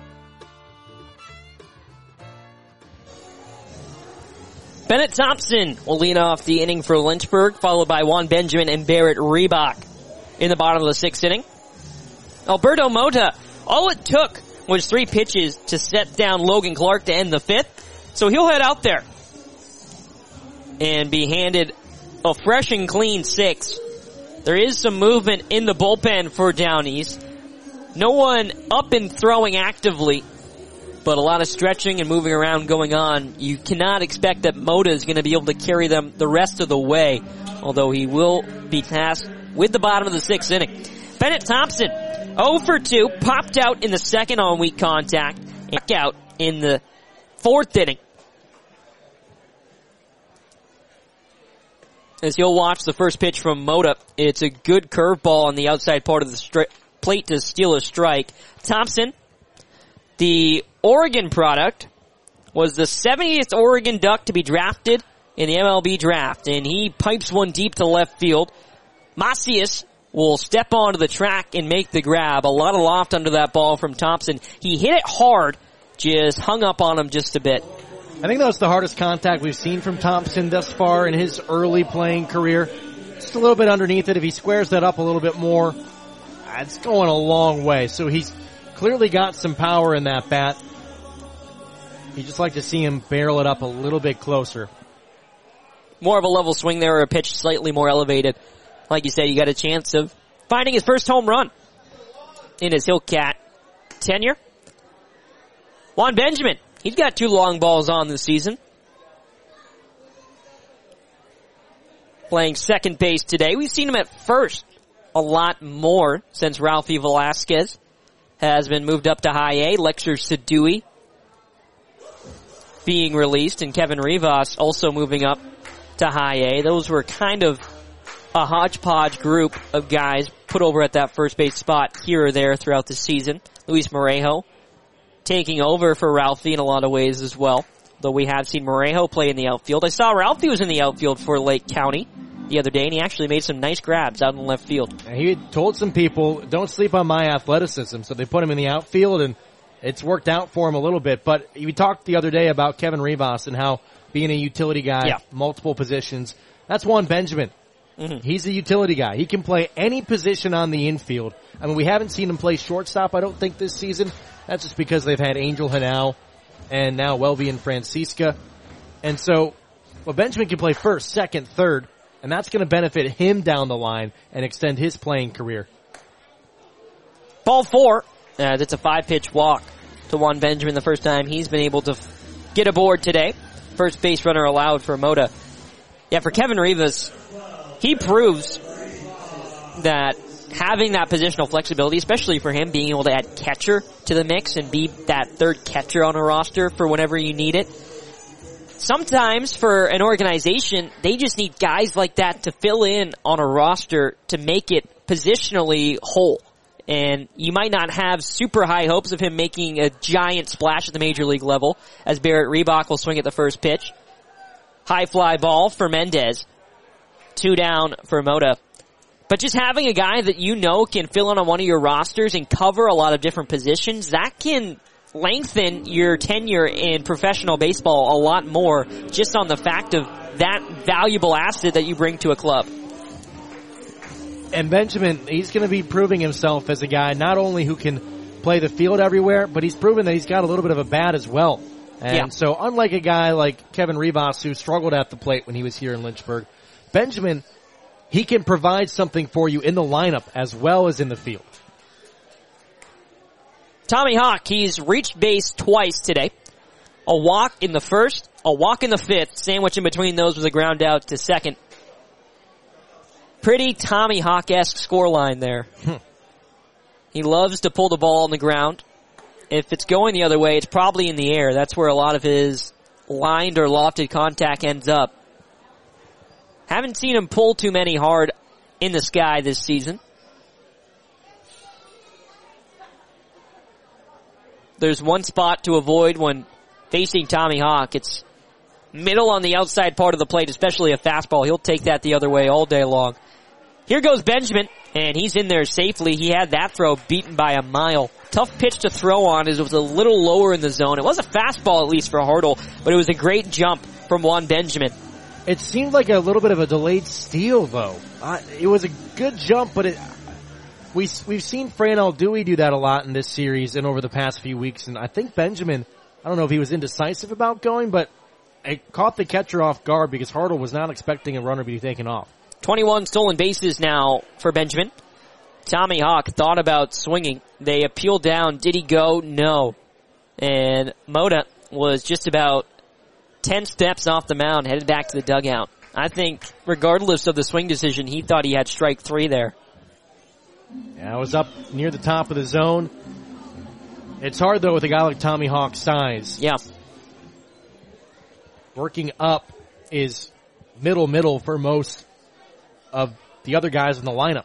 Bennett Thompson will lead off the inning for Lynchburg, followed by Juan Benjamin and Barrett Reebok in the bottom of the sixth inning. Alberto Mota, all it took was three pitches to set down Logan Clark to end the fifth, so he'll head out there and be handed a fresh and clean six. There is some movement in the bullpen for Down East. No one up and throwing actively but a lot of stretching and moving around going on. You cannot expect that Mota is going to be able to carry them the rest of the way, although he will be tasked with the bottom of the sixth inning. Bennett Thompson, oh for two, popped out in the second on weak contact, and out in the fourth inning. As you'll watch the first pitch from Mota, it's a good curveball on the outside part of the stri- plate to steal a strike. Thompson, the Oregon product, was the seventieth Oregon Duck to be drafted in the M L B draft, and he pipes one deep to left field. Macias will step onto the track and make the grab. A lot of loft under that ball from Thompson. He hit it hard, just hung up on him just a bit. I think that's the hardest contact we've seen from Thompson thus far in his early playing career. Just a little bit underneath it. If he squares that up a little bit more, it's going a long way. So he's clearly got some power in that bat. You just like to see him barrel it up a little bit closer. More of a level swing there, or a pitch slightly more elevated. Like you said, you got a chance of finding his first home run in his Hillcat tenure. Juan Benjamin, he's got two long balls on this season. Playing second base today. We've seen him at first a lot more since Ralphie Velasquez has been moved up to high A. Lexer Sadui being released, and Kevin Rivas also moving up to high A. Those were kind of a hodgepodge group of guys put over at that first base spot here or there throughout the season. Luis Morejo taking over for Ralphie in a lot of ways as well, though we have seen Morejo play in the outfield. I saw Ralphie was in the outfield for Lake County the other day, and he actually made some nice grabs out in left field. He told some people, don't sleep on my athleticism, so they put him in the outfield, and it's worked out for him a little bit. But we talked the other day about Kevin Rivas and how being a utility guy, yeah. multiple positions, that's Juan Benjamin. Mm-hmm. He's a utility guy. He can play any position on the infield. I mean, we haven't seen him play shortstop, I don't think, this season. That's just because they've had Angel Hanau and now Welby and Francisca. And so, well, Benjamin can play first, second, third, and that's going to benefit him down the line and extend his playing career. Ball four. Uh, that's a five-pitch walk to Juan Benjamin, the first time he's been able to f- get aboard today. First base runner allowed for Mota. Yeah, for Kevin Rivas, he proves that having that positional flexibility, especially for him being able to add catcher to the mix and be that third catcher on a roster for whenever you need it. Sometimes for an organization, they just need guys like that to fill in on a roster to make it positionally whole. And you might not have super high hopes of him making a giant splash at the major league level, as Barrett Reebok will swing at the first pitch. High fly ball for Mendez. Two down for Mota. But just having a guy that you know can fill in on one of your rosters and cover a lot of different positions, that can lengthen your tenure in professional baseball a lot more, just on the fact of that valuable asset that you bring to a club. And Benjamin, he's going to be proving himself as a guy not only who can play the field everywhere, but he's proven that he's got a little bit of a bat as well. And yeah. so unlike a guy like Kevin Rivas, who struggled at the plate when he was here in Lynchburg, Benjamin, he can provide something for you in the lineup as well as in the field. Tommy Hawk, he's reached base twice today. A walk in the first, a walk in the fifth. Sandwich in between those was a ground out to second. Pretty Tommy Hawk-esque scoreline there. He loves to pull the ball on the ground. If it's going the other way, it's probably in the air. That's where a lot of his lined or lofted contact ends up. Haven't seen him pull too many hard in the sky this season. There's one spot to avoid when facing Tommy Hawk. It's middle on the outside part of the plate, especially a fastball. He'll take that the other way all day long. Here goes Benjamin, and he's in there safely. He had that throw beaten by a mile. Tough pitch to throw on as it was a little lower in the zone. It was a fastball, at least for Hartle, but it was a great jump from Juan Benjamin. It seemed like a little bit of a delayed steal, though. Uh, it was a good jump, but it, we, we've seen Franel Dewey do that a lot in this series and over the past few weeks, and I think Benjamin, I don't know if he was indecisive about going, but it caught the catcher off guard because Hartle was not expecting a runner to be taken off. twenty-one stolen bases now for Benjamin. Tommy Hawk thought about swinging. They appealed down. Did he go? No. And Mota was just about ten steps off the mound, headed back to the dugout. I think, regardless of the swing decision, he thought he had strike three there. Yeah, it was up near the top of the zone. It's hard, though, with a guy like Tommy Hawk's size. Yeah. Working up is middle, middle for most of the other guys in the lineup.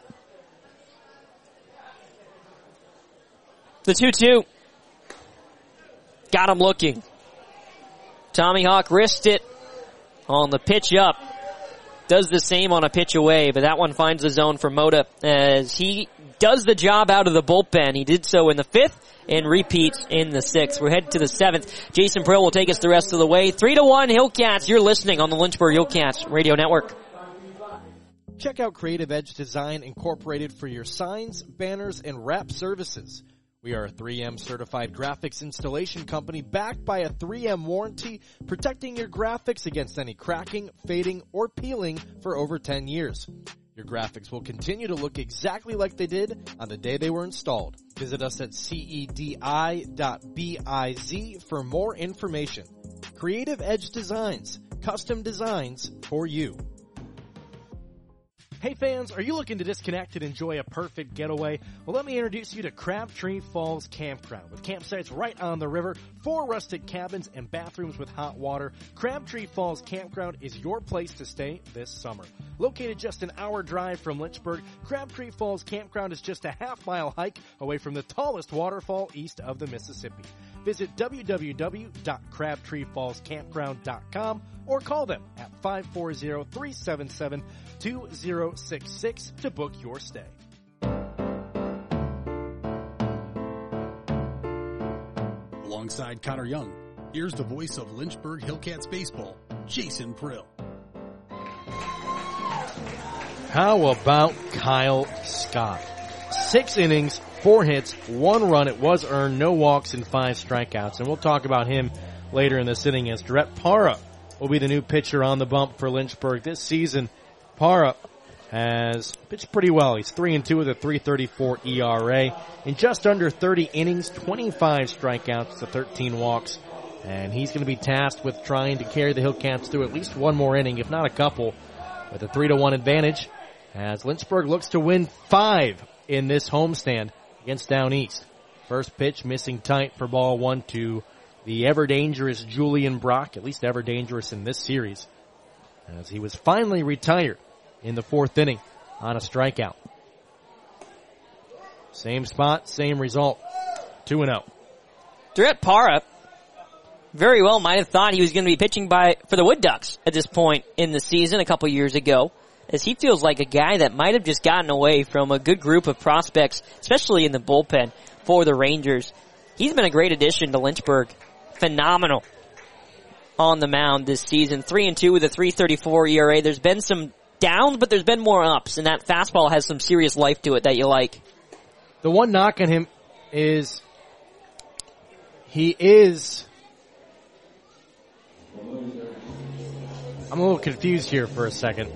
The two two. Got him looking. Tommy Hawk risked it on the pitch up. Does the same on a pitch away, but that one finds the zone for Mota as he does the job out of the bullpen. He did so in the fifth and repeats in the sixth. We're headed to the seventh. Jason Prill will take us the rest of the way. Three to one Hillcats. You're listening on the Lynchburg Hillcats Radio Network. Check out Creative Edge Design Incorporated for your signs, banners, and wrap services. We are a three M certified graphics installation company backed by a three M warranty, protecting your graphics against any cracking, fading, or peeling for over ten years. Your graphics will continue to look exactly like they did on the day they were installed. Visit us at C E D I dot biz for more information. Creative Edge Designs, custom designs for you. Hey fans, are you looking to disconnect and enjoy a perfect getaway? Well, let me introduce you to Crabtree Falls Campground. With campsites right on the river, four rustic cabins, and bathrooms with hot water, Crabtree Falls Campground is your place to stay this summer. Located just an hour drive from Lynchburg, Crabtree Falls Campground is just a half mile hike away from the tallest waterfall east of the Mississippi. Visit w w w dot crabtree falls campground dot com or call them at five four zero, three seven seven, two zero six six to book your stay. Alongside Connor Young, here's the voice of Lynchburg Hillcats baseball, Jason Prill. How about Kyle Scott? Six innings, four hits, one run. It was earned, no walks, and five strikeouts. And we'll talk about him later in this inning as Drett Parra will be the new pitcher on the bump for Lynchburg this season. Parra has pitched pretty well. He's three and two with a three thirty-four E R A in just under thirty innings, twenty-five strikeouts to thirteen walks. And he's going to be tasked with trying to carry the Hillcats through at least one more inning, if not a couple, with a three to one advantage as Lynchburg looks to win five in this homestand against Down East. First pitch missing tight for ball one to the ever-dangerous Julian Brock, at least ever-dangerous in this series, as he was finally retired in the fourth inning on a strikeout. Same spot, same result, two and oh. Drett Parra very well might have thought he was going to be pitching by for the Wood Ducks at this point in the season a couple years ago, as he feels like a guy that might have just gotten away from a good group of prospects, especially in the bullpen for the Rangers. He's been a great addition to Lynchburg. Phenomenal on the mound this season. Three and two with a three thirty-four E R A. There's been some downs, but there's been more ups, and that fastball has some serious life to it that you like. The one knock on him is he is... I'm a little confused here for a second.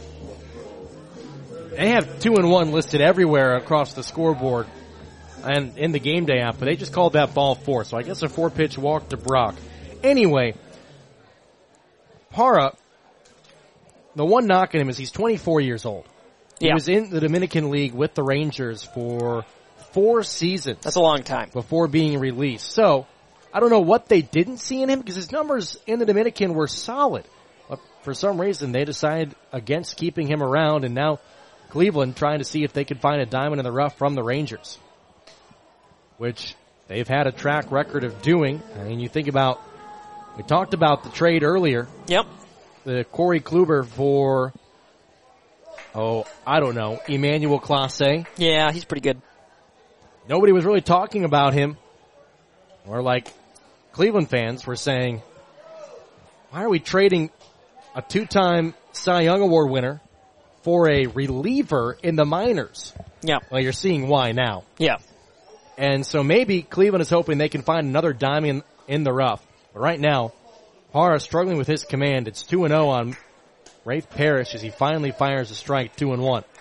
They have two and one listed everywhere across the scoreboard and in the game day app, but they just called that ball four. So I guess a four pitch walk to Brock. Anyway, Parra, the one knock on him is he's twenty-four years old. He yeah. was in the Dominican League with the Rangers for four seasons. That's a long time. Before being released. So I don't know what they didn't see in him because his numbers in the Dominican were solid. But for some reason, they decided against keeping him around, and now Cleveland trying to see if they could find a diamond in the rough from the Rangers, which they've had a track record of doing. I mean, you think about, we talked about the trade earlier. Yep. The Corey Kluber for, oh, I don't know, Emmanuel Clase. Yeah, he's pretty good. Nobody was really talking about him. Or like Cleveland fans were saying, why are we trading a two-time Cy Young Award winner for a reliever in the minors? Yeah. Well, you're seeing why now. Yeah. And so maybe Cleveland is hoping they can find another diamond in the rough. But right now, Parra struggling with his command. It's two and oh on Rafe Parrish as he finally fires a strike, two and one.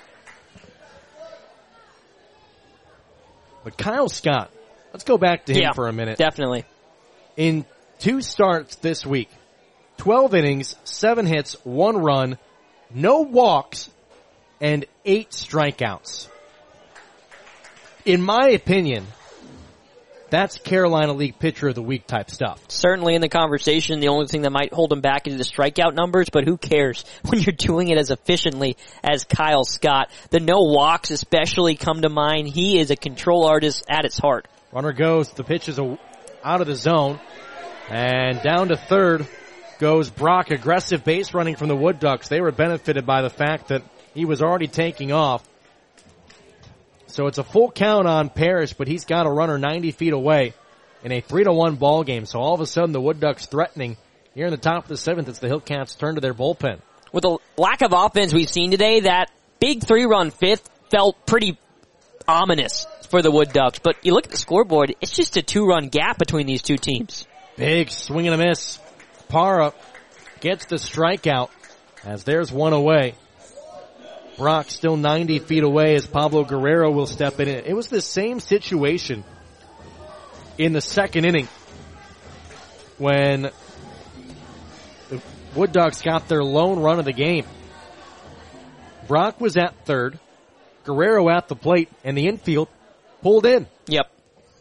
But Kyle Scott, let's go back to him yeah, for a minute. Definitely. in two starts this week. twelve innings, seven hits, one run, no walks, and eight strikeouts. In my opinion, that's Carolina League Pitcher of the Week type stuff. Certainly in the conversation, the only thing that might hold him back is the strikeout numbers, but who cares when you're doing it as efficiently as Kyle Scott. The no walks especially come to mind. He is a control artist at its heart. Runner goes, the pitch is out of the zone, and down to third goes Brock. Aggressive base running from the Wood Ducks. They were benefited by the fact that he was already taking off. So it's a full count on Parrish, but he's got a runner ninety feet away in a three to one ball game. So all of a sudden the Wood Ducks threatening. Here in the top of the seventh, it's the Hillcats' turn to their bullpen. With the lack of offense we've seen today, that big three-run fifth felt pretty ominous for the Wood Ducks. But you look at the scoreboard, it's just a two-run gap between these two teams. Big swing and a miss. Parra gets the strikeout as there's one away. Brock still ninety feet away as Pablo Guerrero will step in. It was the same situation in the second inning when the Wood Ducks got their lone run of the game. Brock was at third, Guerrero at the plate, and the infield pulled in. Yep.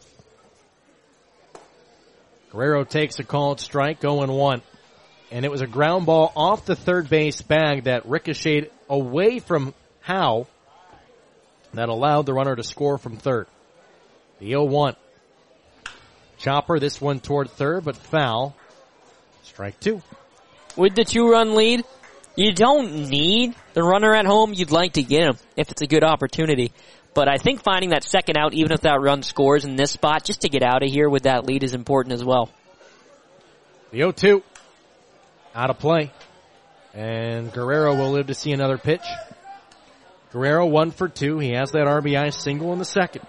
Guerrero takes a called strike, oh and one. And it was a ground ball off the third base bag that ricocheted away from Howe that allowed the runner to score from third. The oh one. Chopper, this one toward third, but foul. Strike two. With the two-run lead, you don't need the runner at home. You'd like to get him if it's a good opportunity. But I think finding that second out, even if that run scores in this spot, just to get out of here with that lead is important as well. The oh two. Out of play. And Guerrero will live to see another pitch. Guerrero one for two. He has that R B I single in the second.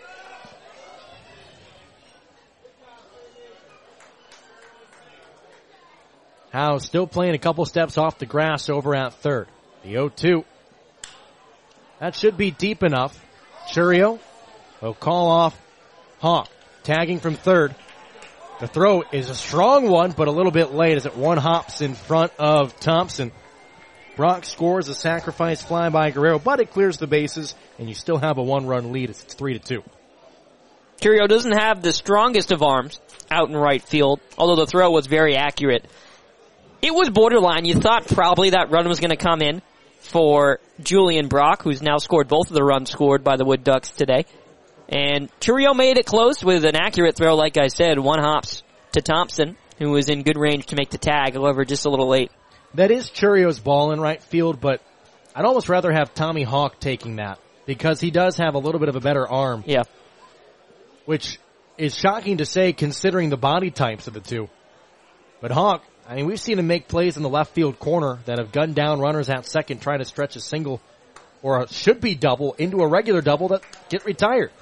Howe still playing a couple steps off the grass over at third. The oh two. That should be deep enough. Churio will call off Hawk. Tagging from third. The throw is a strong one, but a little bit late as it one hops in front of Thompson. Brock scores a sacrifice fly by Guerrero, but it clears the bases, and you still have a one-run lead. It's three to two. Churio doesn't have the strongest of arms out in right field, although the throw was very accurate. It was borderline. You thought probably that run was going to come in for Julian Brock, who's now scored both of the runs scored by the Wood Ducks today. And Churio made it close with an accurate throw, like I said. One hops to Thompson, who was in good range to make the tag, however, just a little late. That is Churio's ball in right field, but I'd almost rather have Tommy Hawk taking that because he does have a little bit of a better arm. Yeah. Which is shocking to say considering the body types of the two. But Hawk, I mean, we've seen him make plays in the left field corner that have gunned down runners at second, trying to stretch a single or a should-be double into a regular double that get retired.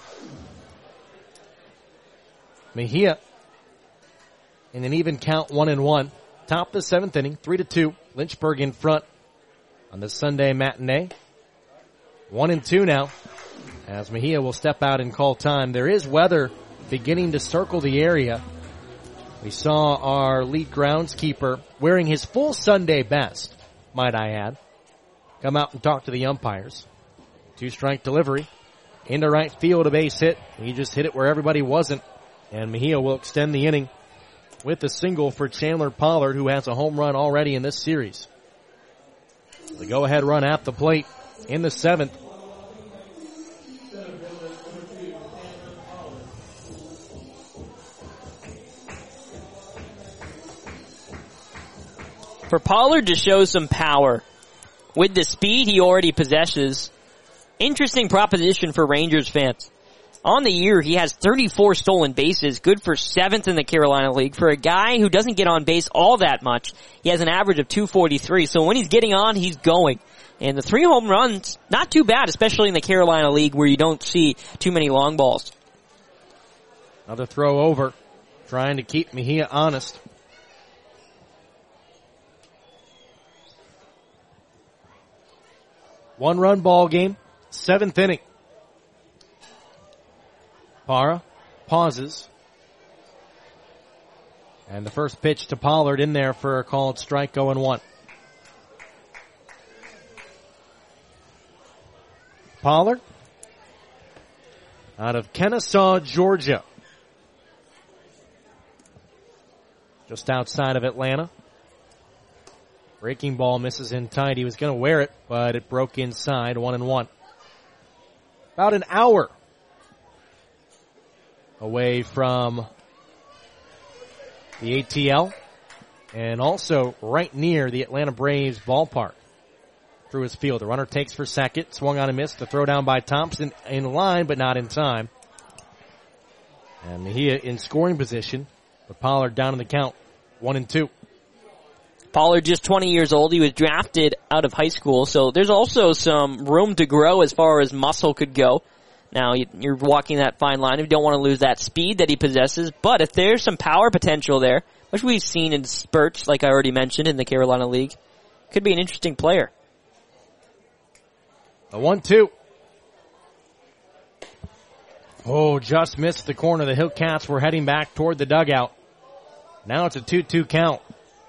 Mejia in an even count, one and one. Top of the seventh inning, three to two. Lynchburg in front on the Sunday matinee. One and two now as Mejia will step out and call time. There is weather beginning to circle the area. We saw our lead groundskeeper wearing his full Sunday best, might I add, come out and talk to the umpires. Two-strike delivery. Into right field, a base hit. He just hit it where everybody wasn't. And Mejia will extend the inning with a single for Chandler Pollard, who has a home run already in this series. The go-ahead run at the plate in the seventh. For Pollard to show some power with the speed he already possesses, interesting proposition for Rangers fans. On the year, he has thirty-four stolen bases, good for seventh in the Carolina League. For a guy who doesn't get on base all that much, he has an average of two forty-three. So when he's getting on, he's going. And the three home runs, not too bad, especially in the Carolina League where you don't see too many long balls. Another throw over, trying to keep Mejia honest. One run ball game, seventh inning. Parra pauses. And the first pitch to Pollard in there for a called strike, oh and one. Pollard out of Kennesaw, Georgia. Just outside of Atlanta. Breaking ball misses in tight. He was going to wear it, but it broke inside, one and one. About an hour away from the A T L and also right near the Atlanta Braves ballpark. Through his field. The runner takes for second. Swung on and missed. The throw down by Thompson in line, but not in time. And he in scoring position. But Pollard down in the count. One and two. Pollard just twenty years old. He was drafted out of high school, so there's also some room to grow as far as muscle could go. Now, you're walking that fine line. You don't want to lose that speed that he possesses, but if there's some power potential there, which we've seen in spurts, like I already mentioned, in the Carolina League, could be an interesting player. A one two. Oh, just missed the corner. The Hillcats were heading back toward the dugout. Now it's a two two count.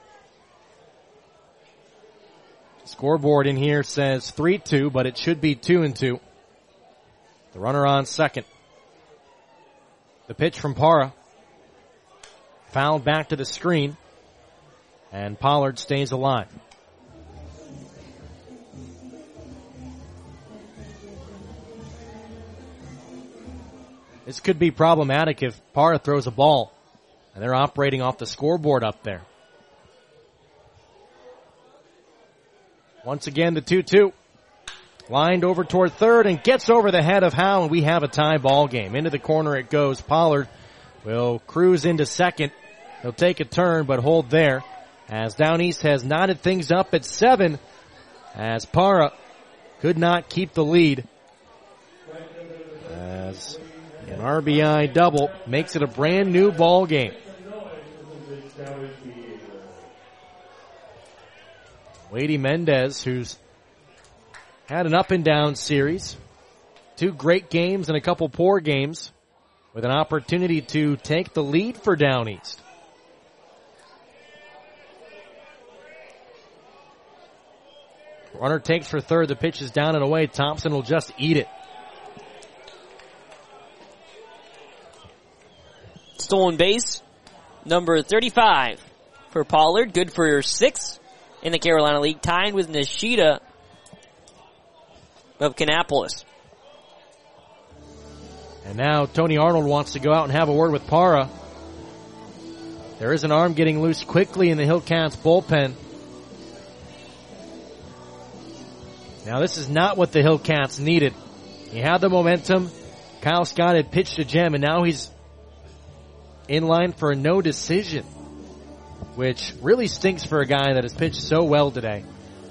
Scoreboard in here says three two, but it should be two and two. The runner on second. The pitch from Parra. Fouled back to the screen. And Pollard stays alive. This could be problematic if Parra throws a ball. And they're operating off the scoreboard up there. Once again, the two two. Lined over toward third and gets over the head of Howe, and we have a tie ball game. Into the corner it goes. Pollard will cruise into second. He'll take a turn, but hold there. As Down East has knotted things up at seven. As Parra could not keep the lead. As an R B I double makes it a brand new ball game. Wady Mendez, who's had an up and down series, two great games and a couple poor games, with an opportunity to take the lead for Down East. Runner takes for third. The pitch is down and away. Thompson will just eat it. Stolen base, number thirty-five for Pollard. Good for your sixth in the Carolina League, tied with Nishida of Kannapolis. And now Tony Arnold wants to go out and have a word with Parra. There is an arm getting loose quickly in the Hillcats bullpen. Now this is not what the Hillcats needed. He had the momentum. Kyle Scott had pitched a gem, and now he's in line for a no decision, which really stinks for a guy that has pitched so well today.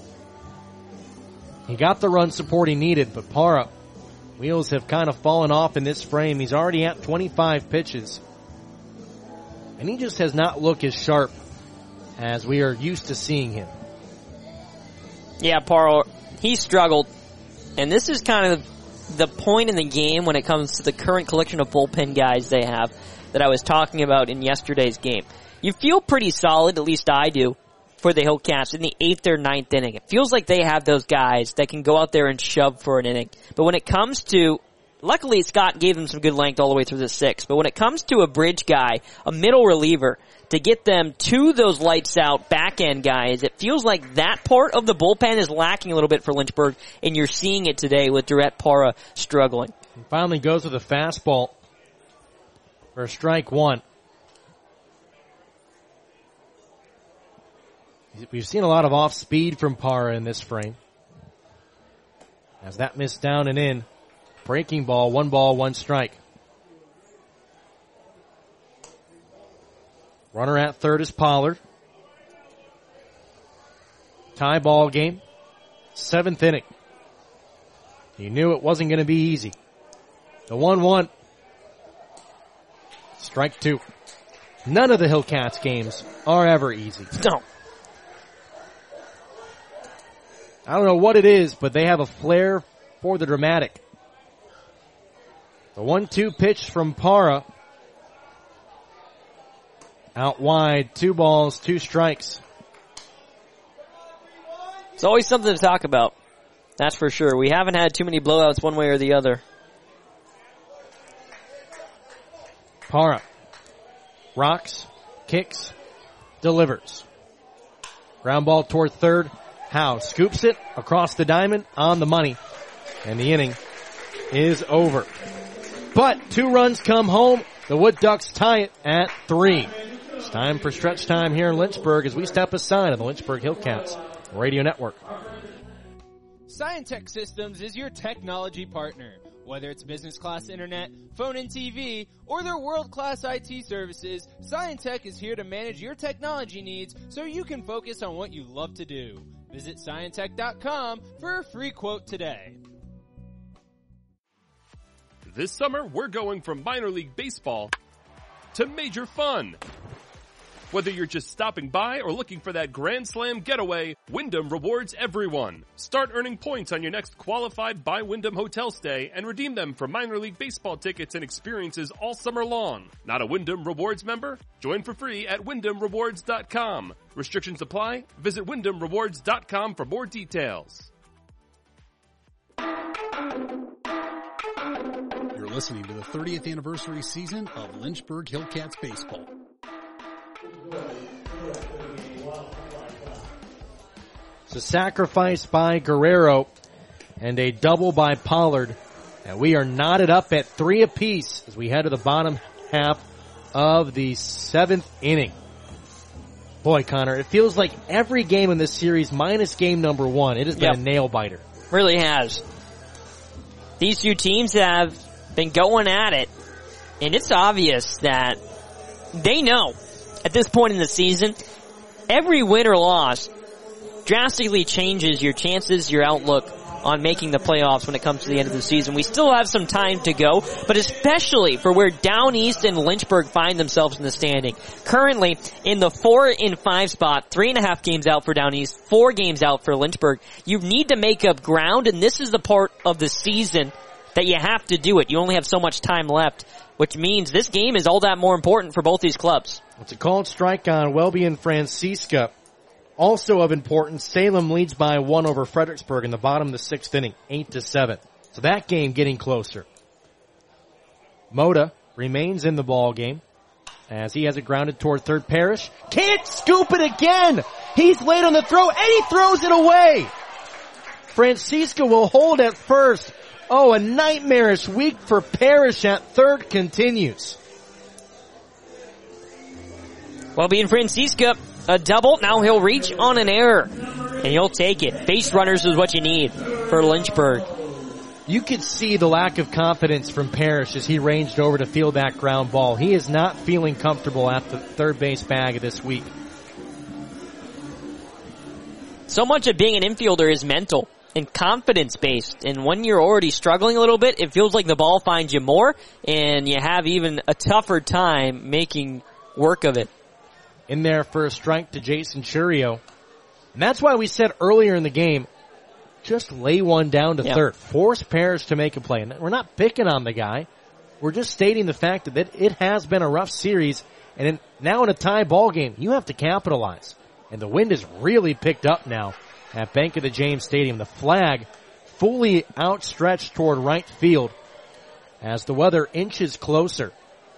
He got the run support he needed, but Parra, wheels have kind of fallen off in this frame. He's already at twenty-five pitches. And he just has not looked as sharp as we are used to seeing him. Yeah, Parra, he struggled. And this is kind of the point in the game when it comes to the current collection of bullpen guys they have that I was talking about in yesterday's game. You feel pretty solid, at least I do, for the Hillcats in the eighth or ninth inning. It feels like they have those guys that can go out there and shove for an inning. But when it comes to, luckily Scott gave them some good length all the way through the sixth, but when it comes to a bridge guy, a middle reliever, to get them to those lights out back end guys, it feels like that part of the bullpen is lacking a little bit for Lynchburg, and you're seeing it today with Durrett Parra struggling. He finally goes with a fastball for strike one. We've seen a lot of off speed from Parra in this frame. As that missed down and in. Breaking ball, one ball, one strike. Runner at third is Pollard. Tie ball game. Seventh inning. You knew it wasn't going to be easy. The one one. Strike two. None of the Hillcats games are ever easy. No. I don't know what it is, but they have a flair for the dramatic. The one two pitch from Parra. Out wide, two balls, two strikes. It's always something to talk about. That's for sure. We haven't had too many blowouts one way or the other. Parra rocks, kicks, delivers. Ground ball toward third. Howe scoops it across the diamond on the money. And the inning is over. But two runs come home. The Wood Ducks tie it at three. It's time for stretch time here in Lynchburg as we step aside on the Lynchburg Hillcats Radio Network. Scientech Systems is your technology partner. Whether it's business class internet, phone and T V, or their world-class I T services, Scientech is here to manage your technology needs so you can focus on what you love to do. Visit Scientech dot com for a free quote today. This summer, we're going from minor league baseball to major fun. Whether you're just stopping by or looking for that Grand Slam getaway, Wyndham rewards everyone. Start earning points on your next qualified by Wyndham hotel stay and redeem them for minor league baseball tickets and experiences all summer long. Not a Wyndham Rewards member? Join for free at Wyndham Rewards dot com. Restrictions apply. Visit Wyndham Rewards dot com for more details. You're listening to the thirtieth anniversary season of Lynchburg Hillcats baseball. It's a sacrifice by Guerrero and a double by Pollard. And we are knotted up at three apiece as we head to the bottom half of the seventh inning. Boy, Connor, it feels like every game in this series, minus game number one, it has been Yep. a nail biter. Really has. These two teams have been going at it, and it's obvious that they know at this point in the season, every win or loss drastically changes your chances, your outlook on making the playoffs when it comes to the end of the season. We still have some time to go, but especially for where Down East and Lynchburg find themselves in the standing. Currently in the four and five spot, three and a half games out for Down East, four games out for Lynchburg. You need to make up ground, and this is the part of the season that you have to do it. You only have so much time left, which means this game is all that more important for both these clubs. It's a called strike on Welby and Francisca. Also of importance, Salem leads by one over Fredericksburg in the bottom of the sixth inning, eight to seven. So that game getting closer. Moda remains in the ball game as he has it grounded toward third. Parrish can't scoop it again. He's late on the throw and he throws it away. Francisca will hold at first. Oh, a nightmarish week for Parrish at third continues. Well, being Francisca, a double. Now he'll reach on an error, and he'll take it. Base runners is what you need for Lynchburg. You could see the lack of confidence from Parrish as he ranged over to field that ground ball. He is not feeling comfortable at the third base bag this week. So much of being an infielder is mental and confidence-based, and when you're already struggling a little bit, it feels like the ball finds you more, and you have even a tougher time making work of it. In there for a strike to Jason Churio. And that's why we said earlier in the game, just lay one down to yep. third. Force Parrish to make a play. And we're not picking on the guy. We're just stating the fact that it has been a rough series. And in, now in a tie ball game, you have to capitalize. And the wind is really picked up now at Bank of the James Stadium. The flag fully outstretched toward right field as the weather inches closer.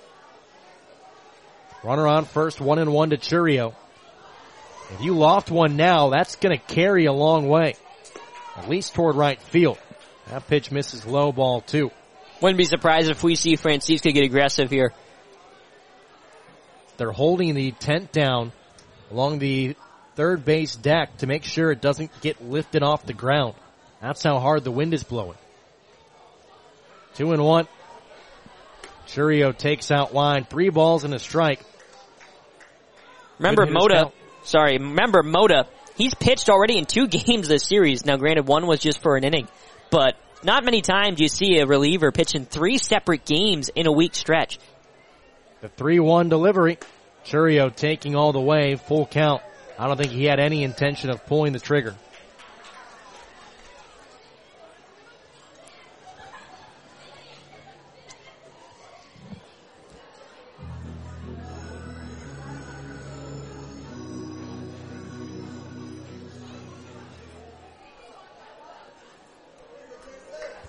Runner on first, one and one to Churio. If you loft one now, that's going to carry a long way, at least toward right field. That pitch misses low, ball two. Wouldn't be surprised if we see Francisca get aggressive here. They're holding the tent down along the third base deck to make sure it doesn't get lifted off the ground. That's how hard the wind is blowing. Two and one. Churio takes out line. Three balls and a strike. Remember Moda, sorry, remember Moda, he's pitched already in two games this series. Now granted, one was just for an inning, but not many times you see a reliever pitch in three separate games in a week stretch. The three one delivery. Churio taking all the way, full count. I don't think he had any intention of pulling the trigger.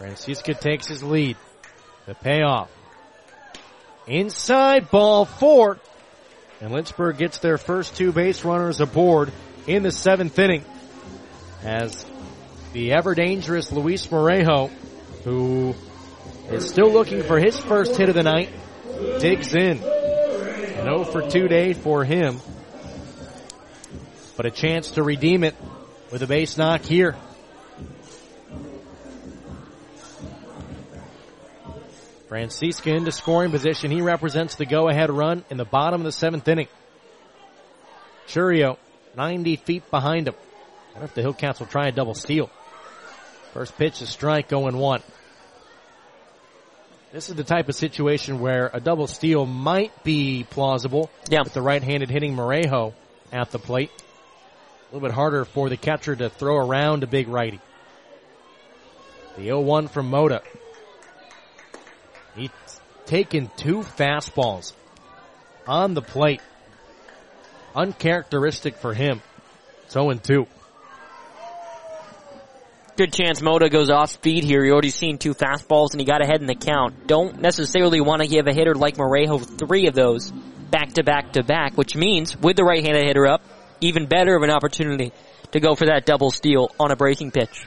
Francisca takes his lead. The payoff. Inside, ball four. And Lynchburg gets their first two base runners aboard in the seventh inning. As the ever-dangerous Luis Morejo, who is still looking for his first hit of the night, digs in. An oh for two day for him. But a chance to redeem it with a base knock here. Francisca into scoring position. He represents the go-ahead run in the bottom of the seventh inning. Churio, ninety feet behind him. I wonder if the Hillcats will try a double steal. First pitch, a strike, going one. This is the type of situation where a double steal might be plausible yeah. with the right-handed hitting Morejo at the plate. A little bit harder for the catcher to throw around a big righty. The oh one from Mota. He's taken two fastballs on the plate. Uncharacteristic for him. It's oh and two. Good chance Mota goes off speed here. He already seen two fastballs and he got ahead in the count. Don't necessarily want to give a hitter like Morejo three of those back to back to back, which means with the right-handed hitter up, even better of an opportunity to go for that double steal on a breaking pitch.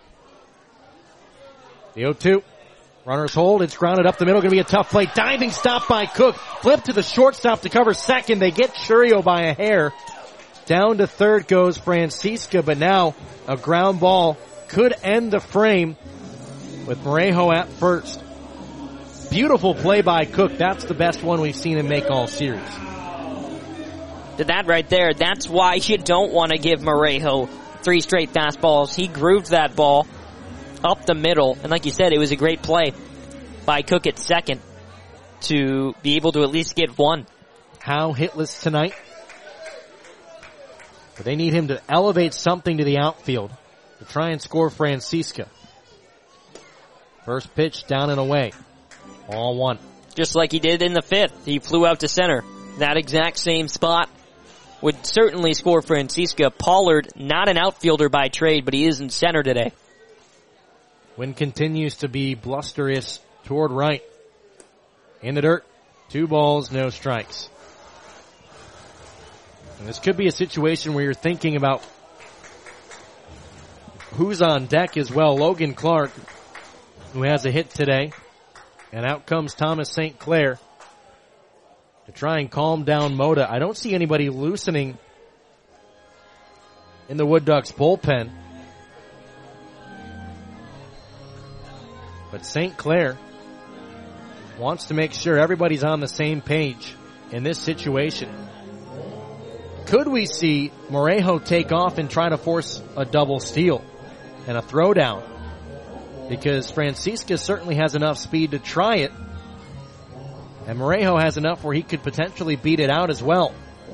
The oh two. Runners hold. It's grounded up the middle. Going to be a tough play. Diving stop by Cook. Flip to the shortstop to cover second. They get Churio by a hair. Down to third goes Francisca, but now a ground ball could end the frame with Morejo at first. Beautiful play by Cook. That's the best one we've seen him make all series. That right there, that's why you don't want to give Morejo three straight fastballs. He grooved that ball up the middle, and like you said, it was a great play by Cook at second to be able to at least get one. How hitless tonight? But they need him to elevate something to the outfield to try and score Francisca. First pitch down and away. All one. Just like he did in the fifth. He flew out to center. That exact same spot would certainly score Francisca. Pollard, not an outfielder by trade, but he is in center today. Wind continues to be blusterous toward right. In the dirt. Two balls, no strikes. And this could be a situation where you're thinking about who's on deck as well. Logan Clark, who has a hit today. And out comes Thomas Saint Clair to try and calm down Mota. I don't see anybody loosening in the Wood Ducks bullpen. But Saint Clair wants to make sure everybody's on the same page in this situation. Could we see Morejo take off and try to force a double steal and a throwdown? Because Francisca certainly has enough speed to try it. And Morejo has enough where he could potentially beat it out as well.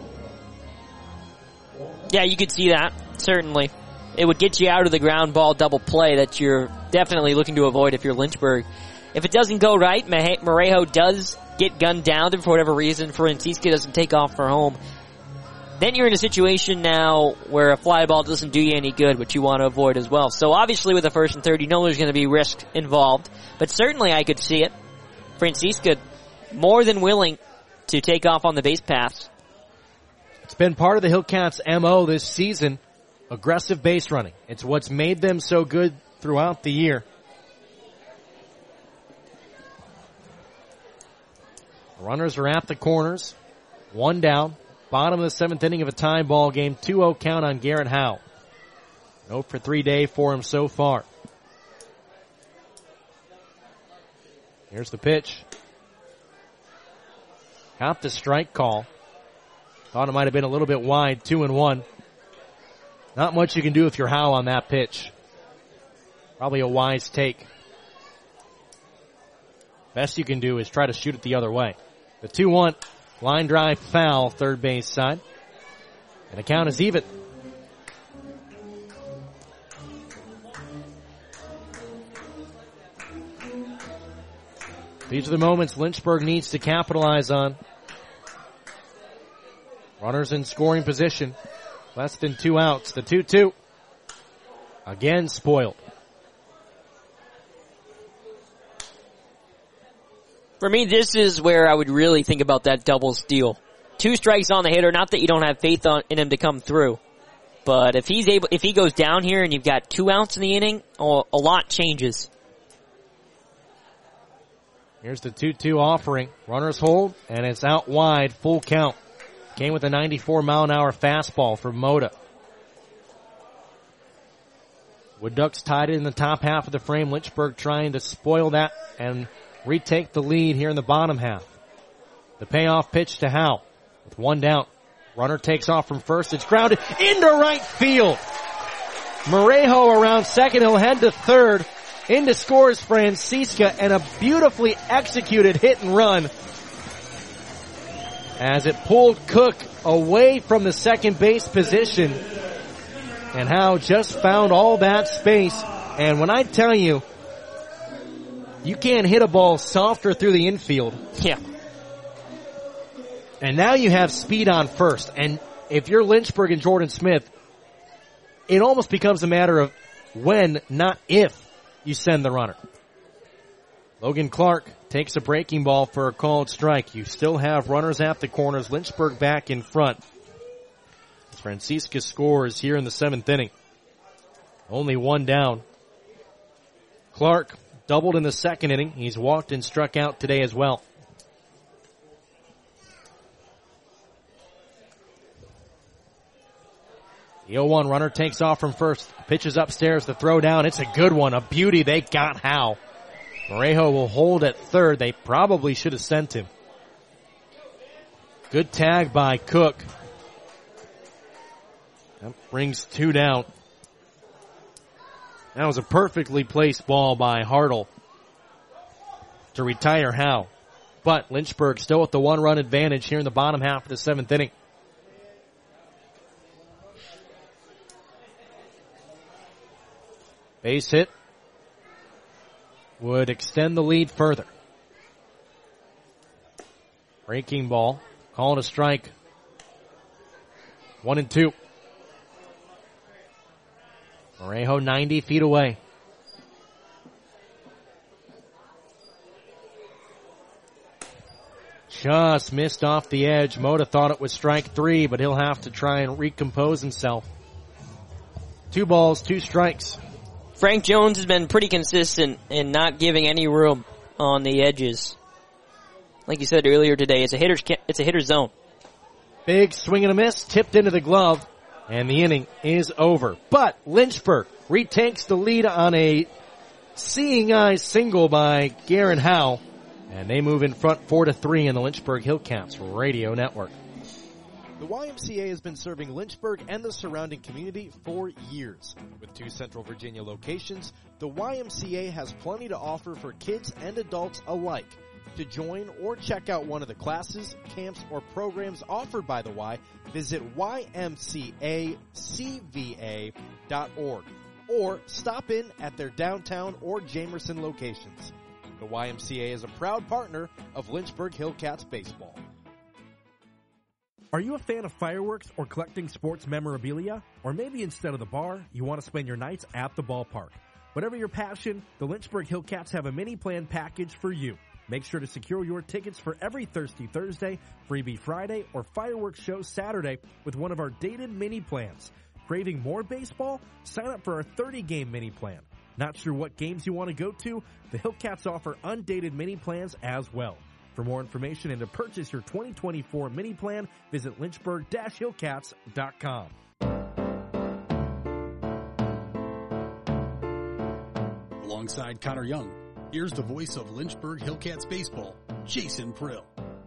Yeah, you could see that, certainly. It would get you out of the ground ball double play that you're definitely looking to avoid if you're Lynchburg. If it doesn't go right, Morejo does get gunned down for whatever reason. Francisca doesn't take off for home. Then you're in a situation now where a fly ball doesn't do you any good, which you want to avoid as well. So obviously with the first and third, you know there's going to be risk involved. But certainly I could see it. Francisca more than willing to take off on the base paths. It's been part of the Hillcats' M O this season. Aggressive base running. It's what's made them so good throughout the year. Runners are at the corners. One down. Bottom of the seventh inning of a tie ball game. two oh count on Garrett Howe. oh for three day for him so far. Here's the pitch. Got the strike call. Thought it might have been a little bit wide. Two and one. Not much you can do with your Howe on that pitch. Probably a wise take. Best you can do is try to shoot it the other way. The two one. Line drive foul, third base side. And the count is even. These are the moments Lynchburg needs to capitalize on. Runners in scoring position. Less than two outs. The two two. Again spoiled. For me, this is where I would really think about that double steal. Two strikes on the hitter, not that you don't have faith on, in him to come through. But if he's able, if he goes down here and you've got two outs in the inning, oh, a lot changes. Here's the two two offering. Runners hold, and it's out wide, full count. Came with a ninety-four mile an hour fastball for Mota. Wood Ducks tied it in the top half of the frame. Lynchburg trying to spoil that and retake the lead here in the bottom half. The payoff pitch to Howe with one down. Runner takes off from first. It's grounded into right field. Morejo around second. He'll head to third. Into scores Francisca, and a beautifully executed hit and run as it pulled Cook away from the second base position. And Howe just found all that space. And when I tell you, you can't hit a ball softer through the infield. Yeah. And now you have speed on first. And if you're Lynchburg and Jordan Smith, it almost becomes a matter of when, not if, you send the runner. Logan Clark takes a breaking ball for a called strike. You still have runners at the corners. Lynchburg back in front. As Francisca scores here in the seventh inning. Only one down. Clark doubled in the second inning. He's walked and struck out today as well. The oh one runner takes off from first. Pitches upstairs, the throw down. It's a good one. A beauty. They got Howe. Morejo will hold at third. They probably should have sent him. Good tag by Cook. That brings two down. That was a perfectly placed ball by Hartle to retire Howe. But Lynchburg still with the one-run advantage here in the bottom half of the seventh inning. Base hit would extend the lead further. Breaking ball. Calling a strike. One and two. Morejo ninety feet away. Just missed off the edge. Mota thought it was strike three, but he'll have to try and recompose himself. Two balls, two strikes. Frank Jones has been pretty consistent in not giving any room on the edges. Like you said earlier today, it's a hitter's it's a hitter's zone. Big swing and a miss, tipped into the glove, and the inning is over. But Lynchburg retakes the lead on a seeing eye single by Garen Howe, and they move in front four to three in the Lynchburg Hillcats Radio Network. The Y M C A has been serving Lynchburg and the surrounding community for years. With two Central Virginia locations, the Y M C A has plenty to offer for kids and adults alike. To join or check out one of the classes, camps, or programs offered by the Y, visit Y M C A C V A dot org or stop in at their downtown or Jamerson locations. The Y M C A is a proud partner of Lynchburg Hillcats baseball. Are you a fan of fireworks or collecting sports memorabilia? Or maybe instead of the bar, you want to spend your nights at the ballpark. Whatever your passion, the Lynchburg Hillcats have a mini plan package for you. Make sure to secure your tickets for every Thirsty Thursday, Freebie Friday, or Fireworks Show Saturday with one of our dated mini plans. Craving more baseball? Sign up for our thirty-game mini plan. Not sure what games you want to go to? The Hillcats offer undated mini plans as well. For more information and to purchase your twenty twenty-four mini plan, visit lynchburg dash hillcats dot com. Alongside Connor Young, here's the voice of Lynchburg Hillcats baseball, Jason Prill.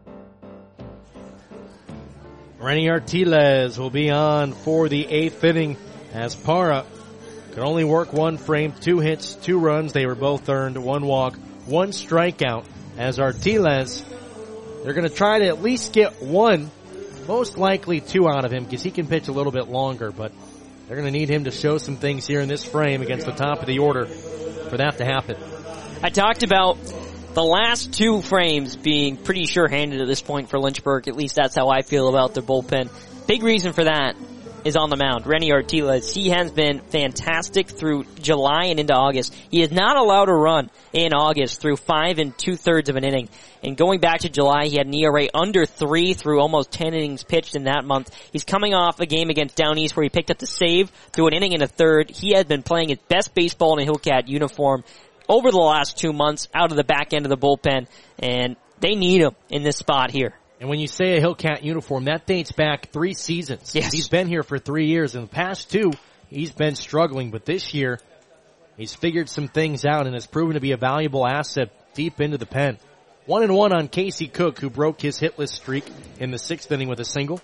Renny Artiles will be on for the eighth inning as Para could only work one frame, two hits, two runs. They were both earned, one walk, one strikeout. As Artiles, they're going to try to at least get one, most likely two out of him because he can pitch a little bit longer, but they're going to need him to show some things here in this frame against the top of the order for that to happen. I talked about the last two frames being pretty sure-handed at this point for Lynchburg. At least that's how I feel about their bullpen. Big reason for that is on the mound. Renny Artiles. He has been fantastic through July and into August. He is not allowed to run in August through five and two thirds of an inning. And going back to July, he had an E R A under three through almost ten innings pitched in that month. He's coming off a game against Down East where he picked up the save through an inning and a third. He has been playing his best baseball in a Hillcat uniform over the last two months out of the back end of the bullpen, and they need him in this spot here. And when you say a Hillcat uniform, that dates back three seasons. Yes. He's been here for three years. In the past two, he's been struggling, but this year, he's figured some things out and has proven to be a valuable asset deep into the pen. One and one on Casey Cook, who broke his hitless streak in the sixth inning with a single.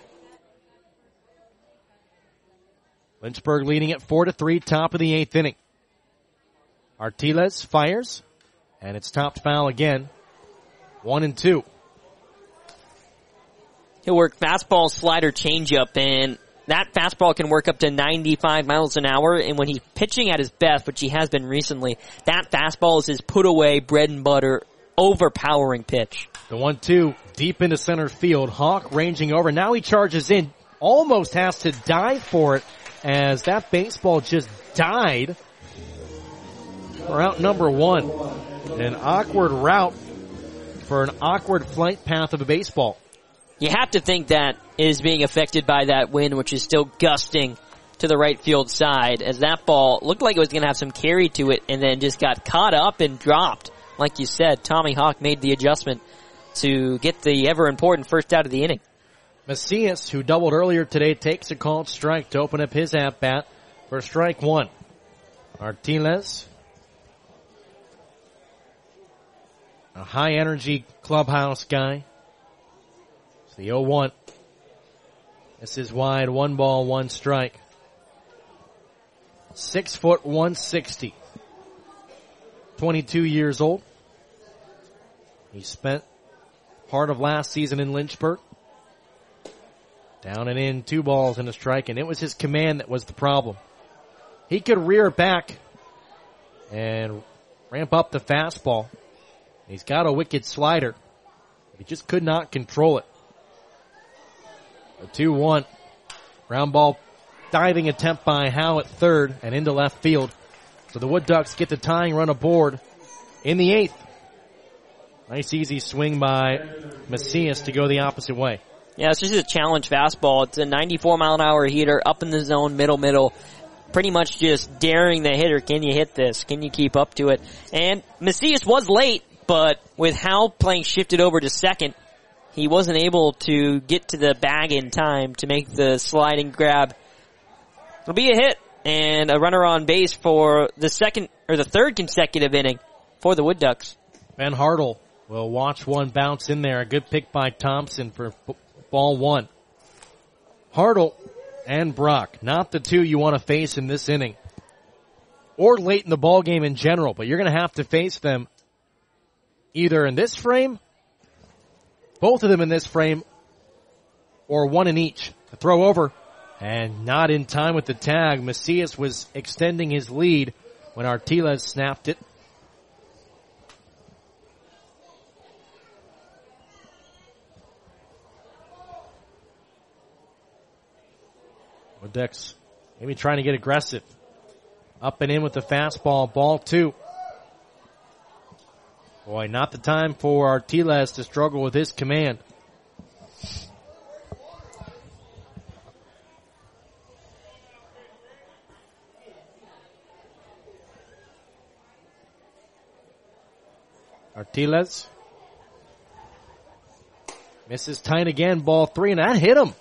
Lynchburg leading at four to three, top of the eighth inning. Artiles fires, and it's topped foul again. One and two. He'll work fastball, slider, changeup, and that fastball can work up to ninety-five miles an hour. And when he's pitching at his best, which he has been recently, that fastball is his put-away, bread and butter, overpowering pitch. The one two deep into center field. Hawk ranging over. Now he charges in. Almost has to dive for it as that baseball just died for out number one. An awkward route for an awkward flight path of a baseball. You have to think that is being affected by that wind, which is still gusting to the right field side, as that ball looked like it was going to have some carry to it and then just got caught up and dropped. Like you said, Tommy Hawk made the adjustment to get the ever-important first out of the inning. Macias, who doubled earlier today, takes a called strike to open up his at-bat for strike one. Artiles, a high-energy clubhouse guy. It's the oh one. This is wide, one ball, one strike. Six foot, one sixty. twenty-two years old. He spent part of last season in Lynchburg. Down and in, two balls and a strike, and it was his command that was the problem. He could rear back and ramp up the fastball. He's got a wicked slider. He just could not control it. A two one. Ground ball diving attempt by Howe at third and into left field. So the Wood Ducks get the tying run aboard in the eighth. Nice easy swing by Macias to go the opposite way. Yeah, it's just a challenge fastball. It's a ninety-four mile an hour heater up in the zone, middle, middle. Pretty much just daring the hitter. Can you hit this? Can you keep up to it? And Macias was late, but with Howe playing shifted over to second, he wasn't able to get to the bag in time to make the sliding grab. It'll be a hit and a runner on base for the second or the third consecutive inning for the Wood Ducks. Ben Hartle will watch one bounce in there. A good pick by Thompson for ball one. Hartle and Brock, not the two you want to face in this inning or late in the ball game in general, but you're going to have to face them either in this frame, both of them in this frame, or one in each. The throw over and not in time with the tag. Macias was extending his lead when Artiles snapped it. Woodducks maybe trying to get aggressive. Up and in with the fastball, ball two. Boy, not the time for Artiles to struggle with his command. Artiles misses tight again, ball three, and that hit him.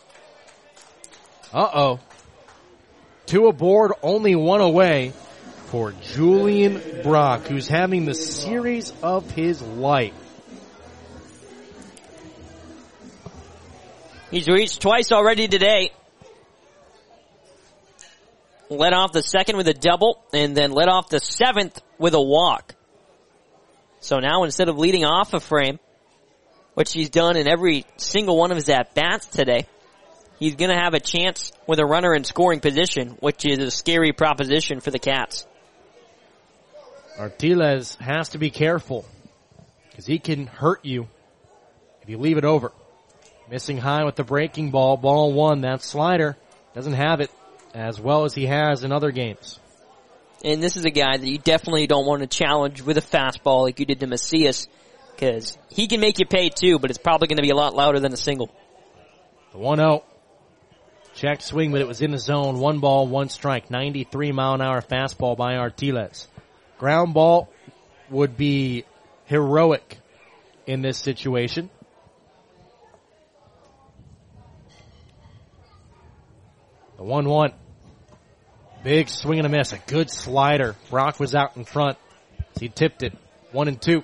Uh-oh. Two aboard, only one away for Julian Brock, who's having the series of his life. He's reached twice already today. Led off the second with a double, and then led off the seventh with a walk. So now instead of leading off a frame, which he's done in every single one of his at-bats today, he's going to have a chance with a runner in scoring position, which is a scary proposition for the Cats. Artiles has to be careful because he can hurt you if you leave it over. Missing high with the breaking ball. Ball one. That slider doesn't have it as well as he has in other games. And this is a guy that you definitely don't want to challenge with a fastball like you did to Macias, because he can make you pay too, but it's probably going to be a lot louder than a single. The one oh. Check swing, but it was in the zone. One ball, one strike. ninety-three mile an hour fastball by Artiles. Ground ball would be heroic in this situation. The one one. Big swing and a miss. A good slider. Brock was out in front. He tipped it. One and two.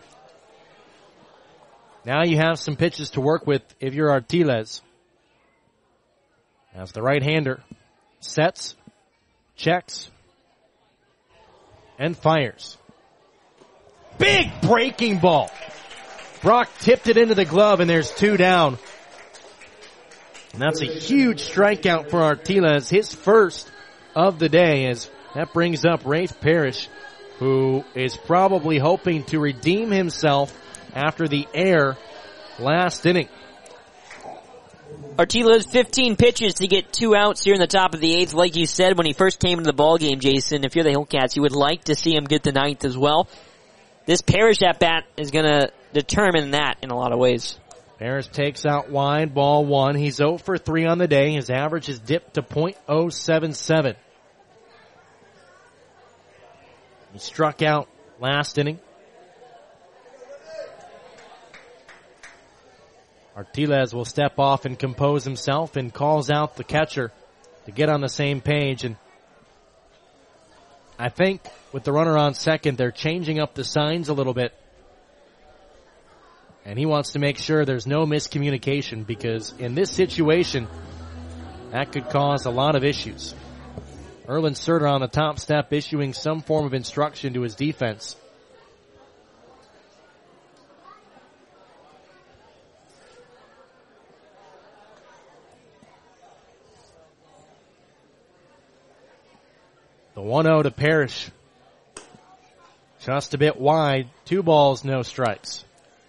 Now you have some pitches to work with if you're Artiles. As the right-hander sets, checks, and fires. Big breaking ball. Brock tipped it into the glove, and there's two down. And that's a huge strikeout for Artiles, his first of the day, as that brings up Rafe Parrish, who is probably hoping to redeem himself after the error last inning. Artiles, fifteen pitches to get two outs here in the top of the eighth. Like you said, when he first came into the ballgame, Jason, if you're the Hillcats, you would like to see him get the ninth as well. This Parrish at-bat is going to determine that in a lot of ways. Parrish takes out wide, ball one. He's oh for three on the day. His average is dipped to point oh seven seven. He struck out last inning. Artiles will step off and compose himself and calls out the catcher to get on the same page. And I think with the runner on second, they're changing up the signs a little bit. And he wants to make sure there's no miscommunication, because in this situation, that could cause a lot of issues. Erlen Surter on the top step issuing some form of instruction to his defense. The one oh to Parrish. Just a bit wide. Two balls, no strikes.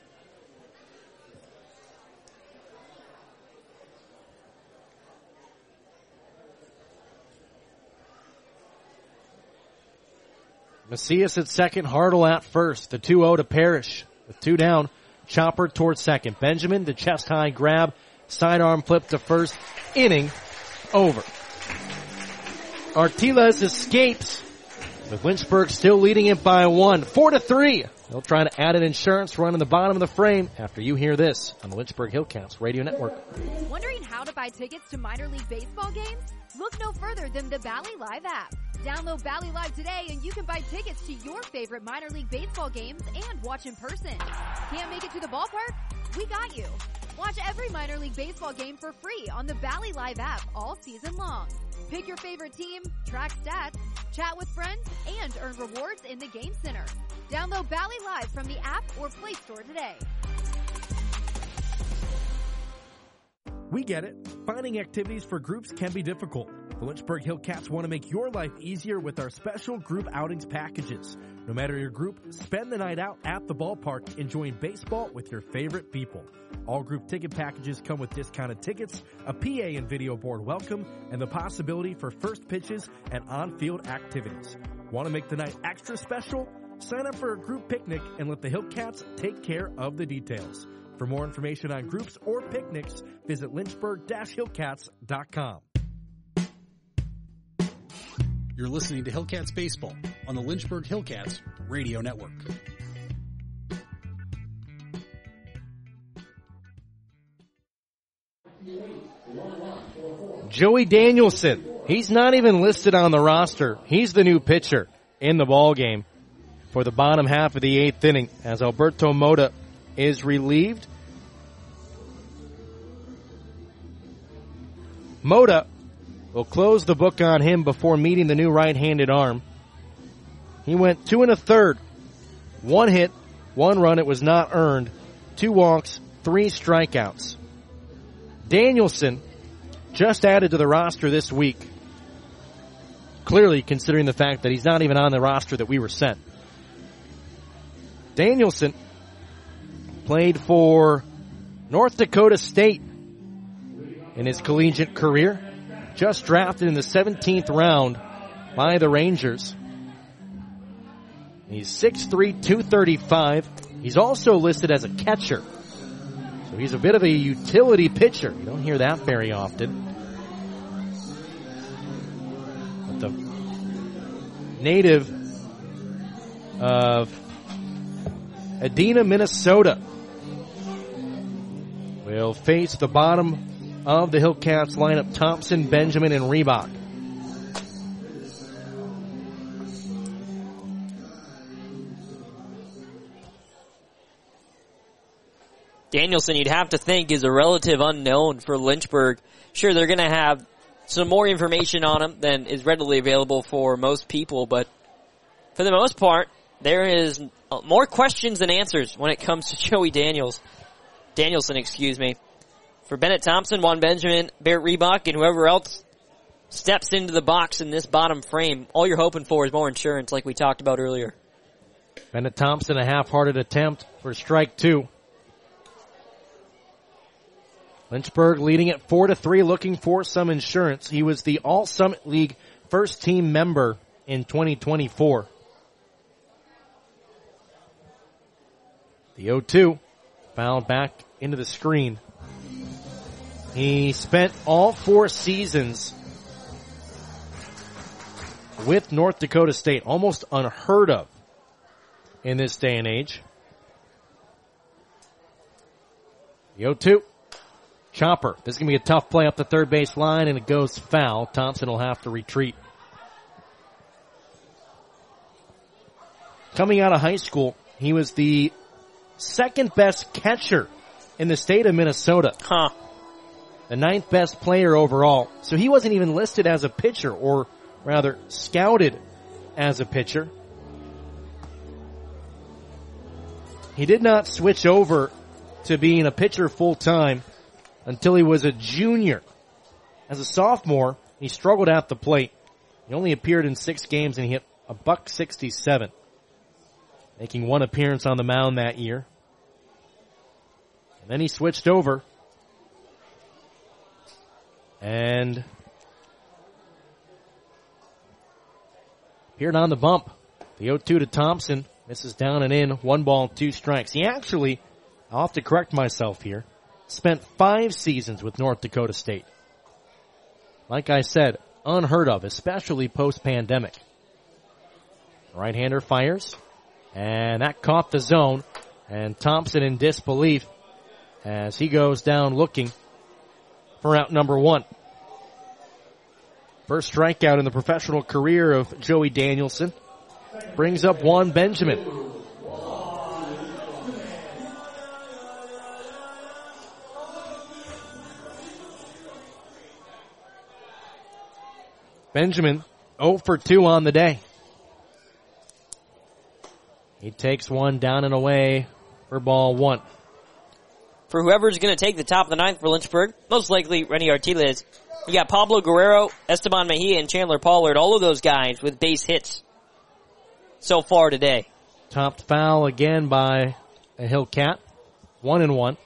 Macias at second, Hartle at first. The two oh to Parrish. With two down, chopper towards second. Benjamin, the chest high grab, sidearm flip to first. Inning over. Artiles escapes, with Lynchburg still leading it by one. Four to three. They'll try to add an insurance run in the bottom of the frame after you hear this on the Lynchburg Hillcats Radio Network. Wondering how to buy tickets to minor league baseball games? Look no further than the Bally Live app. Download Bally Live today and you can buy tickets to your favorite minor league baseball games and watch in person. Can't make it to the ballpark? We got you. Watch every minor league baseball game for free on the Bally Live app all season long. Pick your favorite team, track stats, chat with friends, and earn rewards in the Game Center. Download Bally Live from the app or Play Store today. We get it. Finding activities for groups can be difficult. The Lynchburg Hillcats want to make your life easier with our special group outings packages. No matter your group, spend the night out at the ballpark enjoying baseball with your favorite people. All group ticket packages come with discounted tickets, a P A and video board welcome, and the possibility for first pitches and on-field activities. Want to make the night extra special? Sign up for a group picnic and let the Hillcats take care of the details. For more information on groups or picnics, visit lynchburg dash hillcats dot com. You're listening to Hillcats Baseball on the Lynchburg Hillcats Radio Network. Joey Danielson. He's not even listed on the roster. He's the new pitcher in the ballgame for the bottom half of the eighth inning as Alberto Mota is relieved. Mota will close the book on him before meeting the new right-handed arm. He went two and a third. One hit, one run. It was not earned. Two walks, three strikeouts. Danielson just added to the roster this week. Clearly considering the fact that he's not even on the roster that we were sent. Danielson played for North Dakota State in his collegiate career. just drafted in the seventeenth round by the Rangers. He's six three, two thirty-five. He's also listed as a catcher. So he's a bit of a utility pitcher. You don't hear that very often. But the native of Edina, Minnesota, will face the bottom of the Hillcats lineup, Thompson, Benjamin, and Reebok. Danielson, you'd have to think, is a relative unknown for Lynchburg. Sure, they're going to have some more information on him than is readily available for most people, but for the most part, there is more questions than answers when it comes to Joey Daniels. Danielson, excuse me. For Bennett Thompson, Juan Benjamin, Barrett Reebok, and whoever else steps into the box in this bottom frame, all you're hoping for is more insurance, like we talked about earlier. Bennett Thompson, a half-hearted attempt for strike two. Lynchburg leading at four to three, looking for some insurance. He was the All-Summit League first-team member in twenty twenty-four. The oh two fouled back into the screen. He spent all four seasons with North Dakota State, almost unheard of in this day and age. The oh two. Chopper. This is going to be a tough play up the third base line, and it goes foul. Thompson will have to retreat. Coming out of high school, he was the second best catcher in the state of Minnesota. Huh. The ninth best player overall. So he wasn't even listed as a pitcher, or rather scouted as a pitcher. He did not switch over to being a pitcher full time until he was a junior. As a sophomore, he struggled at the plate. He only appeared in six games and he hit a buck sixty-seven, making one appearance on the mound that year. And then he switched over and appeared on the bump. The oh two to Thompson, misses down and in, one ball, two strikes. He actually, I'll have to correct myself here, spent five seasons with North Dakota State. Like I said, unheard of, especially post-pandemic. Right-hander fires, and that caught the zone, and Thompson in disbelief as he goes down looking for out number one. First strikeout in the professional career of Joey Danielson. Brings up Juan Benjamin. Benjamin, oh for two on the day. He takes one down and away for ball one. For whoever's going to take the top of the ninth for Lynchburg, most likely Renny Artiles. You got Pablo Guerrero, Esteban Mejia, and Chandler Pollard, all of those guys with base hits so far today. Topped foul again by a Hillcat. One and one.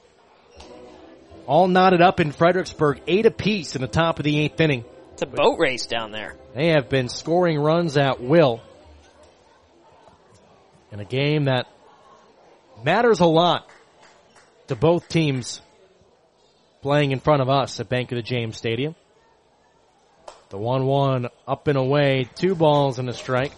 All knotted up in Fredericksburg, eight apiece in the top of the eighth inning. It's a boat race down there. They have been scoring runs at will in a game that matters a lot to both teams playing in front of us at Bank of the James Stadium. The one one up and away, two balls and a strike.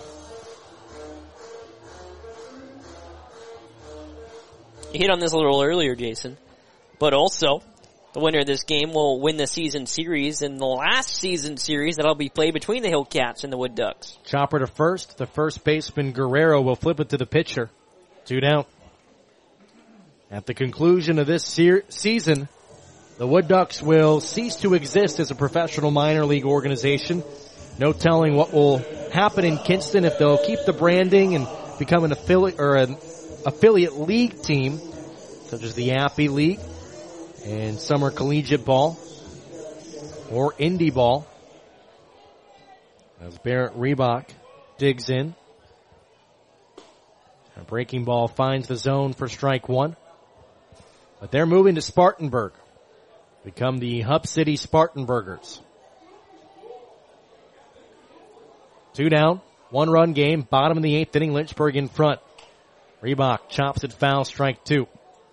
You hit on this a little earlier, Jason, but also the winner of this game will win the season series, and the last season series that'll be played between the Hillcats and the Wood Ducks. Chopper to first. The first baseman, Guerrero, will flip it to the pitcher. Two down. At the conclusion of this se- season, the Wood Ducks will cease to exist as a professional minor league organization. No telling what will happen in Kinston if they'll keep the branding and become an affiliate or an affiliate league team, such as the Appy League and Summer Collegiate Ball or Indie Ball. As Barrett Reebok digs in. A breaking ball finds the zone for strike one. But they're moving to Spartanburg. Become the Hub City Spartanburgers. Two down, one run game, bottom of the eighth inning, Lynchburg in front. Reebok chops it foul, strike two.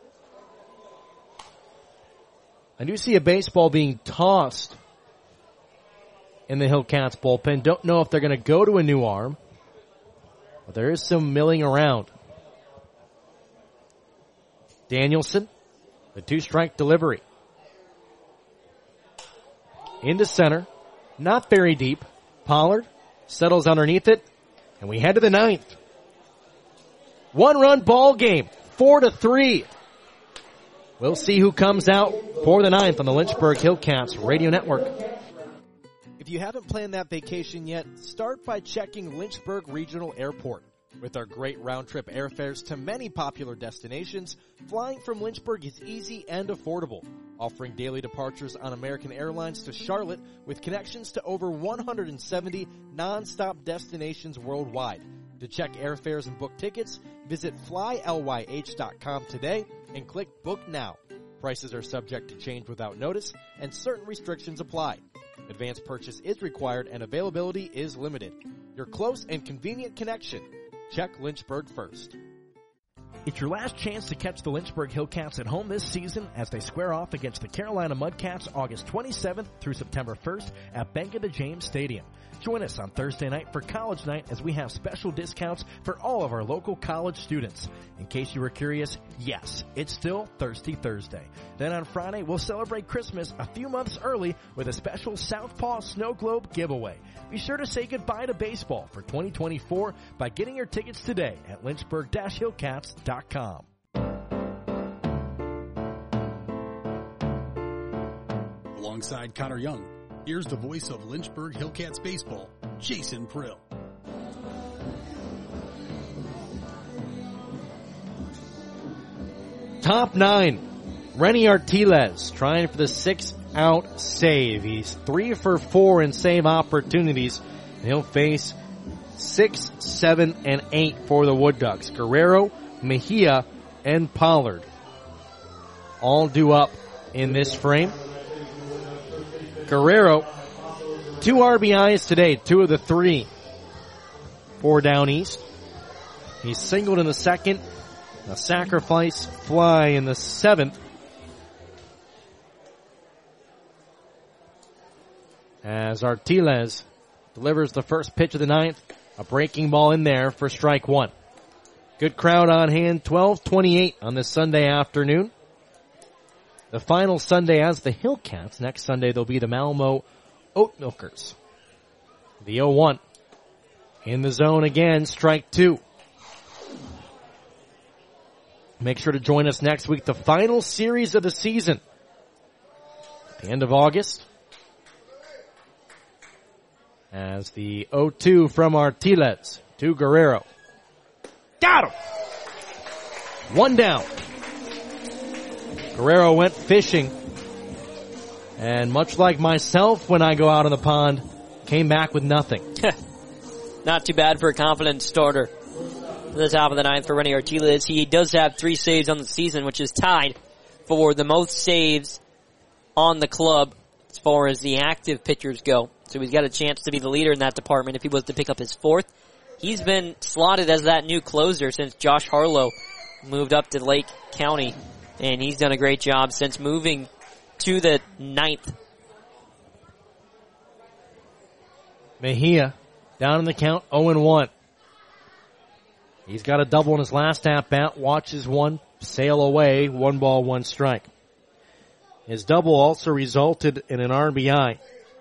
I do see a baseball being tossed in the Hillcats bullpen. Don't know if they're going to go to a new arm, but there is some milling around. Danielson, the two-strike delivery. Into center, not very deep. Pollard settles underneath it, and we head to the ninth. One-run ball game, four to three. We'll see who comes out for the ninth on the Lynchburg Hillcats Radio Network. If you haven't planned that vacation yet, start by checking Lynchburg Regional Airport. With our great round-trip airfares to many popular destinations, flying from Lynchburg is easy and affordable, offering daily departures on American Airlines to Charlotte with connections to over one hundred seventy non-stop destinations worldwide. To check airfares and book tickets, visit fly ly h dot com today and click Book Now. Prices are subject to change without notice, and certain restrictions apply. Advance purchase is required and availability is limited. Your close and convenient connection. Check Lynchburg first. It's your last chance to catch the Lynchburg Hillcats at home this season as they square off against the Carolina Mudcats August twenty-seventh through September first at Bank of the James Stadium. Join us on Thursday night for College Night as we have special discounts for all of our local college students. In case you were curious, yes, it's still Thirsty Thursday. Then on Friday, we'll celebrate Christmas a few months early with a special Southpaw Snow Globe giveaway. Be sure to say goodbye to baseball for twenty twenty-four by getting your tickets today at lynchburg dash hillcats dot com. Alongside Connor Young, here's the voice of Lynchburg Hillcats baseball, Jason Prill. Top nine, Renny Artiles trying for the six-out save. He's three for four in save opportunities. And he'll face six, seven, and eight for the Wood Ducks. Guerrero, Mejia, and Pollard all due up in this frame. Guerrero, two R B Is today, two of the three for Down East. He's singled in the second, a sacrifice fly in the seventh. As Artiles delivers the first pitch of the ninth, a breaking ball in there for strike one. Good crowd on hand, twelve twenty-eight on this Sunday afternoon. The final Sunday as the Hillcats. Next Sunday they'll be the Malmo Oat Milkers. The oh one. In the zone again, strike two. Make sure to join us next week, the final series of the season. At the end of August. As the oh two from Artiles to Guerrero. Got him! One down. Guerrero went fishing. And much like myself when I go out on the pond, came back with nothing. Not too bad for a confident starter. The top of the ninth for Renny Artiles. He does have three saves on the season, which is tied for the most saves on the club as far as the active pitchers go. So he's got a chance to be the leader in that department if he was to pick up his fourth. He's been slotted as that new closer since Josh Harlow moved up to Lake County. And he's done a great job since moving to the ninth. Mejia down in the count, oh and one. He's got a double in his last at-bat, watches one sail away, one ball, one strike. His double also resulted in an R B I.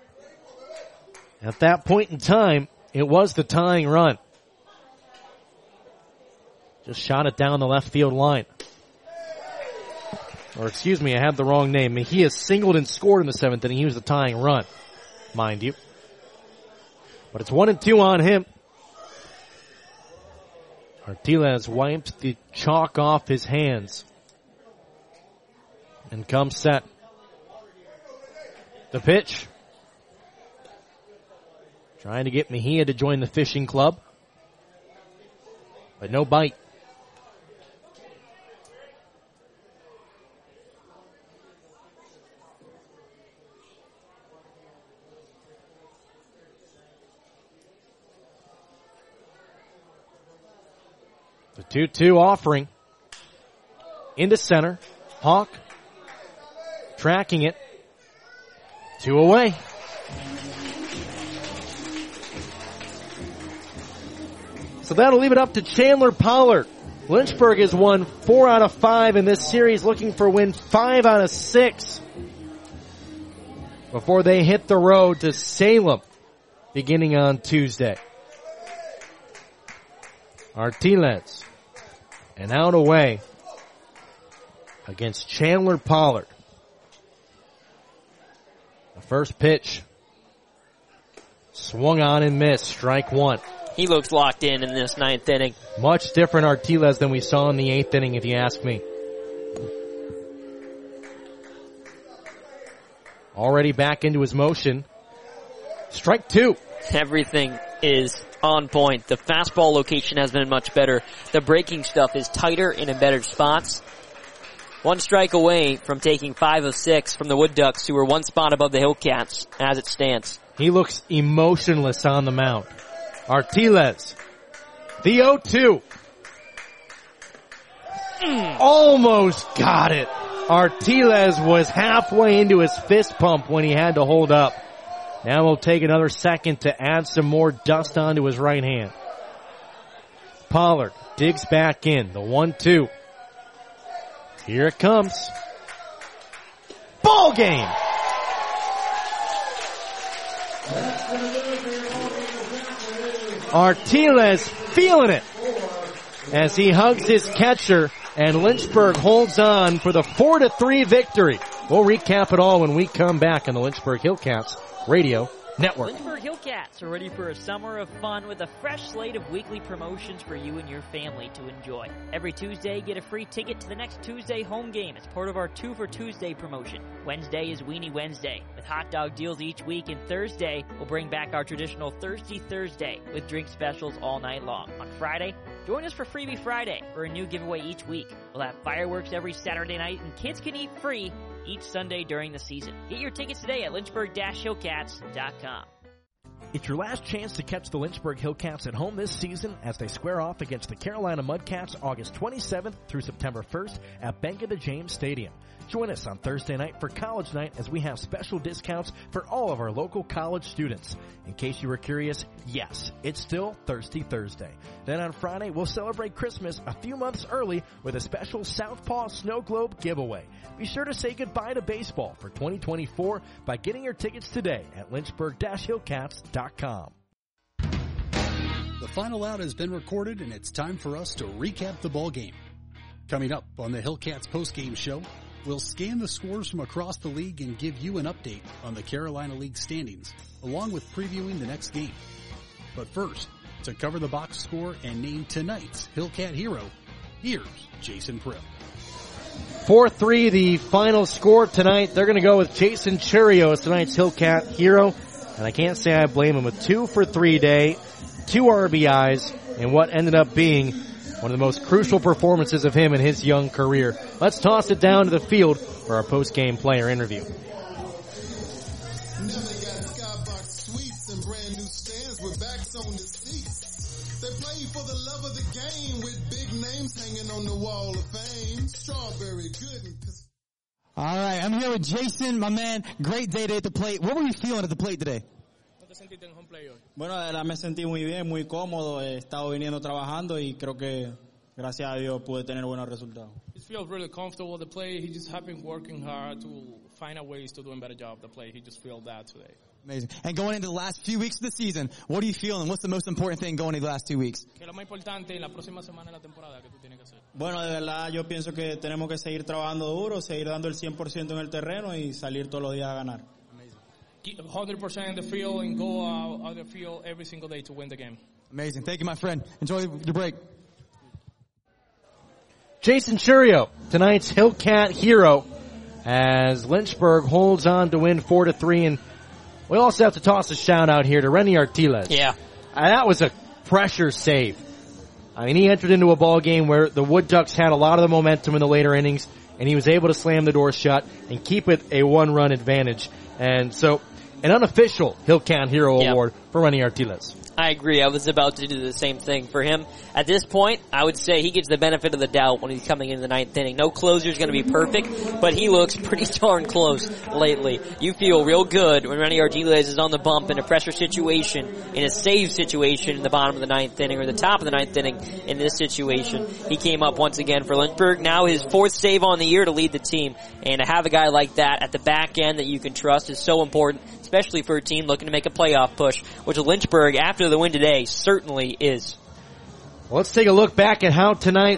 At that point in time, it was the tying run. Just shot it down the left field line. Or excuse me, I have the wrong name. Mejia singled and scored in the seventh inning. He was the tying run, mind you. But it's one and two on him. Artiles wipes the chalk off his hands. And comes set. The pitch. Trying to get Mejia to join the fishing club. But no bite. The two two offering. Into center. Hawk. Tracking it. Two away. So that'll leave it up to Chandler Pollard. Lynchburg has won four out of five in this series, looking for win five out of six before they hit the road to Salem beginning on Tuesday. Artiles and out away against Chandler Pollard. The first pitch swung on and missed, strike one. He looks locked in in this ninth inning. Much different Artiles than we saw in the eighth inning, if you ask me. Already back into his motion. Strike two. Everything is on point. The fastball location has been much better. The breaking stuff is tighter and in better spots. One strike away from taking five of six from the Wood Ducks, who are one spot above the Hillcats as it stands. He looks emotionless on the mound. Artiles. The oh two. Mm. Almost got it. Artiles was halfway into his fist pump when he had to hold up. Now we'll take another second to add some more dust onto his right hand. Pollard digs back in. The one two. Here it comes. Ball game! Artiles feeling it as he hugs his catcher, and Lynchburg holds on for the four to three victory. We'll recap it all when we come back on the Lynchburg Hillcats Radio Network. Lynchburg Hillcats are ready for a summer of fun with a fresh slate of weekly promotions for you and your family to enjoy. Every Tuesday, get a free ticket to the next Tuesday home game as part of our Two for Tuesday promotion. Wednesday is Weenie Wednesday with hot dog deals each week, and Thursday we'll bring back our traditional Thirsty Thursday with drink specials all night long. On Friday, join us for Freebie Friday for a new giveaway each week. We'll have fireworks every Saturday night, and kids can eat free each Sunday during the season. Get your tickets today at lynchburg dash hillcats dot com. It's your last chance to catch the Lynchburg Hillcats at home this season as they square off against the Carolina Mudcats August twenty-seventh through September first at Bank of the James Stadium. Join us on Thursday night for College Night as we have special discounts for all of our local college students. In case you were curious, yes, it's still Thirsty Thursday. Then on Friday, we'll celebrate Christmas a few months early with a special Southpaw Snow Globe giveaway. Be sure to say goodbye to baseball for twenty twenty-four by getting your tickets today at lynchburg dash hillcats dot com. The final out has been recorded, and it's time for us to recap the ball game. Coming up on the Hillcats postgame show, we'll scan the scores from across the league and give you an update on the Carolina League standings, along with previewing the next game. But first, to cover the box score and name tonight's Hillcat hero, here's Jason Prill. four three the final score tonight. They're going to go with Jason Churio as tonight's Hillcat hero. And I can't say I blame him with two for three day, two R B Is, and what ended up being one of the most crucial performances of him in his young career. Let's toss it down to the field for our post-game player interview. They play for the love of the game with big names hanging on the wall of fame. Strawberry Gooden. All right, I'm here with Jason, my man. Great day today at the plate. What were you feeling at the plate today? Bueno, de verdad me sentí muy bien, muy cómodo. He estado viniendo trabajando y creo que, gracias a Dios, pude tener buenos resultados. He feels really comfortable at the plate. He just has been working hard to find out ways to do a better job at the plate. He just feels that today. Amazing. And going into the last few weeks of the season, what are you feeling? What's the most important thing going into the last two weeks? ¿Qué es lo más importante en la próxima semana de la temporada que tú tienes que hacer? Bueno, de verdad yo pienso que tenemos que seguir trabajando duro, seguir dando el cien por ciento en el terreno y salir todos los días a ganar. one hundred percent in the field and go out of the field every single day to win the game. Amazing. Thank you, my friend. Enjoy your break. Jason Churio, tonight's Hillcat hero, as Lynchburg holds on to win four to three. And we also have to toss a shout out here to Renny Artiles. Yeah. Uh, that was a pressure save. I mean, he entered into a ball game where the Wood Ducks had a lot of the momentum in the later innings, and he was able to slam the door shut and keep it a one-run advantage. And so, an unofficial Hillcat Hero yep. Award for Renny Artiles. I agree. I was about to do the same thing for him. At this point, I would say he gets the benefit of the doubt when he's coming into the ninth inning. No closer's going to be perfect, but he looks pretty darn close lately. You feel real good when Renny Ardiles is on the bump in a pressure situation, in a save situation in the bottom of the ninth inning or the top of the ninth inning in this situation. He came up once again for Lynchburg. Now his fourth save on the year to lead the team. And to have a guy like that at the back end that you can trust is so important, especially for a team looking to make a playoff push, which Lynchburg, after the win today, certainly is. Well, let's take a look back at how tonight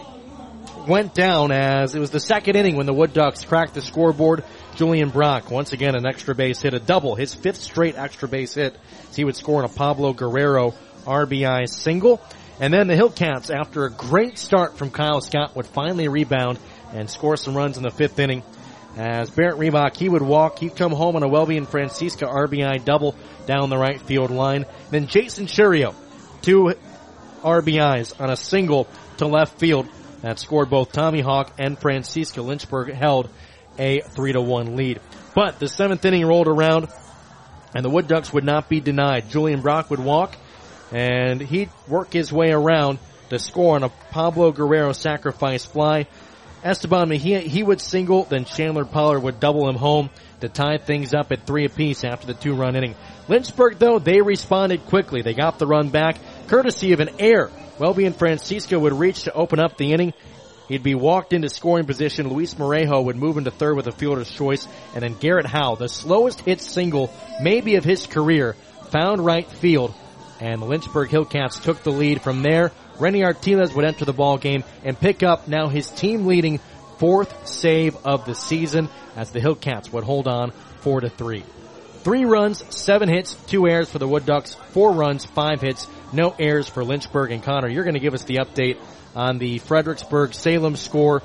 went down, as it was the second inning when the Wood Ducks cracked the scoreboard. Julian Brock, once again, an extra base hit, a double, his fifth straight extra base hit. So he would score on a Pablo Guerrero R B I single. And then the Hillcats, after a great start from Kyle Scott, would finally rebound and score some runs in the fifth inning. As Barrett Reebok, he would walk, he'd come home on a Welby and Francisca R B I double down the right field line. Then Jason Churio, two R B Is on a single to left field that scored both Tommy Hawk and Francisca. Lynchburg held a three to one lead. But the seventh inning rolled around, and the Wood Ducks would not be denied. Julian Brock would walk, and he'd work his way around to score on a Pablo Guerrero sacrifice fly. Esteban Mejia, he would single, then Chandler Pollard would double him home to tie things up at three apiece after the two-run inning. Lynchburg, though, they responded quickly. They got the run back, courtesy of an error. Welby and Francisco would reach to open up the inning. He'd be walked into scoring position. Luis Morejo would move into third with a fielder's choice. And then Garrett Howe, the slowest hit single maybe of his career, found right field. And the Lynchburg Hillcats took the lead from there. Renny Artiles would enter the ball game and pick up now his team-leading fourth save of the season as the Hillcats would hold on four to three. Three runs, seven hits, two errors for the Wood Ducks, four runs, five hits, no errors for Lynchburg. And Connor, you're going to give us the update on the Fredericksburg-Salem score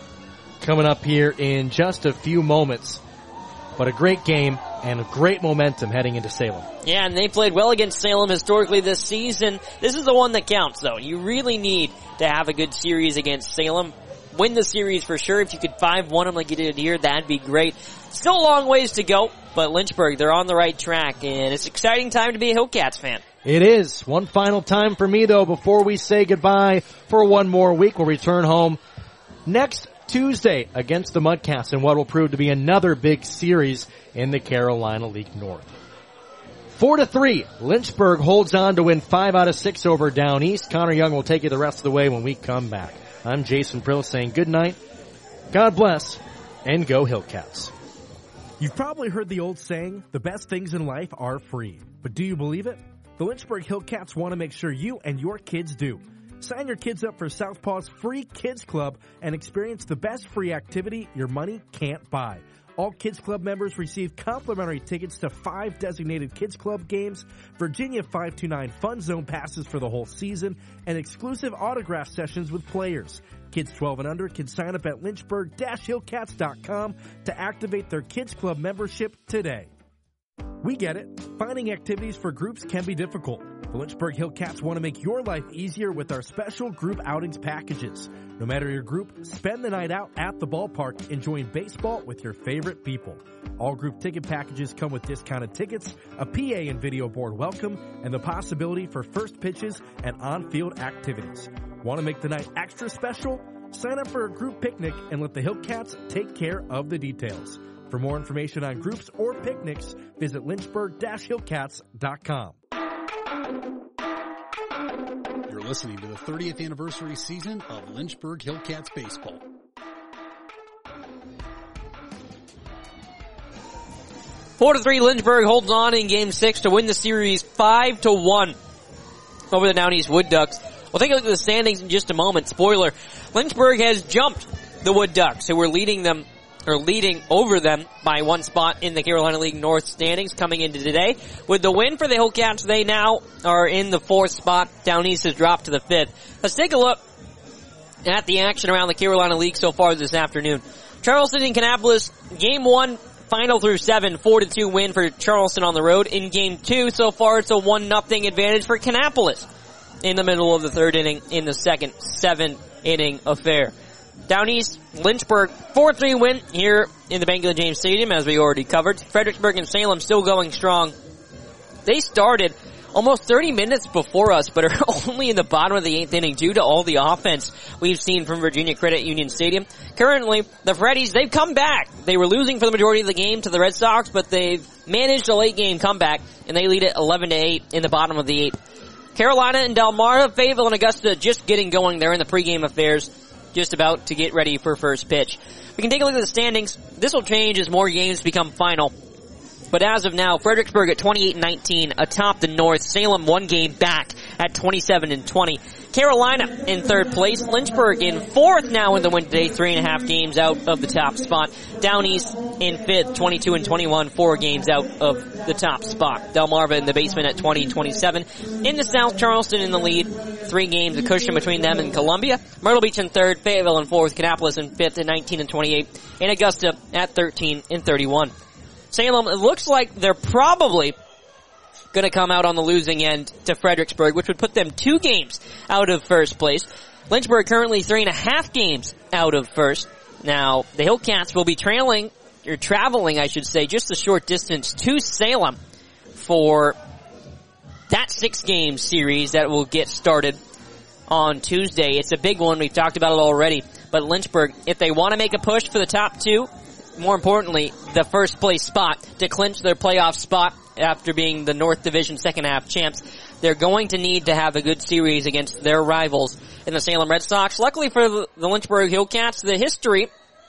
coming up here in just a few moments. But a great game and a great momentum heading into Salem. Yeah, and they played well against Salem historically this season. This is the one that counts, though. You really need to have a good series against Salem. Win the series for sure. If you could five one them like you did here, that'd be great. Still a long ways to go, but Lynchburg, they're on the right track, and it's an exciting time to be a Hillcats fan. It is. One final time for me, though, before we say goodbye for one more week. We'll return home next Tuesday against the Mudcats in what will prove to be another big series in the Carolina League North. Four to three, Lynchburg holds on to win five out of six over Down East. Connor Young will take you the rest of the way when we come back. I'm Jason Prill saying good night, God bless, and go Hillcats. You've probably heard the old saying, the best things in life are free. But do you believe it? The Lynchburg Hillcats want to make sure you and your kids do. Sign your kids up for Southpaw's free Kids Club and experience the best free activity your money can't buy. All Kids Club members receive complimentary tickets to five designated Kids Club games, Virginia five two nine Fun Zone passes for the whole season, and exclusive autograph sessions with players. Kids twelve and under can sign up at lynchburg dash hillcats dot com to activate their Kids Club membership today. We get it. Finding activities for groups can be difficult. The Lynchburg Hillcats want to make your life easier with our special group outings packages. No matter your group, spend the night out at the ballpark enjoying baseball with your favorite people. All group ticket packages come with discounted tickets, a P A and video board welcome, and the possibility for first pitches and on-field activities. Want to make the night extra special? Sign up for a group picnic and let the Hillcats take care of the details. For more information on groups or picnics, visit lynchburg dash hillcats dot com. You're listening to the thirtieth anniversary season of Lynchburg Hillcats baseball. Four to three, Lynchburg holds on in Game Six to win the series five to one over the Down East Wood Ducks. We'll take a look at the standings in just a moment. Spoiler: Lynchburg has jumped the Wood Ducks, who were leading them. or leading over them by one spot in the Carolina League North standings coming into today. With the win for the Hillcats, they now are in the fourth spot. Down East has dropped to the fifth. Let's take a look at the action around the Carolina League so far this afternoon. Charleston and Kannapolis, game one, final through seven, four to two win for Charleston on the road. In game two, so far it's a one nothing advantage for Kannapolis in the middle of the third inning in the second seven inning affair. Down East, Lynchburg, four three win here in the Bank of the James Stadium, as we already covered. Fredericksburg and Salem still going strong. They started almost thirty minutes before us, but are only in the bottom of the eighth inning due to all the offense we've seen from Virginia Credit Union Stadium. Currently, the Freddies, they've come back. They were losing for the majority of the game to the Red Sox, but they've managed a late game comeback, and they lead it eleven to eight in the bottom of the eighth. Carolina and Delmarva, Fayetteville and Augusta just getting going. They're in the pregame affairs, just about to get ready for first pitch. We can take a look at the standings. This will change as more games become final. But as of now, Fredericksburg at twenty-eight and nineteen atop the North. Salem one game back at twenty-seven and twenty. Carolina in third place. Lynchburg in fourth now in the win today, three and a half games out of the top spot. Down East in fifth, twenty-two and twenty-one, four games out of the top spot. Delmarva in the basement at twenty and twenty-seven. In the South, Charleston in the lead, three games a cushion between them and Columbia. Myrtle Beach in third, Fayetteville in fourth, Kannapolis in fifth at nineteen and twenty-eight, and Augusta at thirteen and thirty-one. Salem, it looks like they're probably going to come out on the losing end to Fredericksburg, which would put them two games out of first place. Lynchburg currently three and a half games out of first. Now, the Hillcats will be trailing, or traveling, I should say, just a short distance to Salem for that six-game series that will get started on Tuesday. It's a big one. We've talked about it already. But Lynchburg, if they want to make a push for the top two, more importantly, the first place spot to clinch their playoff spot after being the North Division second half champs, they're going to need to have a good series against their rivals in the Salem Red Sox. Luckily for the Lynchburg Hillcats, the history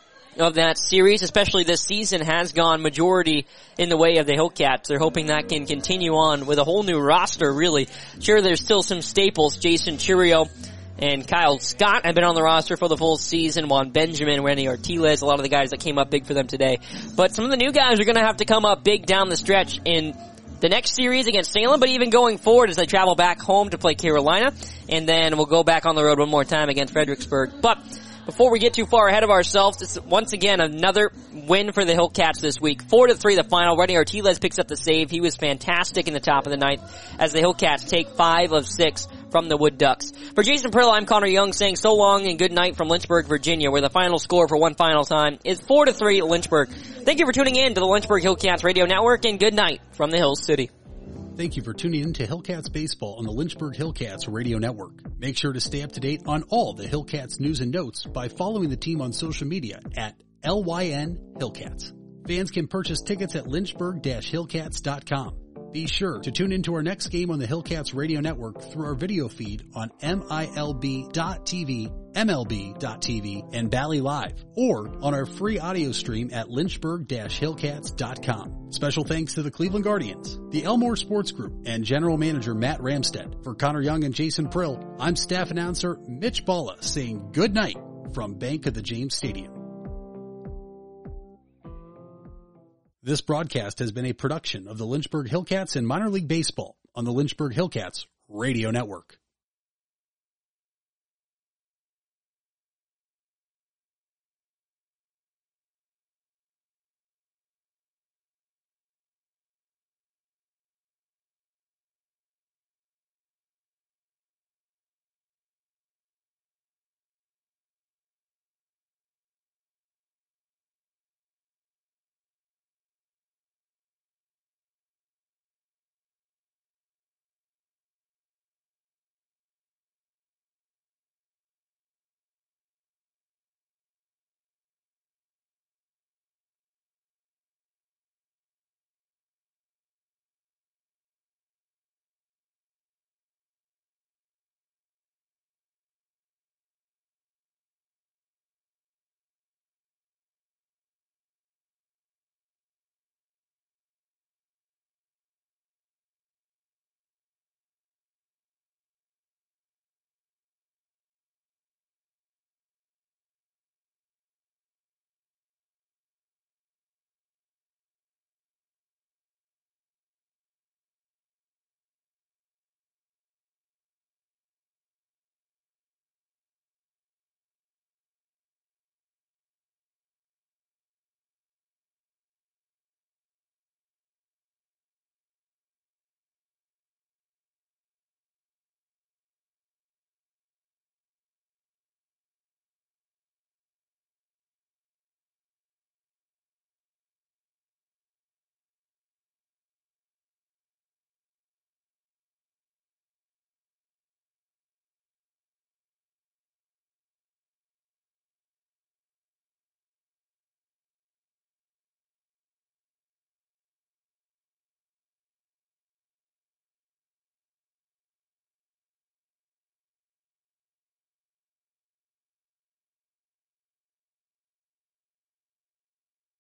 of that series, especially this season, has gone majority in the way of the Hillcats. They're hoping that can continue on with a whole new roster, really. Sure, there's still some staples. Jason Churio and Kyle Scott have been on the roster for the full season. Juan Benjamin, Randy Artiles, a lot of the guys that came up big for them today. But some of the new guys are going to have to come up big down the stretch in the next series against Salem, but even going forward as they travel back home to play Carolina. And then we'll go back on the road one more time against Fredericksburg. But before we get too far ahead of ourselves, it's once again another win for the Hillcats this week. Four to three the final. Randy Artiles picks up the save. He was fantastic in the top of the ninth as the Hillcats take five of six from the Wood Ducks. For Jason Prill, I'm Connor Young saying so long and good night from Lynchburg, Virginia, where the final score for one final time is four to three Lynchburg. Thank you for tuning in to the Lynchburg Hillcats Radio Network, and good night from the Hill City. Thank you for tuning in to Hillcats Baseball on the Lynchburg Hillcats Radio Network. Make sure to stay up to date on all the Hillcats news and notes by following the team on social media at L Y N Hillcats. Fans can purchase tickets at lynchburg dash hillcats dot com. Be sure to tune into our next game on the Hillcats Radio Network through our video feed on M I L B dot T V, M L B dot T V, and Bally Live, or on our free audio stream at lynchburg dash hillcats dot com. Special thanks to the Cleveland Guardians, the Elmore Sports Group, and General Manager Matt Ramstead. For Connor Young and Jason Prill, I'm staff announcer Mitch Balla saying good night from Bank of the James Stadium. This broadcast has been a production of the Lynchburg Hillcats and Minor League Baseball on the Lynchburg Hillcats Radio Network.